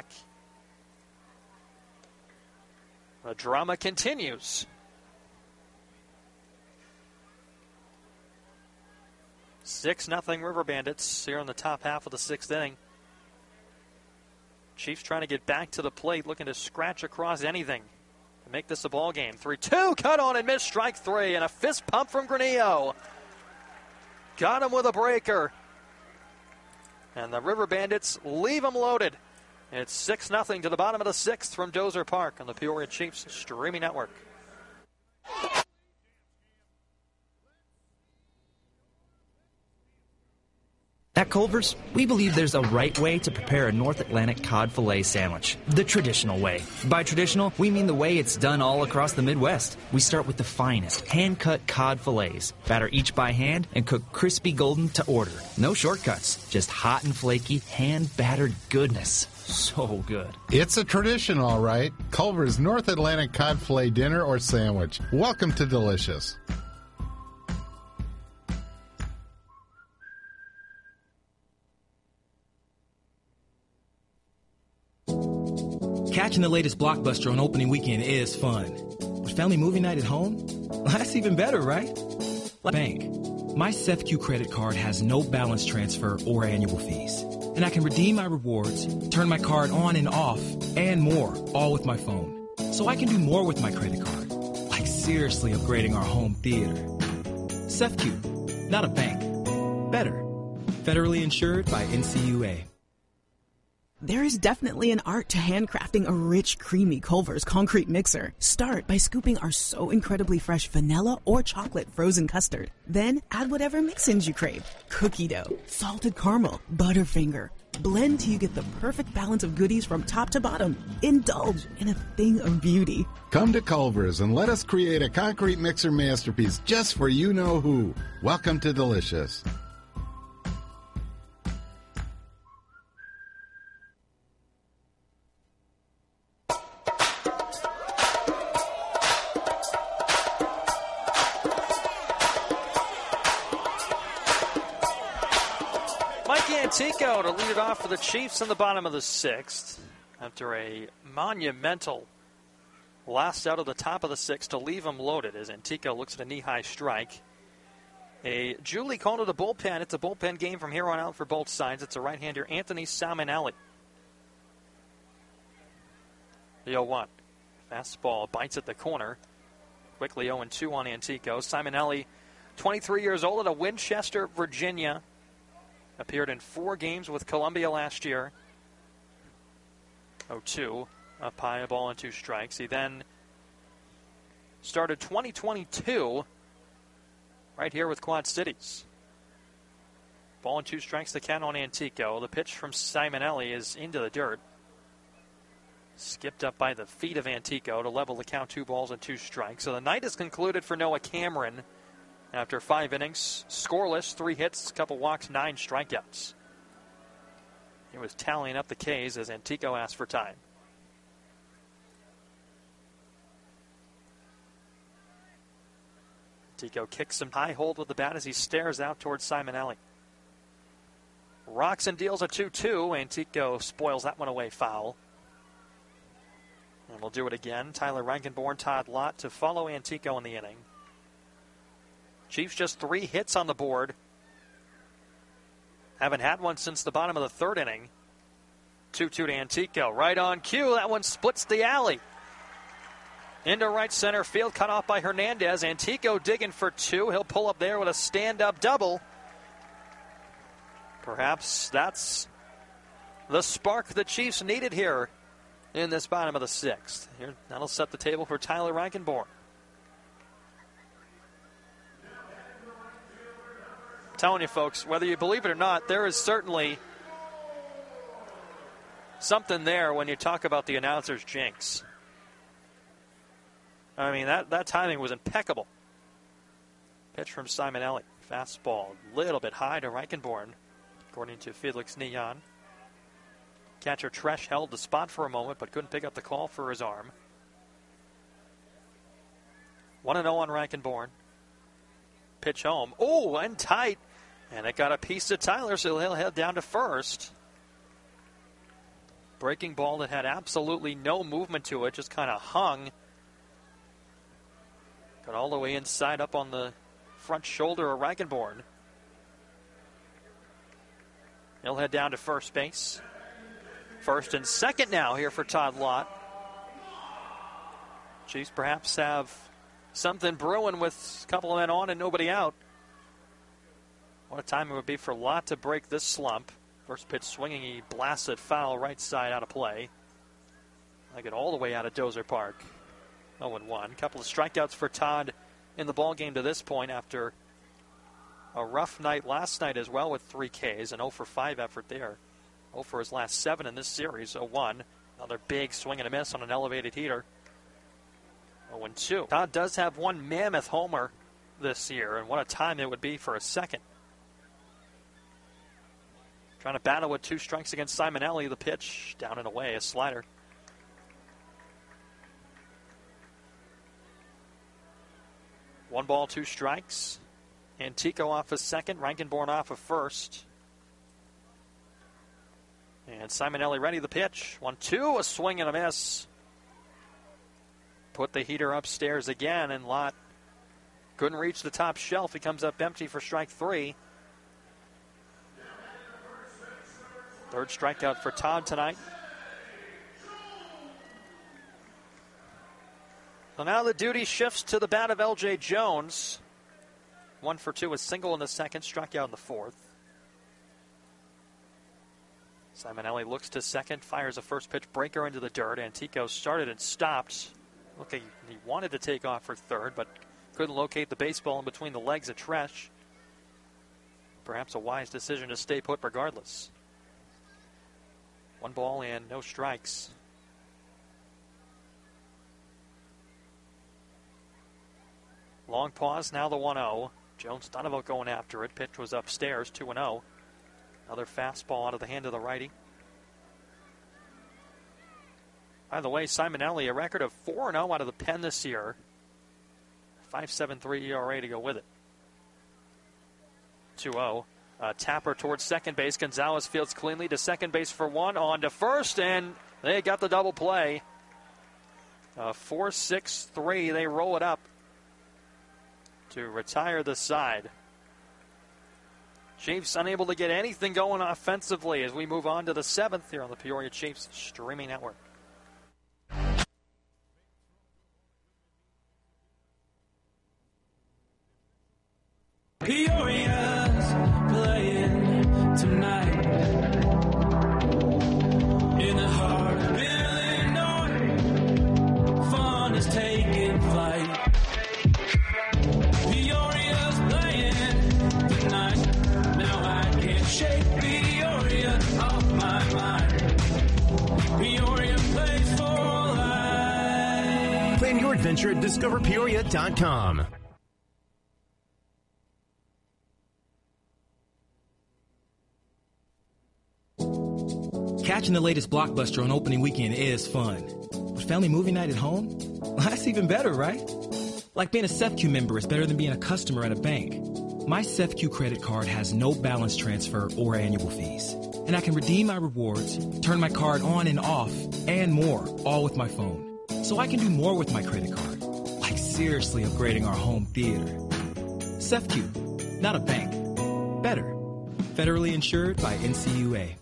The drama continues. (6-0) River Bandits here in the top half of the sixth inning. Chiefs trying to get back to the plate, looking to scratch across anything to make this a ball game. 3-2, cut on and missed, strike 3, and a fist pump from Granillo. Got him with a breaker. And the River Bandits leave him loaded. It's 6-0 to the bottom of the sixth from Dozer Park on the Peoria Chiefs streaming network. At Culver's, we believe there's a right way to prepare a North Atlantic cod fillet sandwich, the traditional way. By traditional, we mean the way it's done all across the Midwest. We start with the finest, hand-cut cod fillets, batter each by hand, and cook crispy golden to order. No shortcuts, just hot and flaky, hand-battered goodness. So good. It's a tradition, all right. Culver's North Atlantic cod fillet dinner or sandwich. Welcome to Delicious. Catching the latest blockbuster on opening weekend is fun. But family movie night at home? That's even better, right? Like bank. My SEFCU credit card has no balance transfer or annual fees. And I can redeem my rewards, turn my card on and off, and more, all with my phone. So I can do more with my credit card. Like seriously upgrading our home theater. SEFCU, not a bank. Better. Federally insured by NCUA. There is definitely an art to handcrafting a rich, creamy Culver's concrete mixer. Start by scooping our so incredibly fresh vanilla or chocolate frozen custard. Then add whatever mix-ins you crave. Cookie dough, salted caramel, Butterfinger. Blend till you get the perfect balance of goodies from top to bottom. Indulge in a thing of beauty. Come to Culver's and let us create a concrete mixer masterpiece just for you-know-who. Welcome to Delicious. Antico to lead it off for the Chiefs in the bottom of the sixth after a monumental last out of the top of the sixth to leave them loaded as Antico looks at a knee-high strike. Julie called it a bullpen. It's a bullpen game from here on out for both sides. It's a right-hander, Anthony Salmonelli. The 0-1. Fastball bites at the corner. Quickly 0-2 on Antico. Salmonelli, 23 years old, out of Winchester, Virginia. Appeared in 4 games with Columbia last year. 0-2, up high, a ball and 2 strikes. He then started 2022 right here with Quad Cities. Ball and 2 strikes, the count on Antico. The pitch from Simonelli is into the dirt. Skipped up by the feet of Antico to level the count, 2 balls and 2 strikes. So the night is concluded for Noah Cameron. After 5 innings, scoreless, 3 hits, a couple walks, 9 strikeouts. He was tallying up the Ks as Antico asked for time. Antico kicks some high hold with the bat as he stares out towards Simonelli. Rocks and deals a 2-2. Antico spoils that one away foul. And we'll do it again. Tyler Reichenborn, Todd Lott to follow Antico in the inning. Chiefs just 3 hits on the board. Haven't had one since the bottom of the 3rd inning. 2-2 to Antico. Right on cue. That one splits the alley. Into right center field. Cut off by Hernandez. Antico digging for 2. He'll pull up there with a stand-up double. Perhaps that's the spark the Chiefs needed here in this bottom of the 6th. Here, that'll set the table for Tyler Reichenborn. Telling you folks, whether you believe it or not, there is certainly something there when you talk about the announcer's jinx. I mean, that timing was impeccable. Pitch from Simonelli. Fastball, a little bit high to Reichenborn, according to Felix Neon. Catcher Tresh held the spot for a moment, but couldn't pick up the call for his arm. 1-0 on Reichenborn. Pitch home. Oh, and tight. And it got a piece to Tyler, so he'll head down to first. Breaking ball that had absolutely no movement to it, just kind of hung. Got all the way inside up on the front shoulder of Reichenborn. He'll head down to first base. First and second now here for Todd Lott. Chiefs perhaps have something brewing with a couple of men on and nobody out. What a time it would be for Lott to break this slump. First pitch swinging, he blasted foul right side out of play. I get all the way out of Dozer Park. 0-1. Couple of strikeouts for Todd in the ballgame to this point after a rough night last night as well with 3 Ks, an 0 for 5 effort there. 0 for his last 7 in this series, 0-1. Another big swing and a miss on an elevated heater. 0-2. Todd does have one mammoth homer this year, and what a time it would be for a second. Trying to battle with 2 strikes against Simonelli. The pitch down and away, a slider. One ball, 2 strikes. Antico off of second, Rankenborn off of first. And Simonelli ready the pitch. 1-2, a swing and a miss. Put the heater upstairs again, and Lott couldn't reach the top shelf. He comes up empty for strike 3. Third strikeout for Todd tonight. So now the duty shifts to the bat of L.J. Jones. 1 for 2, a single in the second, struck out in the fourth. Simonelli looks to second, fires a first pitch breaker into the dirt. Antico started and stopped. Looking, he wanted to take off for third, but couldn't locate the baseball in between the legs of Tresh. Perhaps a wise decision to stay put regardless. 1 ball and no strikes. Long pause, now the 1-0. Jones thought about going after it. Pitch was upstairs, 2-0. Another fastball out of the hand of the righty. By the way, Simonelli, a record of 4-0 out of the pen this year. 5.73 ERA to go with it. 2-0. Tapper towards second base. Gonzalez fields cleanly to second base for 1. On to first, and they got the double play. 4-6-3. They roll it up to retire the side. Chiefs unable to get anything going offensively as we move on to the 7th here on the Peoria Chiefs streaming network. Peoria's playing tonight in the heart of Illinois. Fun is taking flight. Peoria's playing tonight. Now I can't shake Peoria off my mind. Peoria plays for life. Plan your adventure at discoverpeoria.com. Catching the latest blockbuster on opening weekend is fun. But family movie night at home? Well, that's even better, right? Like being a SEFCU member is better than being a customer at a bank. My SEFCU credit card has no balance transfer or annual fees. And I can redeem my rewards, turn my card on and off, and more, all with my phone. So I can do more with my credit card. Like seriously upgrading our home theater. SEFCU, not a bank. Better. Federally insured by NCUA.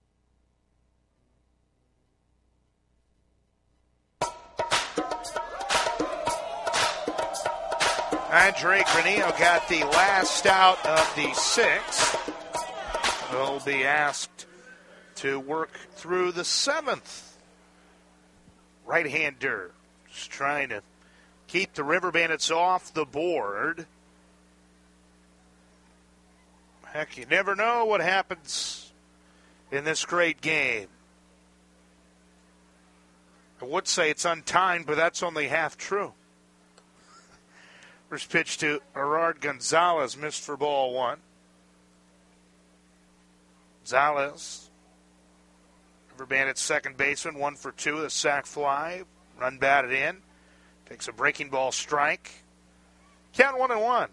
Andre Granillo got the last out of the 6th. He'll be asked to work through the 7th. Right-hander just trying to keep the River Bandits off the board. Heck, you never know what happens in this great game. I would say it's untimed, but that's only half true. First pitch to Gerard Gonzalez, missed for ball 1. Gonzalez, River Bandits second baseman, 1 for 2, the sac fly, run batted in, takes a breaking ball strike. Count 1-1.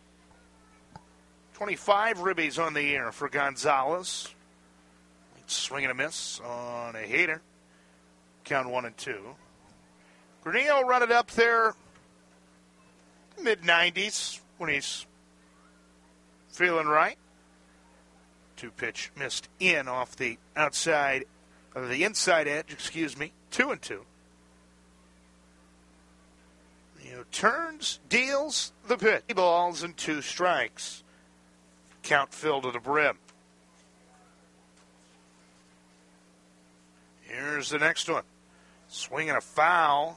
25 ribbies on the year for Gonzalez. Swing and a miss on a hater. Count 1-2. Granillo run it up there. Mid-90s when he's feeling right. 2-pitch missed in off the outside, or the inside edge, 2-2. Turns, deals the pitch. 3 balls and 2 strikes. Count filled to the brim. Here's the next one. Swing and a foul.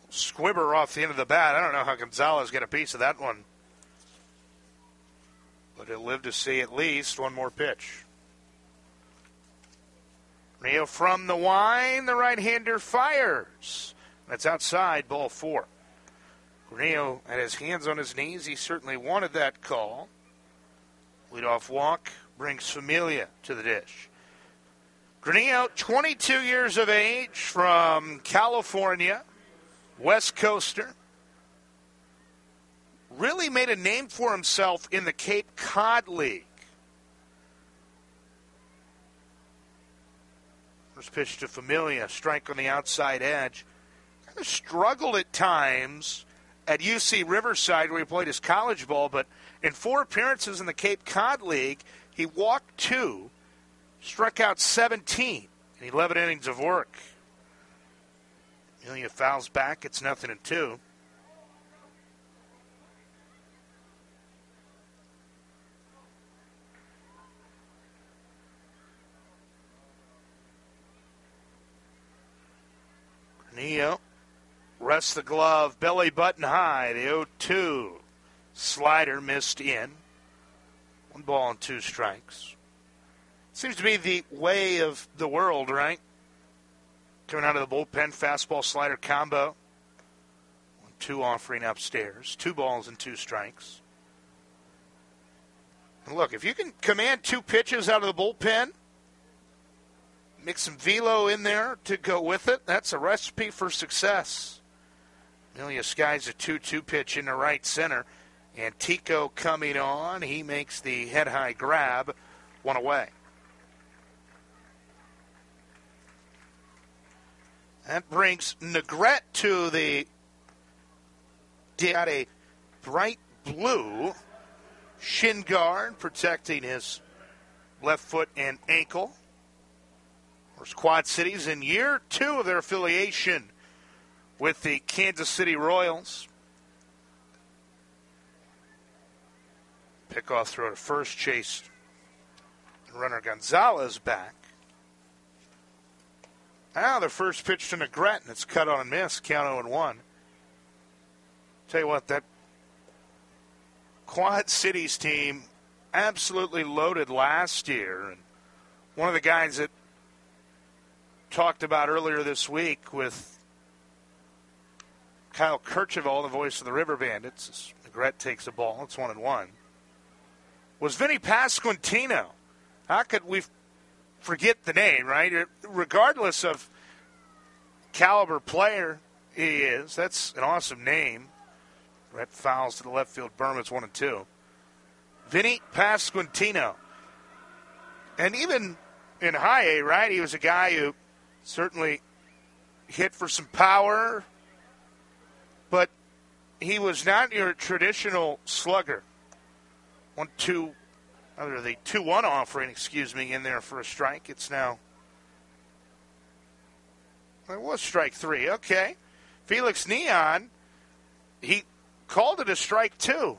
Squibber off the end of the bat. I don't know how Gonzalez got a piece of that one. but he'll live to see at least one more pitch. Granillo from the line, the right-hander fires. That's outside, ball 4. Granillo had his hands on his knees. He certainly wanted that call. Leadoff walk brings Familia to the dish. Granillo, 22 years of age, from California, West Coaster. Really made a name for himself in the Cape Cod League. First pitch to Familia, strike on the outside edge. Kind of struggled at times at UC Riverside where he played his college ball, but in 4 appearances in the Cape Cod League, he walked 2, struck out 17 in 11 innings of work. Familia fouls back, it's 0-2. Granillo rests the glove, belly button high. The 0-2 slider missed in. 1 ball and 2 strikes. Seems to be the way of the world, right? Coming out of the bullpen, fastball slider combo. 1-2 offering upstairs. 2 balls and 2 strikes. And look, if you can command 2 pitches out of the bullpen, mix some velo in there to go with it, that's a recipe for success. Familia skies a 2-2 pitch into right center. And Tico coming on. He makes the head-high grab. 1 away. That brings Negrete to the got a bright blue shin guard protecting his left foot and ankle. Of course, Quad Cities in year 2 of their affiliation with the Kansas City Royals. Pickoff throw to first, chase runner Gonzalez back. Now the first pitch to Negrete, and it's cut on and miss, count 0-1. Tell you what, that Quad Cities team absolutely loaded last year. And one of the guys that talked about earlier this week with Kyle Kercheval, the voice of the River Bandits, as Negrete takes the ball, it's 1-1, was Vinny Pasquantino. How could we forget the name, right? Regardless of caliber player he is, that's an awesome name. Negrete fouls to the left field berm. It's 1-2. Vinny Pasquantino. And even in high A, right, he was a guy who certainly hit for some power, but he was not your traditional slugger. 1-2, other the 2-1 offering, in there for a strike. It's now, it was strike 3. Okay. Felix Neon, he called it a strike 2.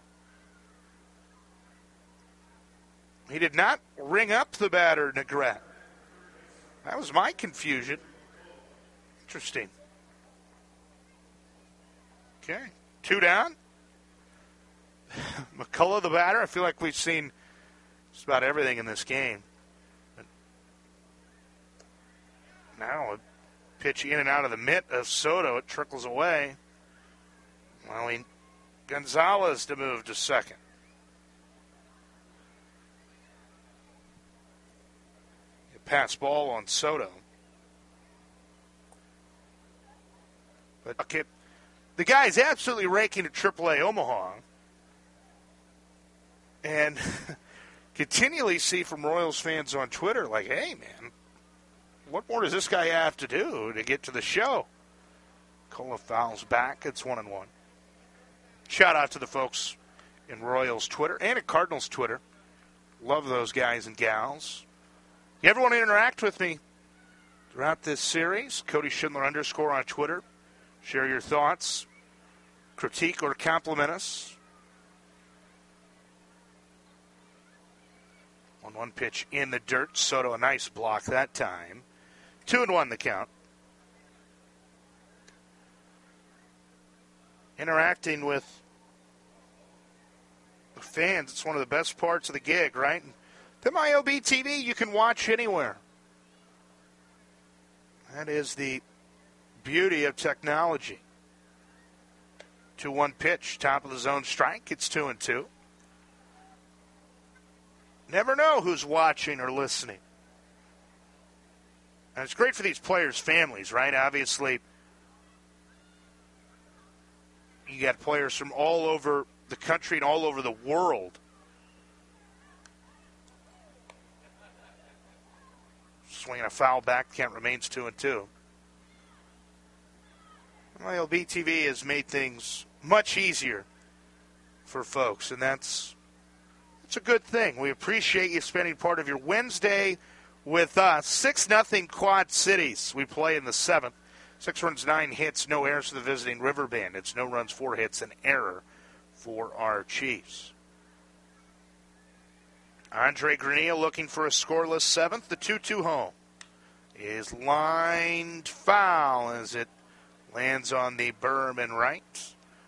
He did not ring up the batter, Negrete. That was my confusion. Interesting. Okay. 2 down. McCullough, the batter. I feel like we've seen just about everything in this game. But now a pitch in and out of the mitt of Soto. It trickles away. Allowing Gonzalez to move to second. A pass ball on Soto. But the guy is absolutely raking at AAA Omaha. And continually see from Royals fans on Twitter, like, hey, man, what more does this guy have to do to get to the show? Cola fouls back. It's 1-1. Shout out to the folks in Royals Twitter and at Cardinals Twitter. Love those guys and gals. You ever want to interact with me throughout this series? Cody Schindler _ on Twitter. Share your thoughts, critique, or compliment us. 1-1 pitch in the dirt. Soto, a nice block that time. 2-1 the count. Interacting with the fans, it's one of the best parts of the gig, right? The MyOB TV you can watch anywhere. That is the beauty of technology. 2-1 pitch, top of the zone strike. It's 2-2. Never know who's watching or listening. And it's great for these players' families, right? Obviously, you got players from all over the country and all over the world. Swinging a foul back, count remains 2-2. MyOB TV has made things much easier for folks, and that's a good thing. We appreciate you spending part of your Wednesday with us. 6-0 Quad Cities. We play in the 7th. 6 runs, 9 hits, no errors for the visiting River Bandits. No runs, 4 hits, an error for our Chiefs. Andre Granillo looking for a scoreless 7th. The 2-2 home is lined foul as it lands on the berm and right.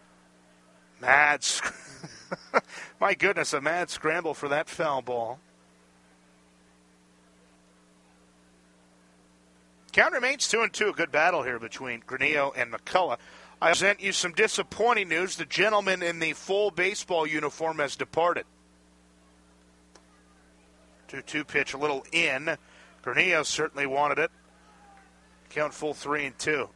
My goodness, a mad scramble for that foul ball. Count remains 2-2. A good battle here between Granillo and McCullough. I present you some disappointing news. The gentleman in the full baseball uniform has departed. 2-2 pitch, a little in. Granillo certainly wanted it. Count full 3-2.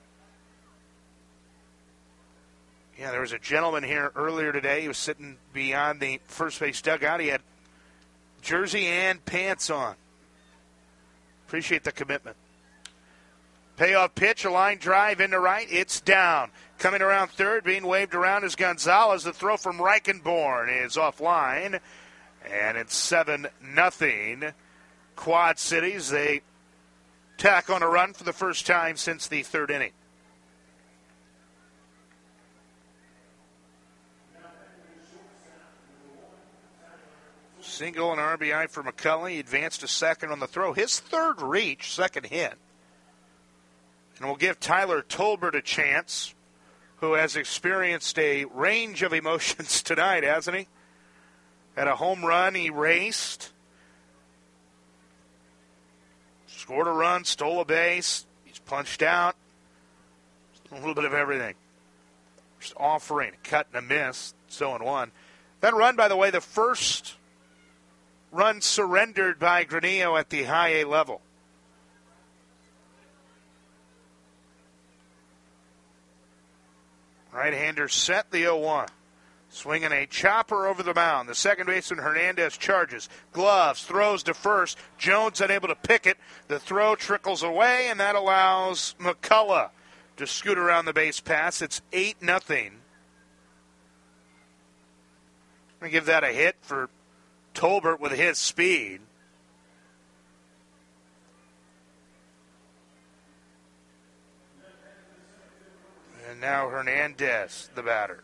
Yeah, there was a gentleman here earlier today. He was sitting beyond the first base dugout. He had jersey and pants on. Appreciate the commitment. Payoff pitch, a line drive into right. It's down. Coming around third, being waved around is Gonzalez. The throw from Reichenborn is offline. And it's 7-0. Quad Cities, they tack on a run for the first time since the third inning. Single and RBI for McCullough. He advanced to second on the throw. His third reach, second hit. And we'll give Tyler Tolbert a chance, who has experienced a range of emotions tonight, hasn't he? Had a home run, he raced. Scored a run, stole a base. He's punched out. A little bit of everything. Just offering, a cut and a miss, 0-1. That run, by the way, the first run surrendered by Granillo at the high A level. Right-hander set the 0-1. Swinging a chopper over the mound. The second baseman, Hernandez, charges. Gloves, throws to first. Jones unable to pick it. The throw trickles away, and that allows McCullough to scoot around the base pass. It's 8-0. I'm going to give that a hit for Tolbert with his speed. And now Hernandez, the batter.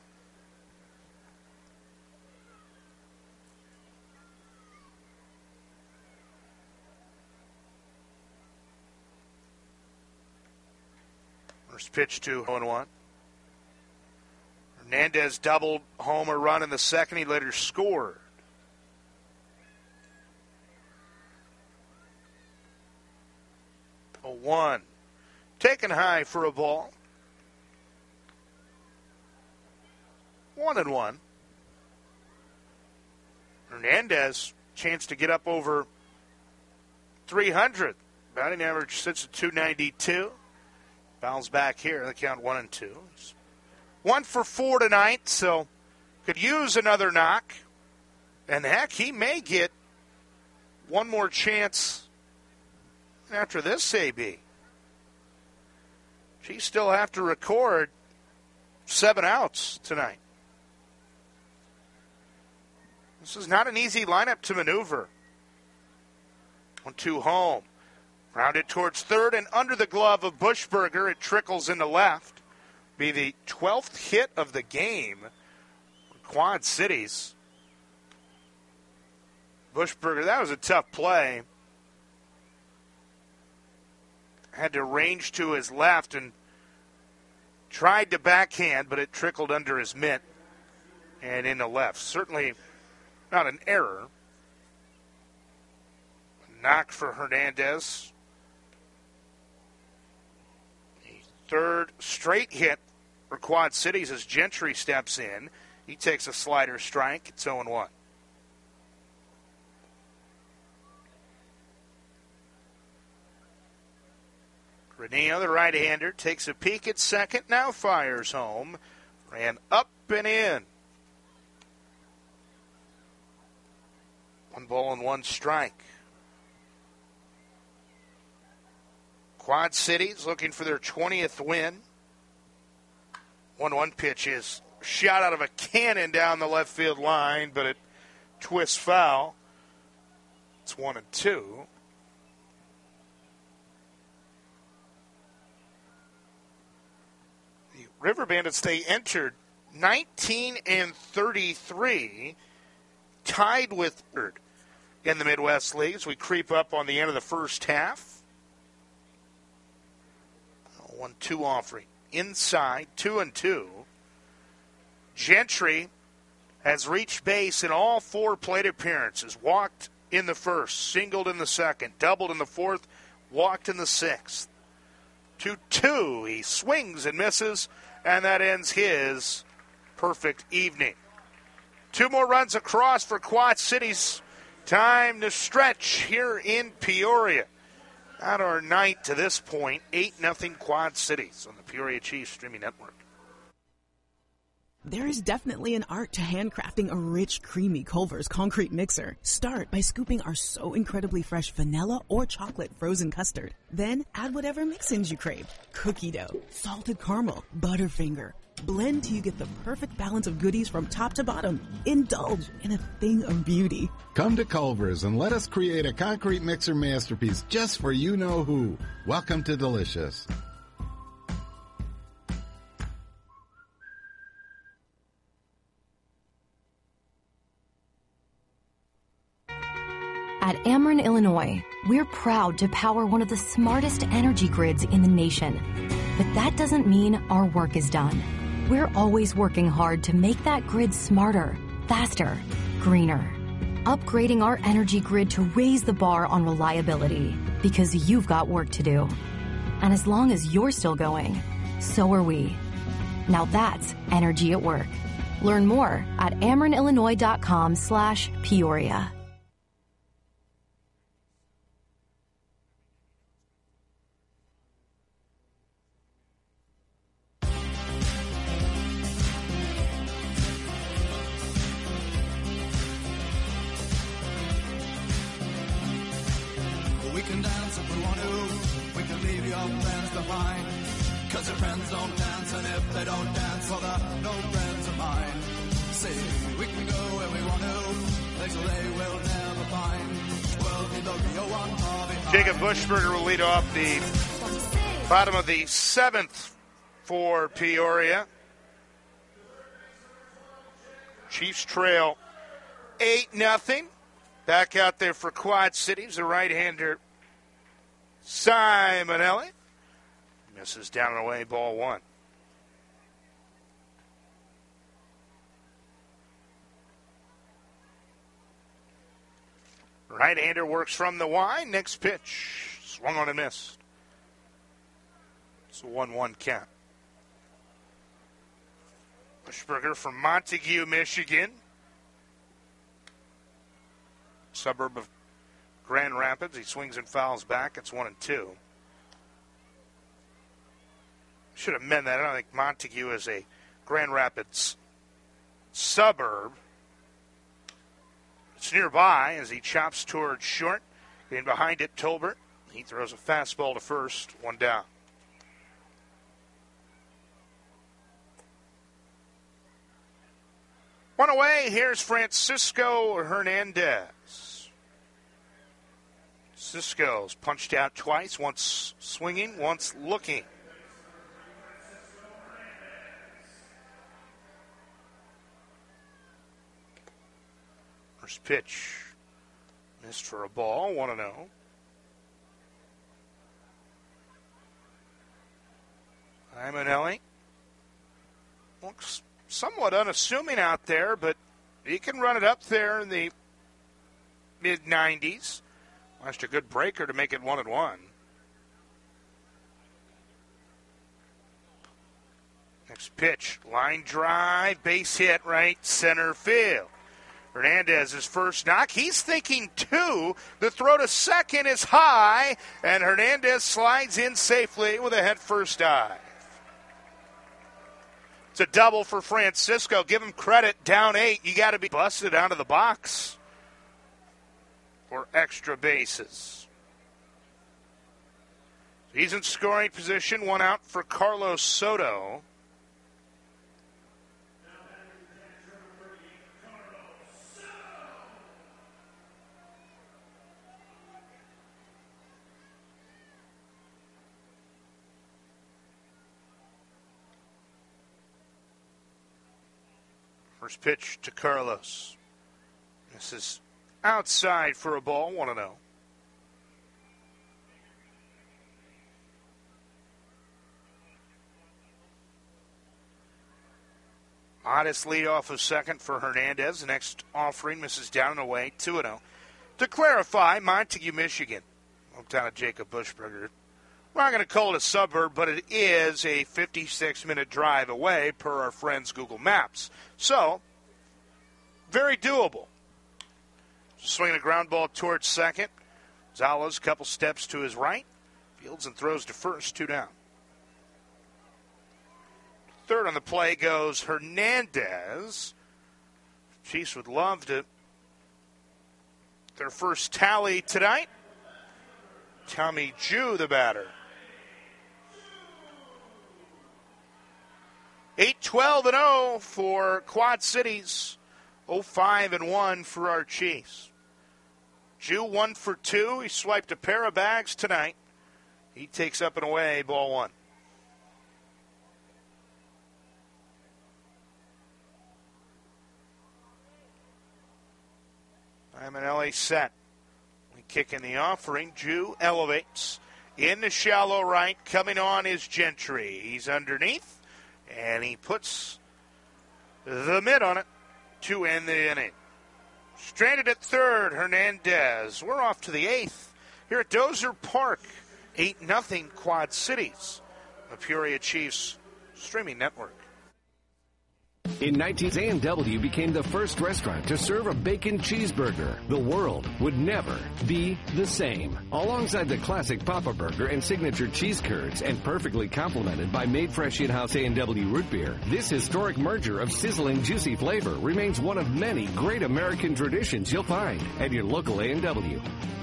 First pitch to 0-1. Hernandez doubled homer run in the second. He later scored. A 1. Taken high for a ball. 1-1. Hernandez, chance to get up over 300. Batting average sits at 292. Fouls back here. The count 1-2. 1 for 4 tonight, so could use another knock. And heck, he may get one more chance after this AB. She still have to record 7 outs tonight. This is not an easy lineup to maneuver. 1-2 home. Rounded towards third and under the glove of Buschberger. It trickles into left. Be the 12th hit of the game. Quad Cities. Buschberger, that was a tough play. Had to range to his left and tried to backhand, but it trickled under his mitt. and into left. Certainly not an error. A knock for Hernandez. The third straight hit for Quad Cities as Gentry steps in. He takes a slider strike. It's 0-1. Granillo, the right-hander, takes a peek at second, now fires home. Ran up and in. 1 ball and 1 strike. Quad Cities looking for their 20th win. 1-1 pitch is shot out of a cannon down the left field line, but it twists foul. It's 1-2. The River Bandits, they entered 19-33, tied with third in the Midwest Leagues. We creep up on the end of the first half. 1-2 offering. Inside, 2-2. Gentry has reached base in all 4 plate appearances. Walked in the first, singled in the second, doubled in the fourth, walked in the sixth. 2-2. He swings and misses, and that ends his perfect evening. 2 more runs across for Quad Cities. Time to stretch here in Peoria. At our night to this point, 8-0 Quad Cities on the Peoria Chiefs streaming network. There is definitely an art to handcrafting a rich, creamy Culver's concrete mixer. Start by scooping our so incredibly fresh vanilla or chocolate frozen custard. Then add whatever mix-ins you crave. Cookie dough, salted caramel, Butterfinger. Blend till you get the perfect balance of goodies from top to bottom. Indulge in a thing of beauty. Come to Culver's and let us create a concrete mixer masterpiece just for you-know-who. Welcome to Delicious. At Ameren, Illinois, we're proud to power one of the smartest energy grids in the nation. But that doesn't mean our work is done. We're always working hard to make that grid smarter, faster, greener. Upgrading our energy grid to raise the bar on reliability, because you've got work to do. And as long as you're still going, so are we. Now that's energy at work. Learn more at amerenillinois.com/Peoria. We can dance if we want to. We can leave your friends behind. Cause your friends don't dance, and if they don't dance, well, they're no friends of mine. See, we can go where we want to. Places they will never find. We'll be the real one far behind. Jacob Bushberger will lead off the bottom of the 7th for Peoria. Chiefs trail 8-0. Back out there for Quad Cities, the right-hander Simonelli. Misses down and away, ball 1. Right-hander works from the wide. Next pitch, swung on and missed. It's a 1-1 count. Bushberger from Montague, Michigan. Suburb of Grand Rapids. He swings and fouls back. It's 1-2. Should have meant that. I don't think Montague is a Grand Rapids suburb. It's nearby as he chops towards short. Getting behind it, Tolbert. He throws a fastball to first. 1 down. One away. Here's Francisco Hernandez. Cisco's punched out twice, once swinging, once looking. First pitch missed for a ball, 1-0. Imanelli looks somewhat unassuming out there, but he can run it up there in the mid-90s. Watched a good breaker to make it 1-1. Next pitch, line drive, base hit, right center field. Hernandez's first knock. He's thinking 2. The throw to second is high, and Hernandez slides in safely with a head-first dive. It's a double for Francisco. Give him credit. Down 8. You got to be busted out of the box for extra bases. He's in scoring position. 1 out for Carlos Soto. First pitch to Carlos. This is outside for a ball, 1-0. Modest lead off of second for Hernandez. The next offering misses down and away, 2-0. To clarify, Montague, Michigan, hometown of Jacob Buschberger. We're not going to call it a suburb, but it is a 56-minute drive away per our friends' Google Maps. So, very doable. Swinging a ground ball towards second. Gonzalez, a couple steps to his right. Fields and throws to first, 2 down. Third on the play goes Hernandez. Chiefs would love to their first tally tonight. Tommy Jew, the batter. 8-12-0 for Quad Cities. 0-5-1 for our Chiefs. Jew 1 for 2. He swiped a pair of bags tonight. He takes up and away, ball 1. Imanelli set. We kick in the offering. Jew elevates. In the shallow right. Coming on is Gentry. He's underneath. And he puts the mid on it to end the inning. Stranded at third, Hernandez. We're off to the 8th here at Dozer Park. 8-0 Quad Cities. The Peoria Chiefs streaming network. In 19th, A&W became the first restaurant to serve a bacon cheeseburger. The world would never be the same. Alongside the classic Papa Burger and signature cheese curds, and perfectly complemented by made fresh in-house A&W root beer, this historic merger of sizzling, juicy flavor remains one of many great American traditions you'll find at your local A&W.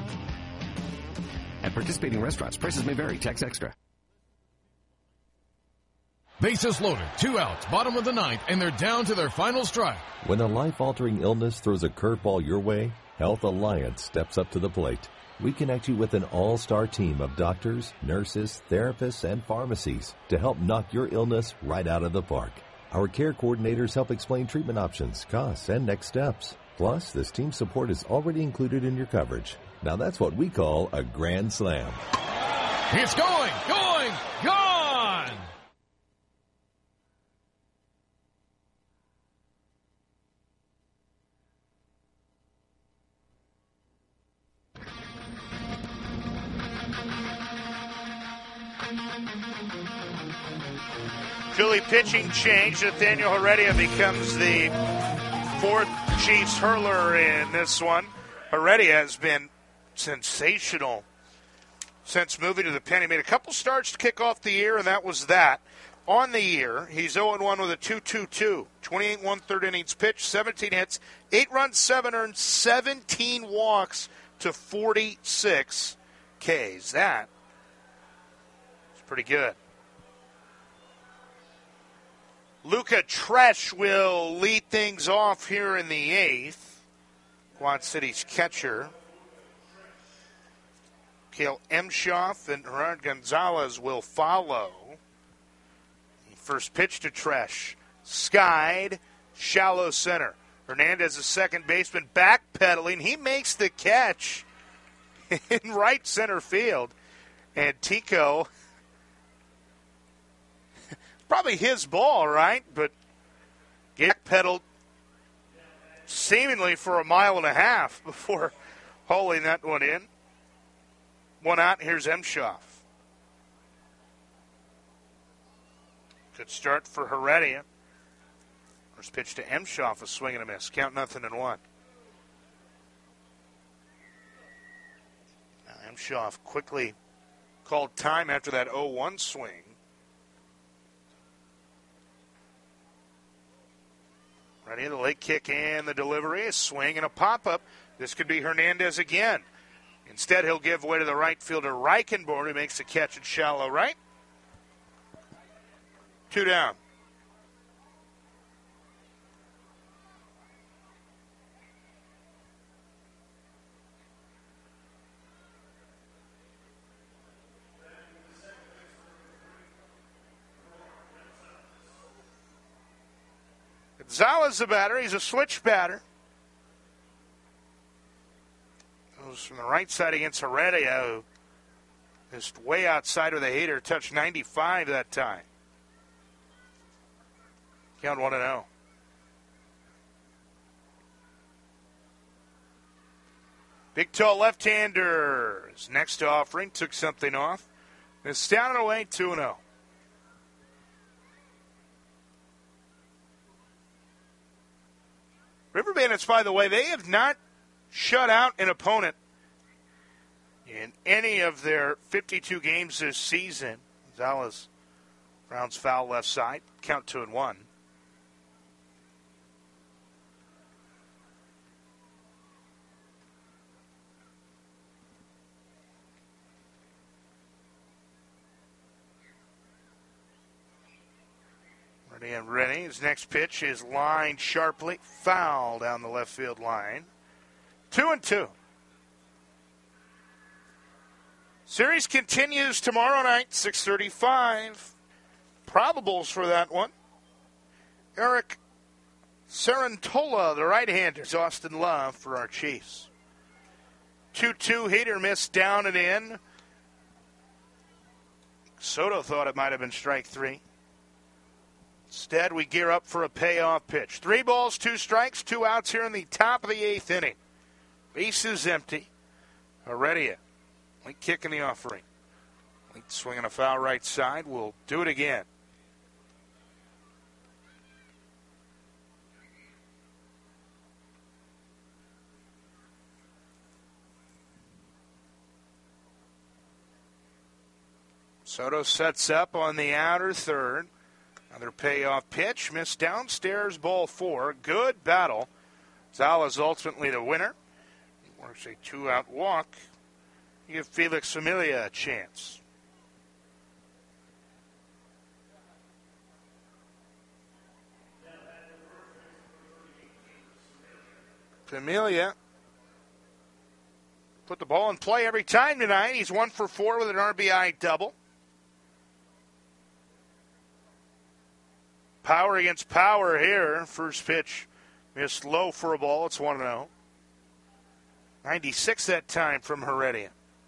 At participating restaurants, prices may vary. Tax extra. Bases loaded, 2 outs, bottom of the 9th, and they're down to their final strike. When a life-altering illness throws a curveball your way, Health Alliance steps up to the plate. We connect you with an all-star team of doctors, nurses, therapists, and pharmacies to help knock your illness right out of the park. Our care coordinators help explain treatment options, costs, and next steps. Plus, this team support is already included in your coverage. Now that's what we call a grand slam. It's going, gone! Philly pitching change. Nathaniel Heredia becomes the 4th Chiefs hurler in this one. Heredia has been sensational since moving to the pen. He made a couple starts to kick off the year, and that was that. On the year, he's 0-1 with a 2.22. 28 1/3 innings pitched, 17 hits, 8 runs, 7 earned, 17 walks to 46 Ks. That is pretty good. Luca Tresh will lead things off here in the 8th. Quad Cities catcher. Kale Emshoff and Gerard Gonzalez will follow. First pitch to Tresh. Skied, shallow center. Hernandez, the second baseman, backpedaling. He makes the catch in right center field. And Tico, probably his ball, right? But backpedaled seemingly for a mile and a half before hauling that one in. One out, here's Emshoff. Good start for Heredia. First pitch to Emshoff, a swing and a miss. Count 0-1. Emshoff quickly called time after that 0-1 swing. Ready, the late kick and the delivery, a swing and a pop-up. This could be Hernandez again. Instead, he'll give way to the right fielder Reichenborn, who makes the catch at shallow right. 2 down. Gonzalez the batter. He's a switch batter. Goes from the right side against Heredia, who just way outside with a heater, touched 95 that time. Count 1-0. Big tall left-hander is next to offering. Took something off. It's down and away, 2-0. River Bandits, by the way, they have not shut out an opponent in any of their 52 games this season. Gonzalez rounds foul left side. Count 2-1. Ready. His next pitch is lined sharply. Foul down the left field line. 2-2. Series continues tomorrow night, 6:35. Probables for that one. Eric Sarantola, the right-hander. Austin Love for our Chiefs. 2-2 hitter miss down and in. Soto thought it might have been strike 3. Instead, we gear up for a payoff pitch. 3 balls, 2 strikes, 2 outs here in the top of the 8th inning. Bases empty. Heredia. Late kick in the offering. Late swing on a foul right side. We'll do it again. Soto sets up on the outer third. Another payoff pitch, missed downstairs, ball 4. Good battle. Gonzalez ultimately the winner. He works a 2-out walk. You give Felix Familia a chance. Familia put the ball in play every time tonight. He's 1 for 4 with an RBI double. Power against power here. First pitch missed low for a ball. It's 1-0. 96 that time from Heredia.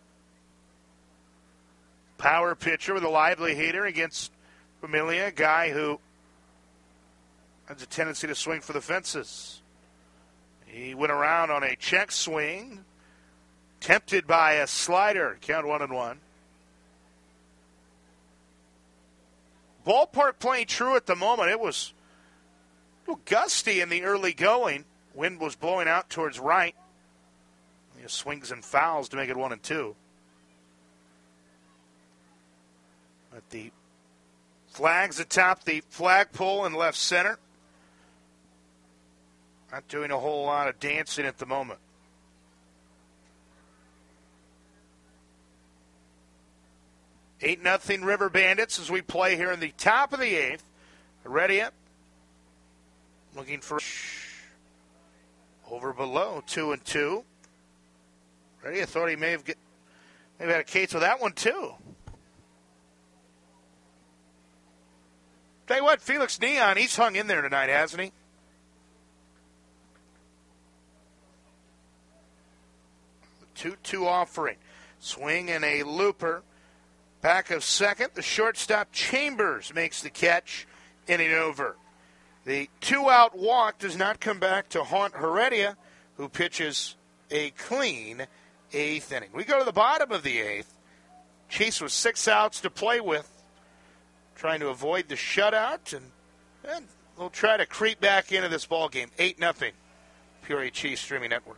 Power pitcher with a lively hitter against Familia, a guy who has a tendency to swing for the fences. He went around on a check swing, tempted by a slider. Count 1-1. Ballpark playing true at the moment. It was a little gusty in the early going. Wind was blowing out towards right. He swings and fouls to make it 1-2. But the flags atop the flagpole in left center. Not doing a whole lot of dancing at the moment. Eight 0 River Bandits as we play here in the top of the 8th. Heredia looking for over below 2-2. Heredia thought he may have had a case with that one too. Tell you what, Felix Neon, he's hung in there tonight, hasn't he? The 2-2 offering. Swing and a looper. Back of second, the shortstop Chambers makes the catch, inning over. The 2-out walk does not come back to haunt Heredia, who pitches a clean 8th inning. We go to the bottom of the 8th. Chiefs with 6 outs to play with, trying to avoid the shutout, and they'll try to creep back into this ball game. 8-0, Peoria Chiefs Streaming Network.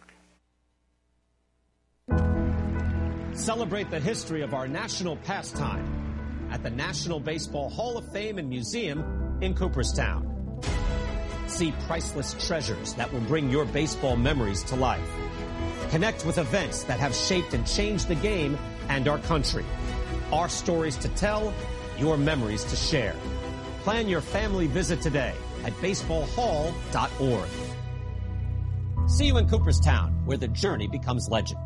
Celebrate the history of our national pastime at the National Baseball Hall of Fame and Museum in Cooperstown. See priceless treasures that will bring your baseball memories to life. Connect with events that have shaped and changed the game and our country. Our stories to tell, your memories to share. Plan your family visit today at baseballhall.org. See you in Cooperstown, where the journey becomes legend.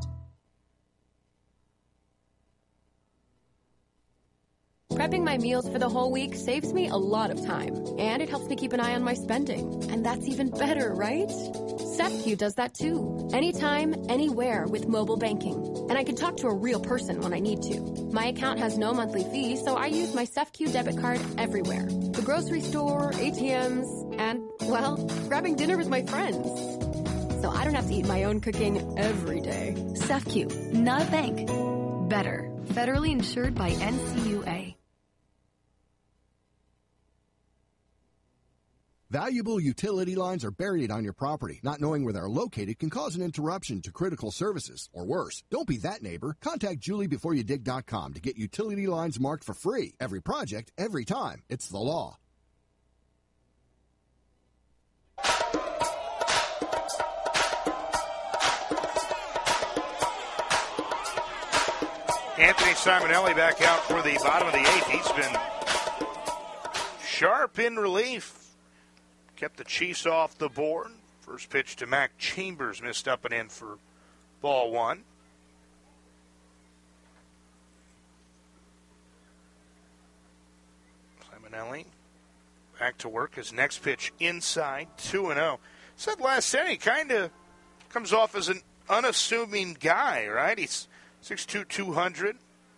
Prepping my meals for the whole week saves me a lot of time, and it helps me keep an eye on my spending. And that's even better, right? SEFCU does that too. Anytime, anywhere with mobile banking. And I can talk to a real person when I need to. My account has no monthly fee, so I use my SEFCU debit card everywhere. The grocery store, ATMs, and, well, grabbing dinner with my friends. So I don't have to eat my own cooking every day. SEFCU, not a bank. Better. Federally insured by NCUA. Valuable utility lines are buried on your property. Not knowing where they're located can cause an interruption to critical services. Or worse, don't be that neighbor. Contact JulieBeforeYouDig.com to get utility lines marked for free. Every project, every time. It's the law. Anthony Simonelli back out for the bottom of the 8th. He's been sharp in relief. Kept the Chiefs off the board. First pitch to Mac Chambers, missed up and in for ball 1. Simonelli back to work. His next pitch inside, 2-0. Said last inning, kind of comes off as an unassuming guy, right? He's 6'2", 200.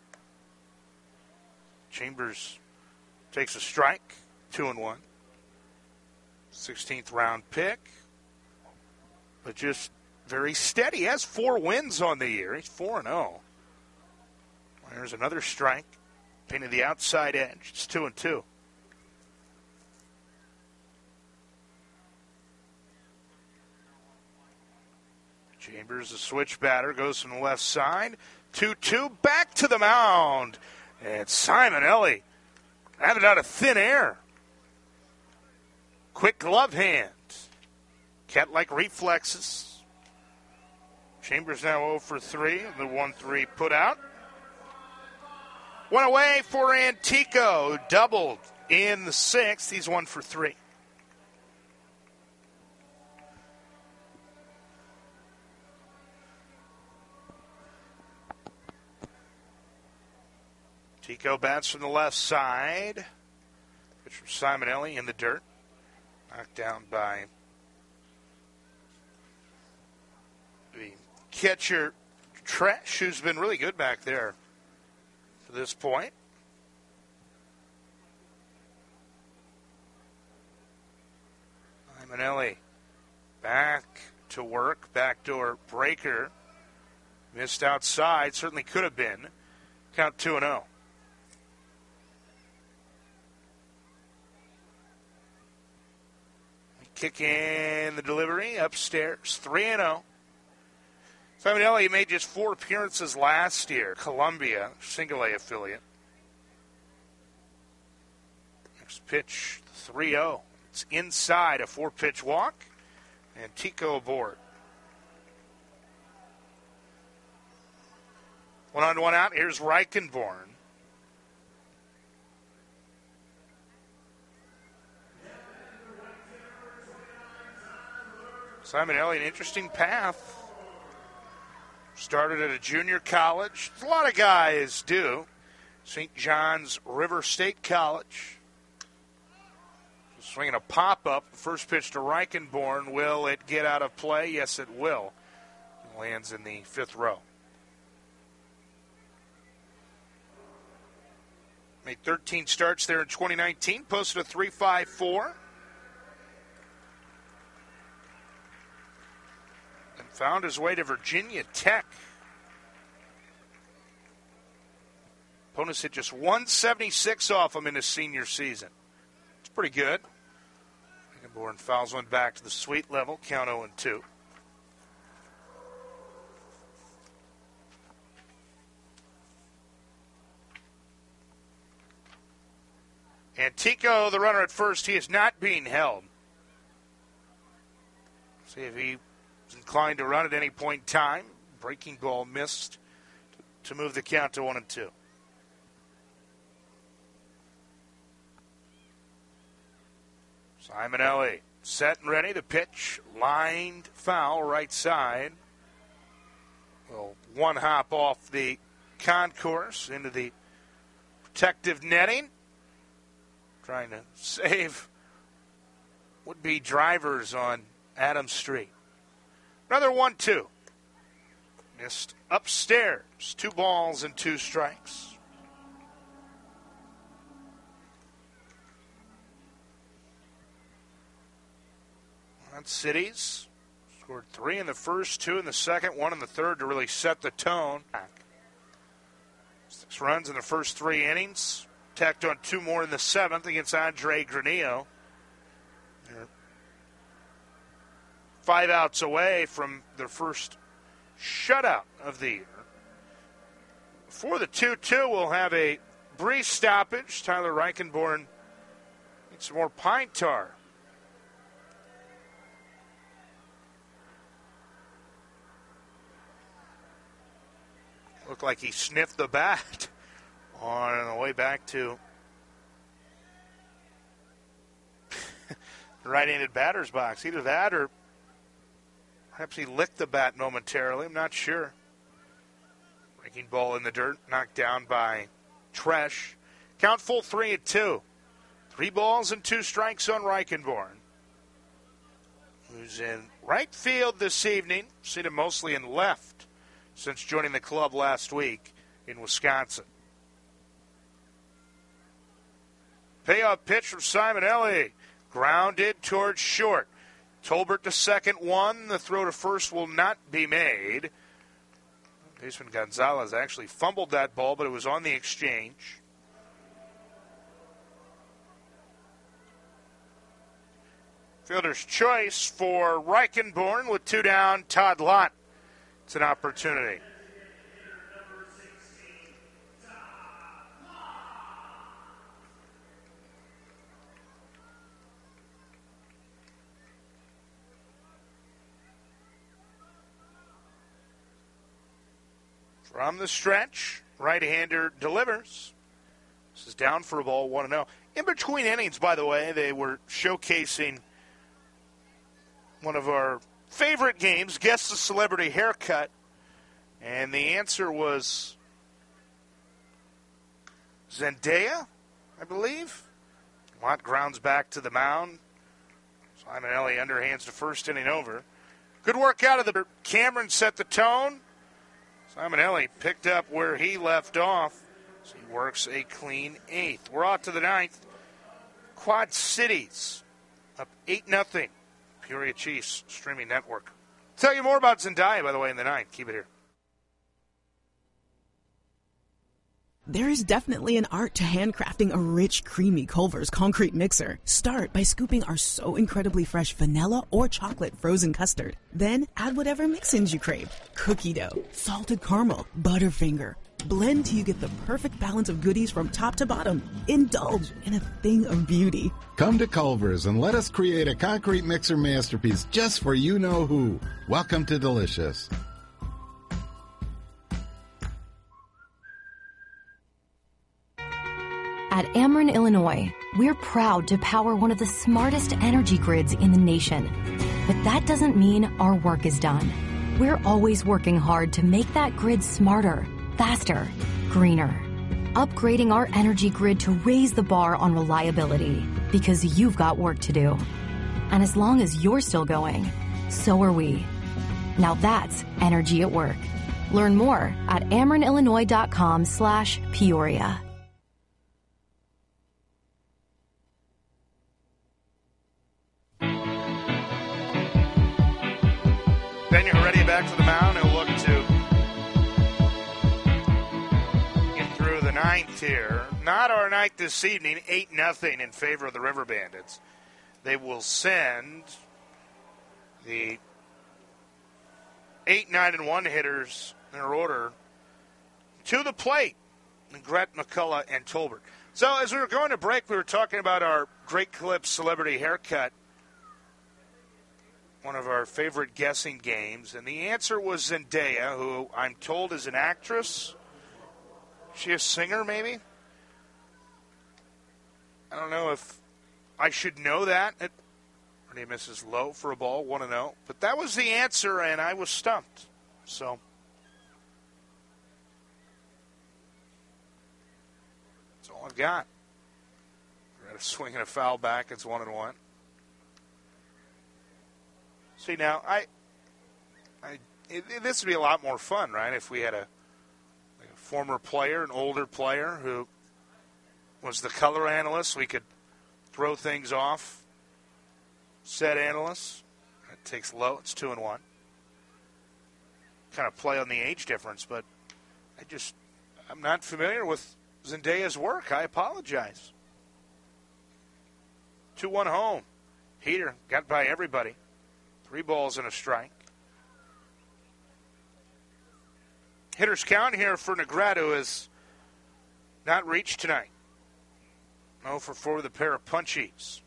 Chambers takes a strike, 2-1. 16th round pick, but just very steady. He has 4 wins on the year. He's 4-0. There's another strike, painted the outside edge. It's 2-2. Chambers, a switch batter, goes from the left side. 2-2, back to the mound. And Simonelli had it out of thin air. Quick glove hand. Cat-like reflexes. Chambers now 0 for 3. The 1-3 put out. One away for Antico. Doubled in the 6th. He's 1 for 3. Antico bats from the left side. Pitch from Simonelli in the dirt. Knocked down by the catcher, Tresh, who's been really good back there to this point. Simonelli back to work. Backdoor breaker. Missed outside. Certainly could have been. Count 2-0. Kick in the delivery upstairs, 3-0. Simonelli made just 4 appearances last year. Columbia, single A affiliate. Next pitch, 3-0. It's inside, a 4-pitch walk. Antico aboard. 1 on 1 out. Here's Reichenborn. Simonelli, an interesting path. Started at a junior college. A lot of guys do. St. John's River State College. Swinging a pop-up. First pitch to Reichenborn. Will it get out of play? Yes, it will. It lands in the 5th row. Made 13 starts there in 2019. Posted a 3.54. found his way to Virginia Tech. Opponents hit just 176 off him in his senior season. It's pretty good. Reichenborn fouls one back to the sweet level, count 0-2. Antico, the runner at first, he is not being held. See if he's inclined to run at any point in time. Breaking ball missed to move the count to 1-2. Simonelli set and ready. The pitch, lined foul, right side. Well, one hop off the concourse into the protective netting. Trying to save would-be drivers on Adams Street. Another 1-2. Missed upstairs. 2 balls and 2 strikes. Cities scored 3 in the first, 2 in the second, 1 in the third to really set the tone. 6 runs in the first 3 innings. Tacked on 2 more in the 7th against Andre Granillo. They're 5 outs away from their first shutout of the year. For the 2-2, we'll have a brief stoppage. Tyler Reichenborn needs some more pine tar. Looked like he sniffed the bat on the way back to the right-handed batter's box. Either that or perhaps he licked the bat momentarily. I'm not sure. Breaking ball in the dirt, knocked down by Tresh. Count full 3-2. 3 balls and 2 strikes on Reichenborn, who's in right field this evening. Seen him mostly in left since joining the club last week in Wisconsin. Payoff pitch from Simonelli. Grounded towards short. Tolbert to second, 1. The throw to first will not be made. Baseman Gonzalez actually fumbled that ball, but it was on the exchange. Fielder's choice for Reichenborn with 2 down. Todd Lott. It's an opportunity. From the stretch, right-hander delivers. This is down for a ball, 1-0. In between innings, by the way, they were showcasing one of our favorite games, Guess the Celebrity Haircut. And the answer was Zendaya, I believe. Lott grounds back to the mound. Simonelli underhands the first inning over. Good work out of the Cameron set the tone. Simonelli picked up where he left off. So he works a clean 8th. We're off to the 9th. Quad Cities up 8-0. Peoria Chiefs streaming network. Tell you more about Zendaya, by the way, in the 9th. Keep it here. There is definitely an art to handcrafting a rich, creamy Culver's concrete mixer. Start by scooping our so incredibly fresh vanilla or chocolate frozen custard. Then add whatever mix-ins you crave. Cookie dough, salted caramel, Butterfinger. Blend till you get the perfect balance of goodies from top to bottom. Indulge in a thing of beauty. Come to Culver's and let us create a concrete mixer masterpiece just for you-know-who. Welcome to Delicious. At Ameren, Illinois, we're proud to power one of the smartest energy grids in the nation. But that doesn't mean our work is done. We're always working hard to make that grid smarter, faster, greener. Upgrading our energy grid to raise the bar on reliability, because you've got work to do. And as long as you're still going, so are we. Now that's energy at work. Learn more at amerenillinois.com/Peoria. Ben Heredia back to the mound. He'll look to get through the ninth here. Not our night this evening. 8-0 in favor of the River Bandits. They will send the 8, 9, and 1 hitters in their order to the plate. Negrete, McCullough, and Tolbert. So as we were going to break, we were talking about our Great Clips Celebrity Haircut, one of our favorite guessing games, and the answer was Zendaya, who I'm told is an actress. Is she a singer, maybe? I don't know if I should know that. Her name is Mrs. Lowe for a ball, 1-0. But that was the answer, and I was stumped. So that's all I've got. We're at a swing and a foul back. It's 1-1. See, now, this would be a lot more fun, right, if we had a former player, an older player who was the color analyst. We could throw things off. Set analyst. It takes low. It's 2-1. Kind of play on the age difference, but I'm not familiar with Zendaya's work. I apologize. 2-1 home. Heater got by everybody. 3 balls and a strike. Hitters count here for Negrete, who has not reached tonight. 0 for 4 with a pair of punchies.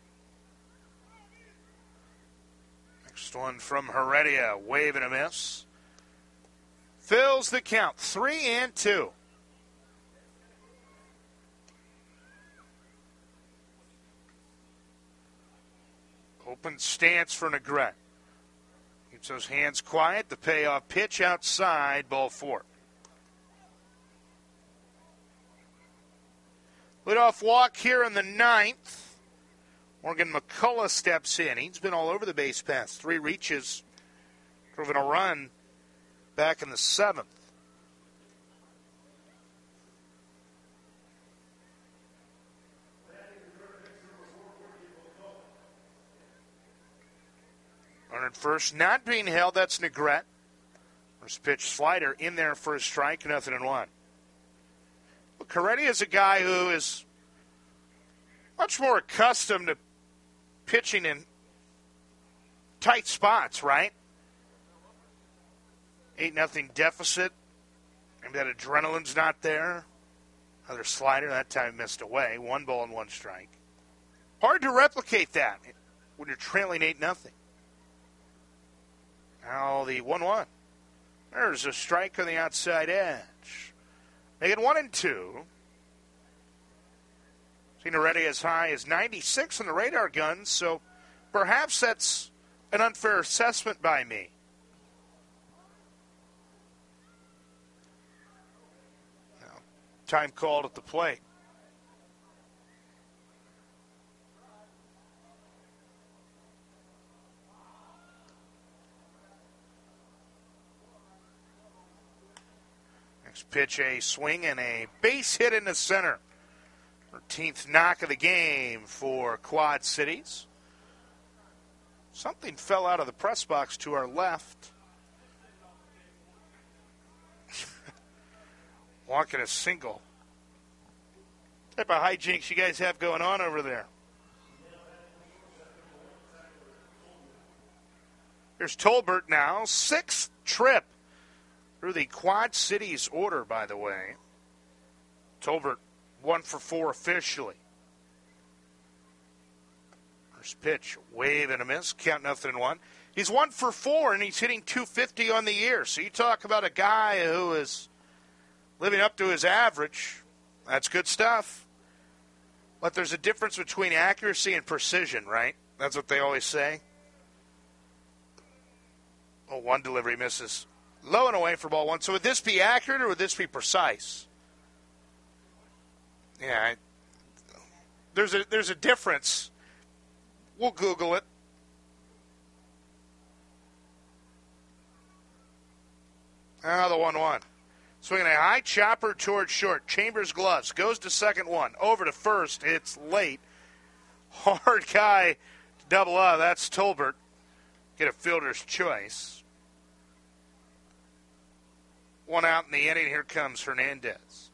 Next one from Heredia. Wave and a miss. Fills the count. 3-2. Open stance for Negrete. Keeps those hands quiet. The payoff pitch outside, ball 4. Leadoff walk here in the 9th. Morgan McCullough steps in. He's been all over the base paths. 3 reaches. Driven a run back in the 7th. Runner at first, not being held. That's Negrete. First pitch slider in there for a strike, 0-1. Well, Heredia is a guy who is much more accustomed to pitching in tight spots, right? 8-0 deficit. Maybe that adrenaline's not there. Another slider, that time missed away. 1 ball and 1 strike. Hard to replicate that when you're trailing 8-0. Now the 1-1. There's a strike on the outside edge. Make it 1-2. Seen already as high as 96 on the radar gun, so perhaps that's an unfair assessment by me. Now, time called at the plate. Pitch, a swing and a base hit in the center. 13th knock of the game for Quad Cities. Something fell out of the press box to our left. Walking a single. What type of hijinks you guys have going on over there? Here's Tolbert now. 6th trip through the Quad Cities order, by the way. Tolbert 1 for 4 officially. First pitch, wave and a miss, count 0-1. He's 1 for 4, and he's hitting .250 on the year. So you talk about a guy who is living up to his average. That's good stuff. But there's a difference between accuracy and precision, right? That's what they always say. Oh, 1 delivery misses. Low and away for ball 1. So would this be accurate or would this be precise? Yeah, there's a difference. We'll Google it. Ah, the 1-1. Swinging a high chopper towards short. Chambers gloves. Goes to second 1. Over to first. It's late. Hard guy to double up. That's Tolbert. Get a fielder's choice. One out in the inning. Here comes Hernandez.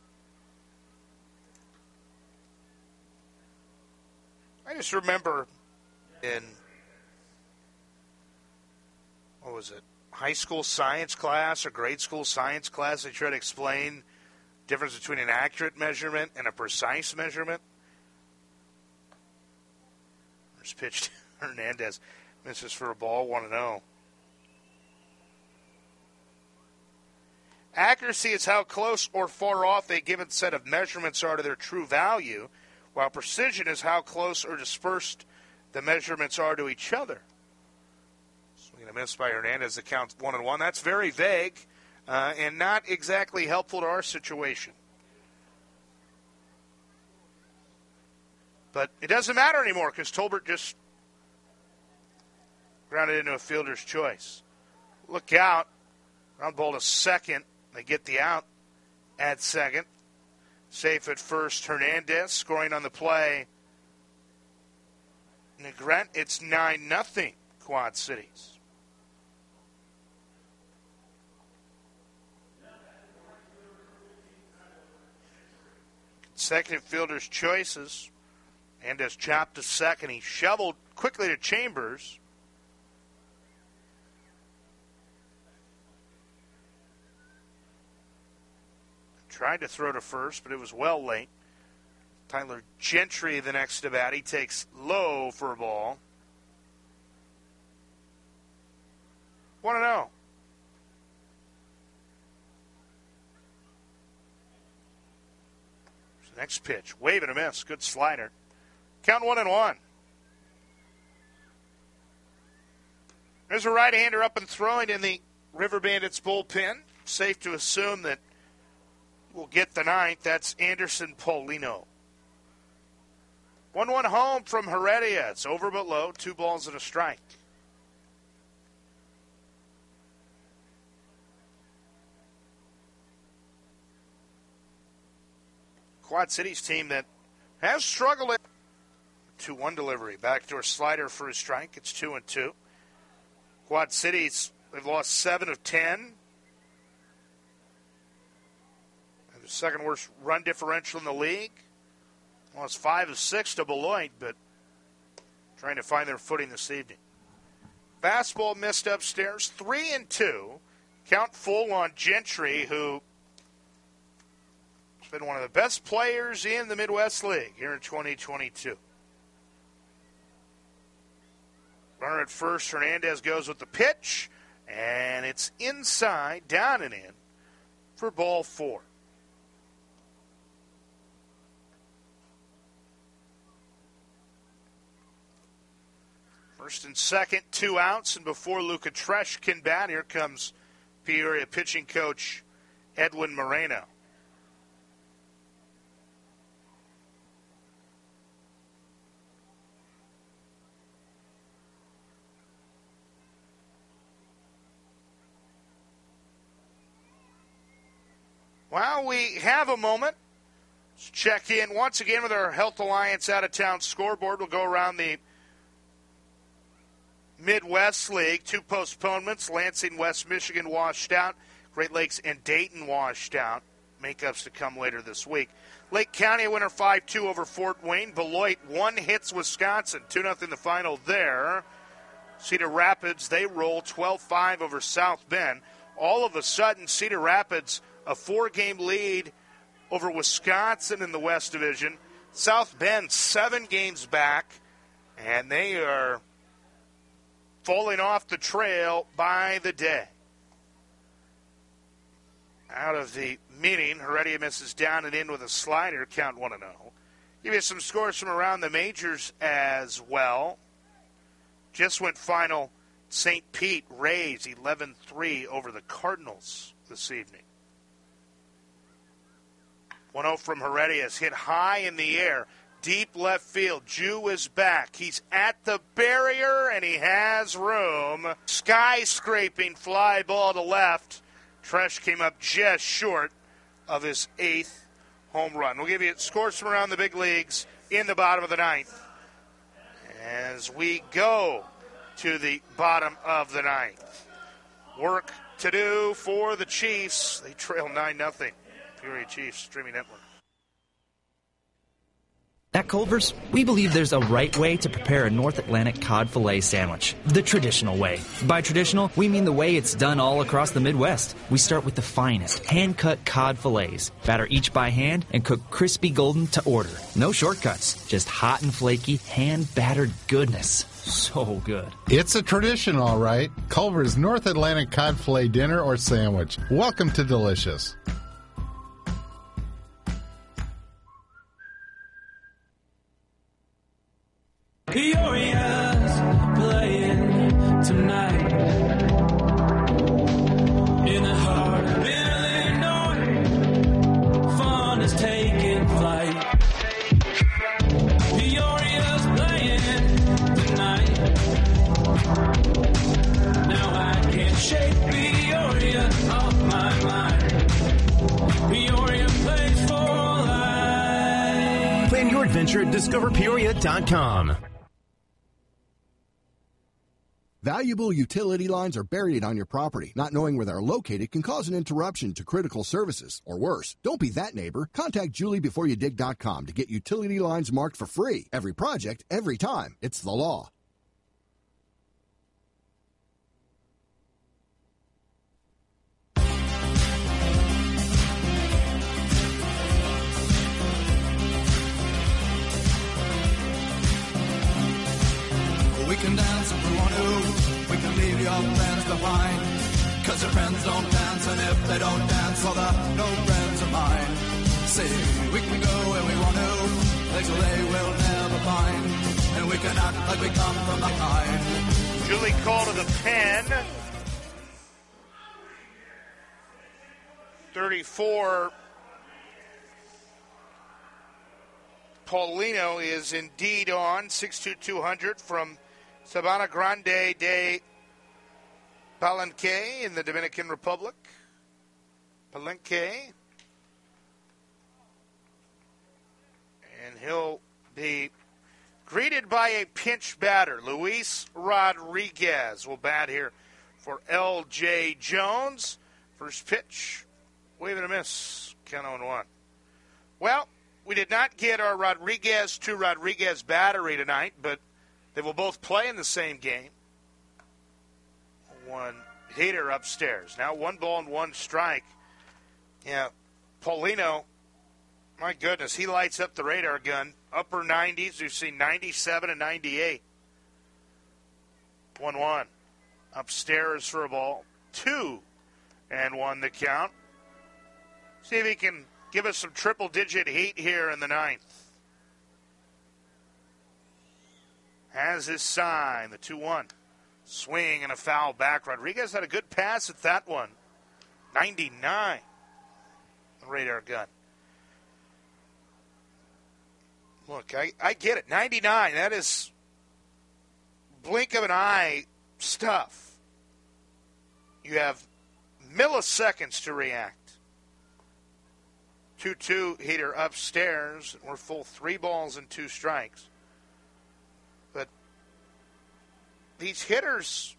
I just remember in, what was it, high school science class or grade school science class, they tried to explain the difference between an accurate measurement and a precise measurement. First pitch to Hernandez. Misses for a ball, 1-0. Accuracy is how close or far off a given set of measurements are to their true value, while precision is how close or dispersed the measurements are to each other. Swing and a miss by Hernandez. The count's 1-1. That's very vague and not exactly helpful to our situation. But it doesn't matter anymore because Tolbert just grounded into a fielder's choice. Look out. Ground ball to second. They get the out at second. Safe at first. Hernandez scoring on the play. Negrete, it's 9-0 Quad Cities. Consecutive fielder's choices. Hernandez chopped to second. He shoveled quickly to Chambers. Tried to throw to first, but it was well late. Tyler Gentry, the next to bat. He takes low for a ball. 1-0. Next pitch. Wave and a miss. Good slider. Count 1-1. There's a right-hander up and throwing in the River Bandits bullpen. Safe to assume that we'll get the ninth. That's Anderson Paulino. 1-1 home from Heredia. It's over but low. 2 balls and a strike. Quad Cities team that has struggled at 2-1 delivery. Backdoor slider for a strike. It's 2-2. Quad Cities, they've lost 7 of 10. The second worst run differential in the league. Lost 5 of 6 to Beloit, but trying to find their footing this evening. Fastball missed upstairs, 3-2. Count full on Gentry, who has been one of the best players in the Midwest League here in 2022. Runner at first, Hernandez goes with the pitch, and it's inside, down and in for ball 4. First and second, 2 outs, and before Luca Tresh can bat, here comes Peoria pitching coach Edwin Moreno. Well, we have a moment. Let's check in once again with our Health Alliance out-of-town scoreboard. We'll go around the Midwest League. 2 postponements. Lansing, West Michigan washed out. Great Lakes and Dayton washed out. Makeups to come later this week. Lake County a winner 5-2 over Fort Wayne. Beloit 1 hits Wisconsin. 2-0 the final there. Cedar Rapids, they roll 12-5 over South Bend. All of a sudden, Cedar Rapids, a 4-game lead over Wisconsin in the West Division. South Bend 7 games back, and they are falling off the trail by the day. Out of the meeting, Heredia misses down and in with a slider, count 1-0. Give you some scores from around the majors as well. Just went final, St. Pete Rays 11-3 over the Cardinals this evening. 1-0 from Heredia is hit high in the air. Deep left field. Jew is back. He's at the barrier, and he has room. Skyscraping fly ball to left. Tresh came up just short of his 8th home run. We'll give you scores from around the big leagues in the bottom of the 9th. As we go to the bottom of the 9th. work to do for the Chiefs. They trail 9-0. Peoria Chiefs Streaming Network. At Culver's, we believe there's a right way to prepare a North Atlantic cod fillet sandwich, the traditional way. By traditional, we mean the way it's done all across the Midwest. We start with the finest, hand-cut cod fillets, batter each by hand, and cook crispy golden to order. No shortcuts, just hot and flaky, hand-battered goodness. So good. It's a tradition, all right. Culver's North Atlantic cod fillet dinner or sandwich. Welcome to Delicious. Peoria's playing tonight in the heart of Illinois. Fun is taking flight. Peoria's playing tonight. Now I can't shake Peoria off my mind. Peoria plays for life. Plan your adventure at discoverpeoria.com. Valuable utility lines are buried on your property. Not knowing where they're located can cause an interruption to critical services. Or worse, don't be that neighbor. Contact JulieBeforeYouDig.com to get utility lines marked for free. Every project, every time. It's the law. We can dance if we want to. We can leave your plans behind. Cause your friends don't dance, and if they don't dance, well, they're no friends of mine. See, we can go where we want to. Things they will never find. And we can act like we come from behind. Julie called to the pen. 34. Paulino is indeed on. 6'2", from Sabana Grande de Palenque in the Dominican Republic. Palenque. And he'll be greeted by a pinch batter. Luis Rodriguez will bat here for L.J. Jones. First pitch, wave and a miss. Count 0-1. Well, we did not get our Rodriguez to Rodriguez battery tonight, but they will both play in the same game. One hitter upstairs. Now 1 ball and 1 strike. Yeah, Paulino, my goodness, he lights up the radar gun. Upper 90s, we've seen 97 and 98. 1-1. Upstairs for a ball. 2-1 the count. See if he can give us some triple-digit heat here in the 9th. Has his sign, the 2-1. Swing and a foul back. Rodriguez had a good pass at that one. 99. The radar gun. Look, I get it. 99, that is blink of an eye stuff. You have milliseconds to react. 2-2 hitter upstairs. We're full 3 balls and 2 strikes. But these hitters,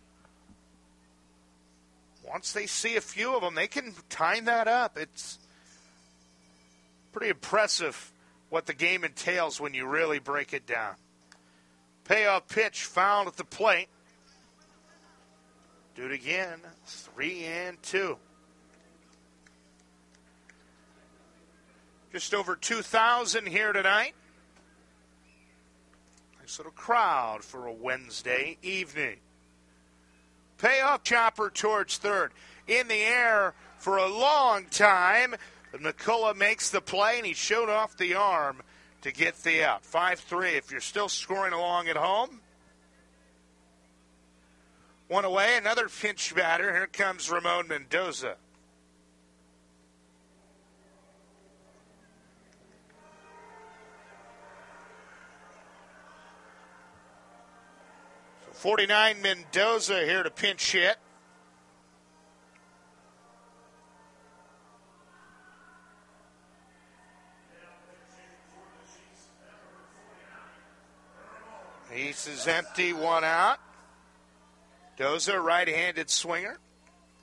once they see a few of them, they can time that up. It's pretty impressive what the game entails when you really break it down. Payoff pitch fouled at the plate. Do it again. 3-2. Just over 2,000 here tonight. Nice little crowd for a Wednesday evening. Payoff chopper towards third. In the air for a long time. But McCullough makes the play, and he showed off the arm to get the out. 5-3 if you're still scoring along at home. 1 away, another pinch batter. Here comes Ramon Mendoza. So 49 Mendoza here to pinch hit. Base is empty, 1 out. Doza, right-handed swinger.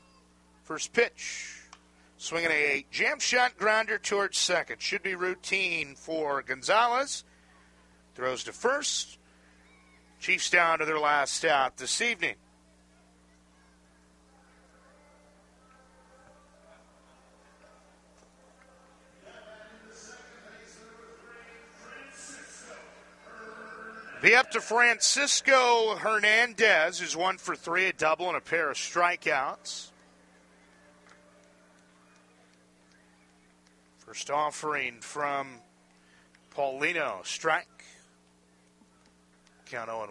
First pitch. Swinging a jam shot grounder towards second. Should be routine for Gonzalez. Throws to first. Chiefs down to their last out this evening. Be up to Francisco Hernandez, who's 1 for 3, a double and a pair of strikeouts. First offering from Paulino, strike. Count 0-1.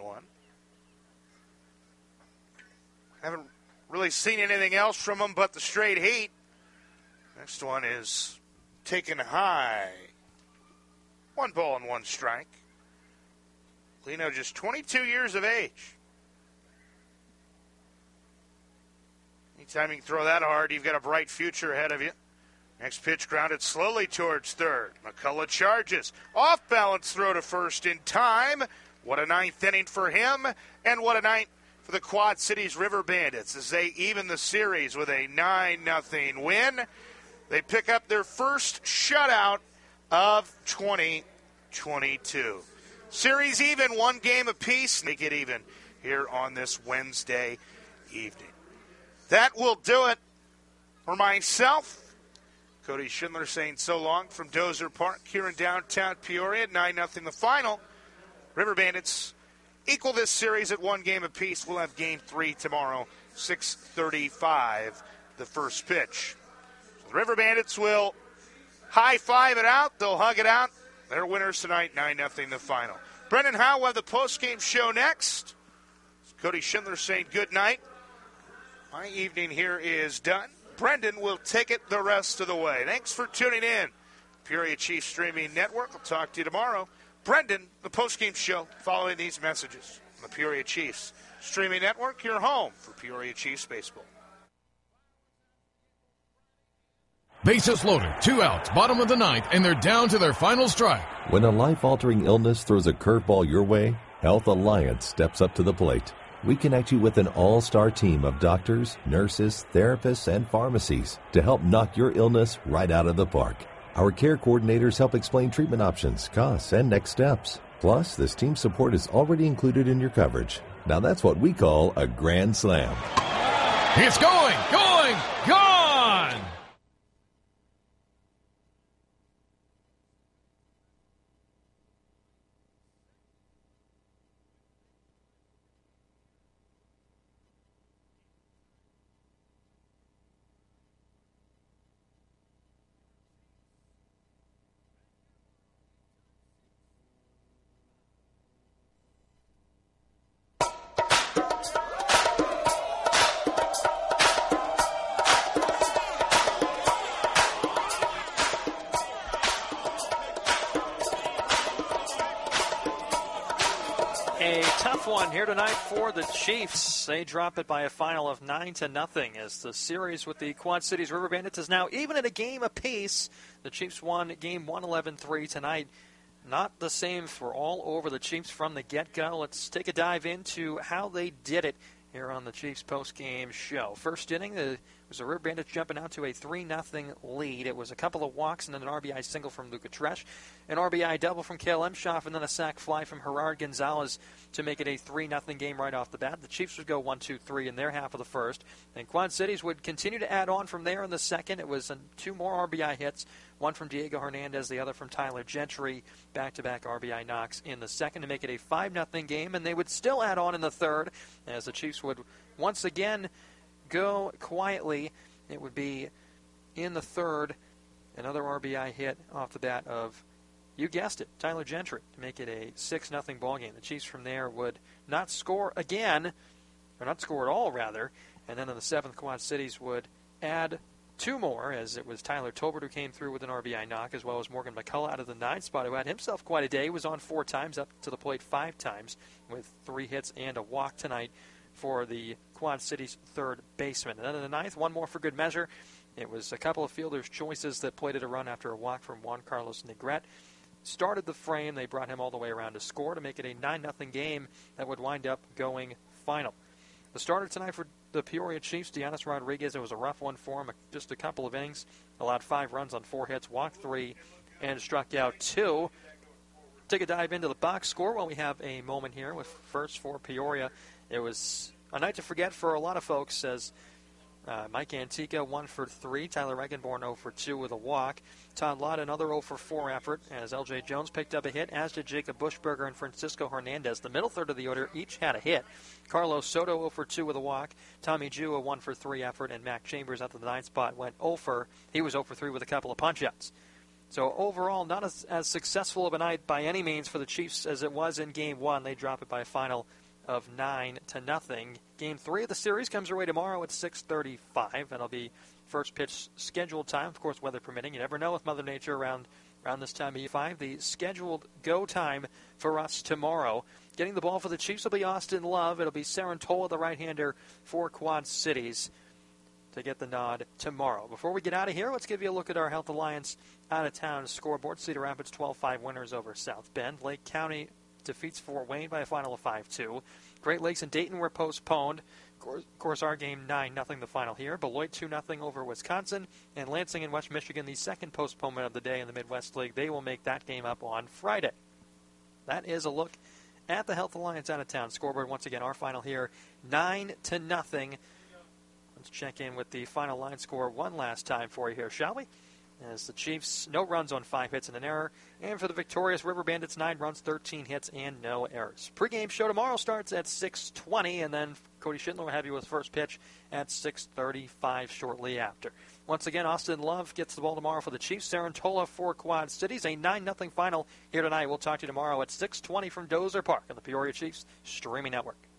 Haven't really seen anything else from him but the straight heat. Next one is taken high. 1 ball and 1 strike. Lino just 22 years of age. Anytime you can throw that hard, you've got a bright future ahead of you. Next pitch grounded slowly towards third. McCullough charges. Off balance throw to first in time. What a ninth inning for him, and what a night for the Quad Cities River Bandits as they even the series with a 9-0 win. They pick up their first shutout of 2022. Series even, 1 game apiece. They get even here on this Wednesday evening. That will do it for myself. Cody Schindler saying so long from Dozer Park here in downtown Peoria. 9-0 the final. River Bandits equal this series at 1 game apiece. We'll have game 3 tomorrow, 6:35, the first pitch. So the River Bandits will high-five it out. They'll hug it out. They're winners tonight, 9-0 the final. Brendan Howe will have the post-game show next. Cody Schindler saying good night. My evening here is done. Brendan will take it the rest of the way. Thanks for tuning in. Peoria Chiefs Streaming Network. I'll talk to you tomorrow. Brendan, the post-game show, following these messages. On the Peoria Chiefs Streaming Network, your home for Peoria Chiefs baseball. Bases loaded, 2 outs, bottom of the ninth, and they're down to their final strike. When a life-altering illness throws a curveball your way, Health Alliance steps up to the plate. We connect you with an all-star team of doctors, nurses, therapists, and pharmacies to help knock your illness right out of the park. Our care coordinators help explain treatment options, costs, and next steps. Plus, this team support is already included in your coverage. Now that's what we call a grand slam. It's going, gone! One here tonight for the Chiefs. They drop it by a final of 9-0 as the series with the Quad Cities River Bandits is now even at a game apiece. The Chiefs won game 111-3 tonight. Not the same for all over the Chiefs from the get-go. Let's take a dive into how they did it here on the Chiefs post-game show. First inning, it was the River Bandits jumping out to a 3-0 lead. It was a couple of walks and then an RBI single from Luca Tresh, an RBI double from Cale Emshoff, and then a sac fly from Gerard Gonzalez to make it a 3-0 game right off the bat. The Chiefs would go 1-2-3 in their half of the first, and Quad Cities would continue to add on from there in the second. It was 2 more RBI hits, one from Diego Hernandez, the other from Tyler Gentry, back-to-back RBI knocks in the second to make it a 5-0 game, and they would still add on in the third as the Chiefs would once again go quietly. It would be in the third, another RBI hit off the bat of, you guessed it, Tyler Gentry to make it a 6-0 ball game. The Chiefs from there would not score again, or not score at all rather, and then in the seventh, Quad Cities would add 2 more, as it was Tyler Tolbert who came through with an RBI knock, as well as Morgan McCullough out of the 9th spot, who had himself quite a day. He was on 4 times, up to the plate 5 times, with 3 hits and a walk tonight for the Quad Cities third baseman. And then in the 9th, 1 more for good measure. It was a couple of fielders' choices that plated a run after a walk from Juan Carlos Negrete. Started the frame. They brought him all the way around to score to make it a 9-0 game that would wind up going final. The starter tonight for the Peoria Chiefs. Deonis Rodriguez, it was a rough one for him. Just a couple of innings. Allowed 5 runs on 4 hits, walked 3, and struck out 2. Take a dive into the box score while we have a moment here with first for Peoria. It was a night to forget for a lot of folks as Mike Antica 1 for 3, Tyler Eggenborn 0 for 2 with a walk. Todd Lott another 0 for 4 effort as L.J. Jones picked up a hit, as did Jacob Bushberger and Francisco Hernandez. The middle third of the order each had a hit. Carlos Soto 0 for 2 with a walk. Tommy Ju a 1 for 3 effort, and Mac Chambers at the 9th spot went 0 for. He was 0 for 3 with a couple of punch-outs. So overall, not as successful of a night by any means for the Chiefs as it was in Game 1. They drop it by a final of 9-0. Game 3 of the series comes our way tomorrow at 6:35. That'll be first pitch scheduled time, of course, weather permitting. You never know with Mother Nature around this time of year. 5, the scheduled go time for us tomorrow. Getting the ball for the Chiefs will be Austin Love. It'll be Sarantola, the right-hander, for Quad Cities to get the nod tomorrow. Before we get out of here, let's give you a look at our Health Alliance out-of-town scoreboard. Cedar Rapids 12-5 winners over South Bend. Lake County defeats Fort Wayne by a final of 5-2. Great Lakes and Dayton were postponed. Of course, our game 9-0 the final here. Beloit 2-0 over Wisconsin. And Lansing and West Michigan, the second postponement of the day in the Midwest League. They will make that game up on Friday. That is a look at the Health Alliance out-of-town scoreboard. Once again, our final here, 9-0. Let's check in with the final line score one last time for you here, shall we? As the Chiefs, no runs on 5 hits and an error. And for the victorious River Bandits, 9 runs, 13 hits, and no errors. Pre-game show tomorrow starts at 6:20, and then Cody Schindler will have you with first pitch at 6:35 shortly after. Once again, Austin Love gets the ball tomorrow for the Chiefs. Sarantola for Quad Cities. A 9-0 final here tonight. We'll talk to you tomorrow at 6:20 from Dozer Park on the Peoria Chiefs Streaming Network.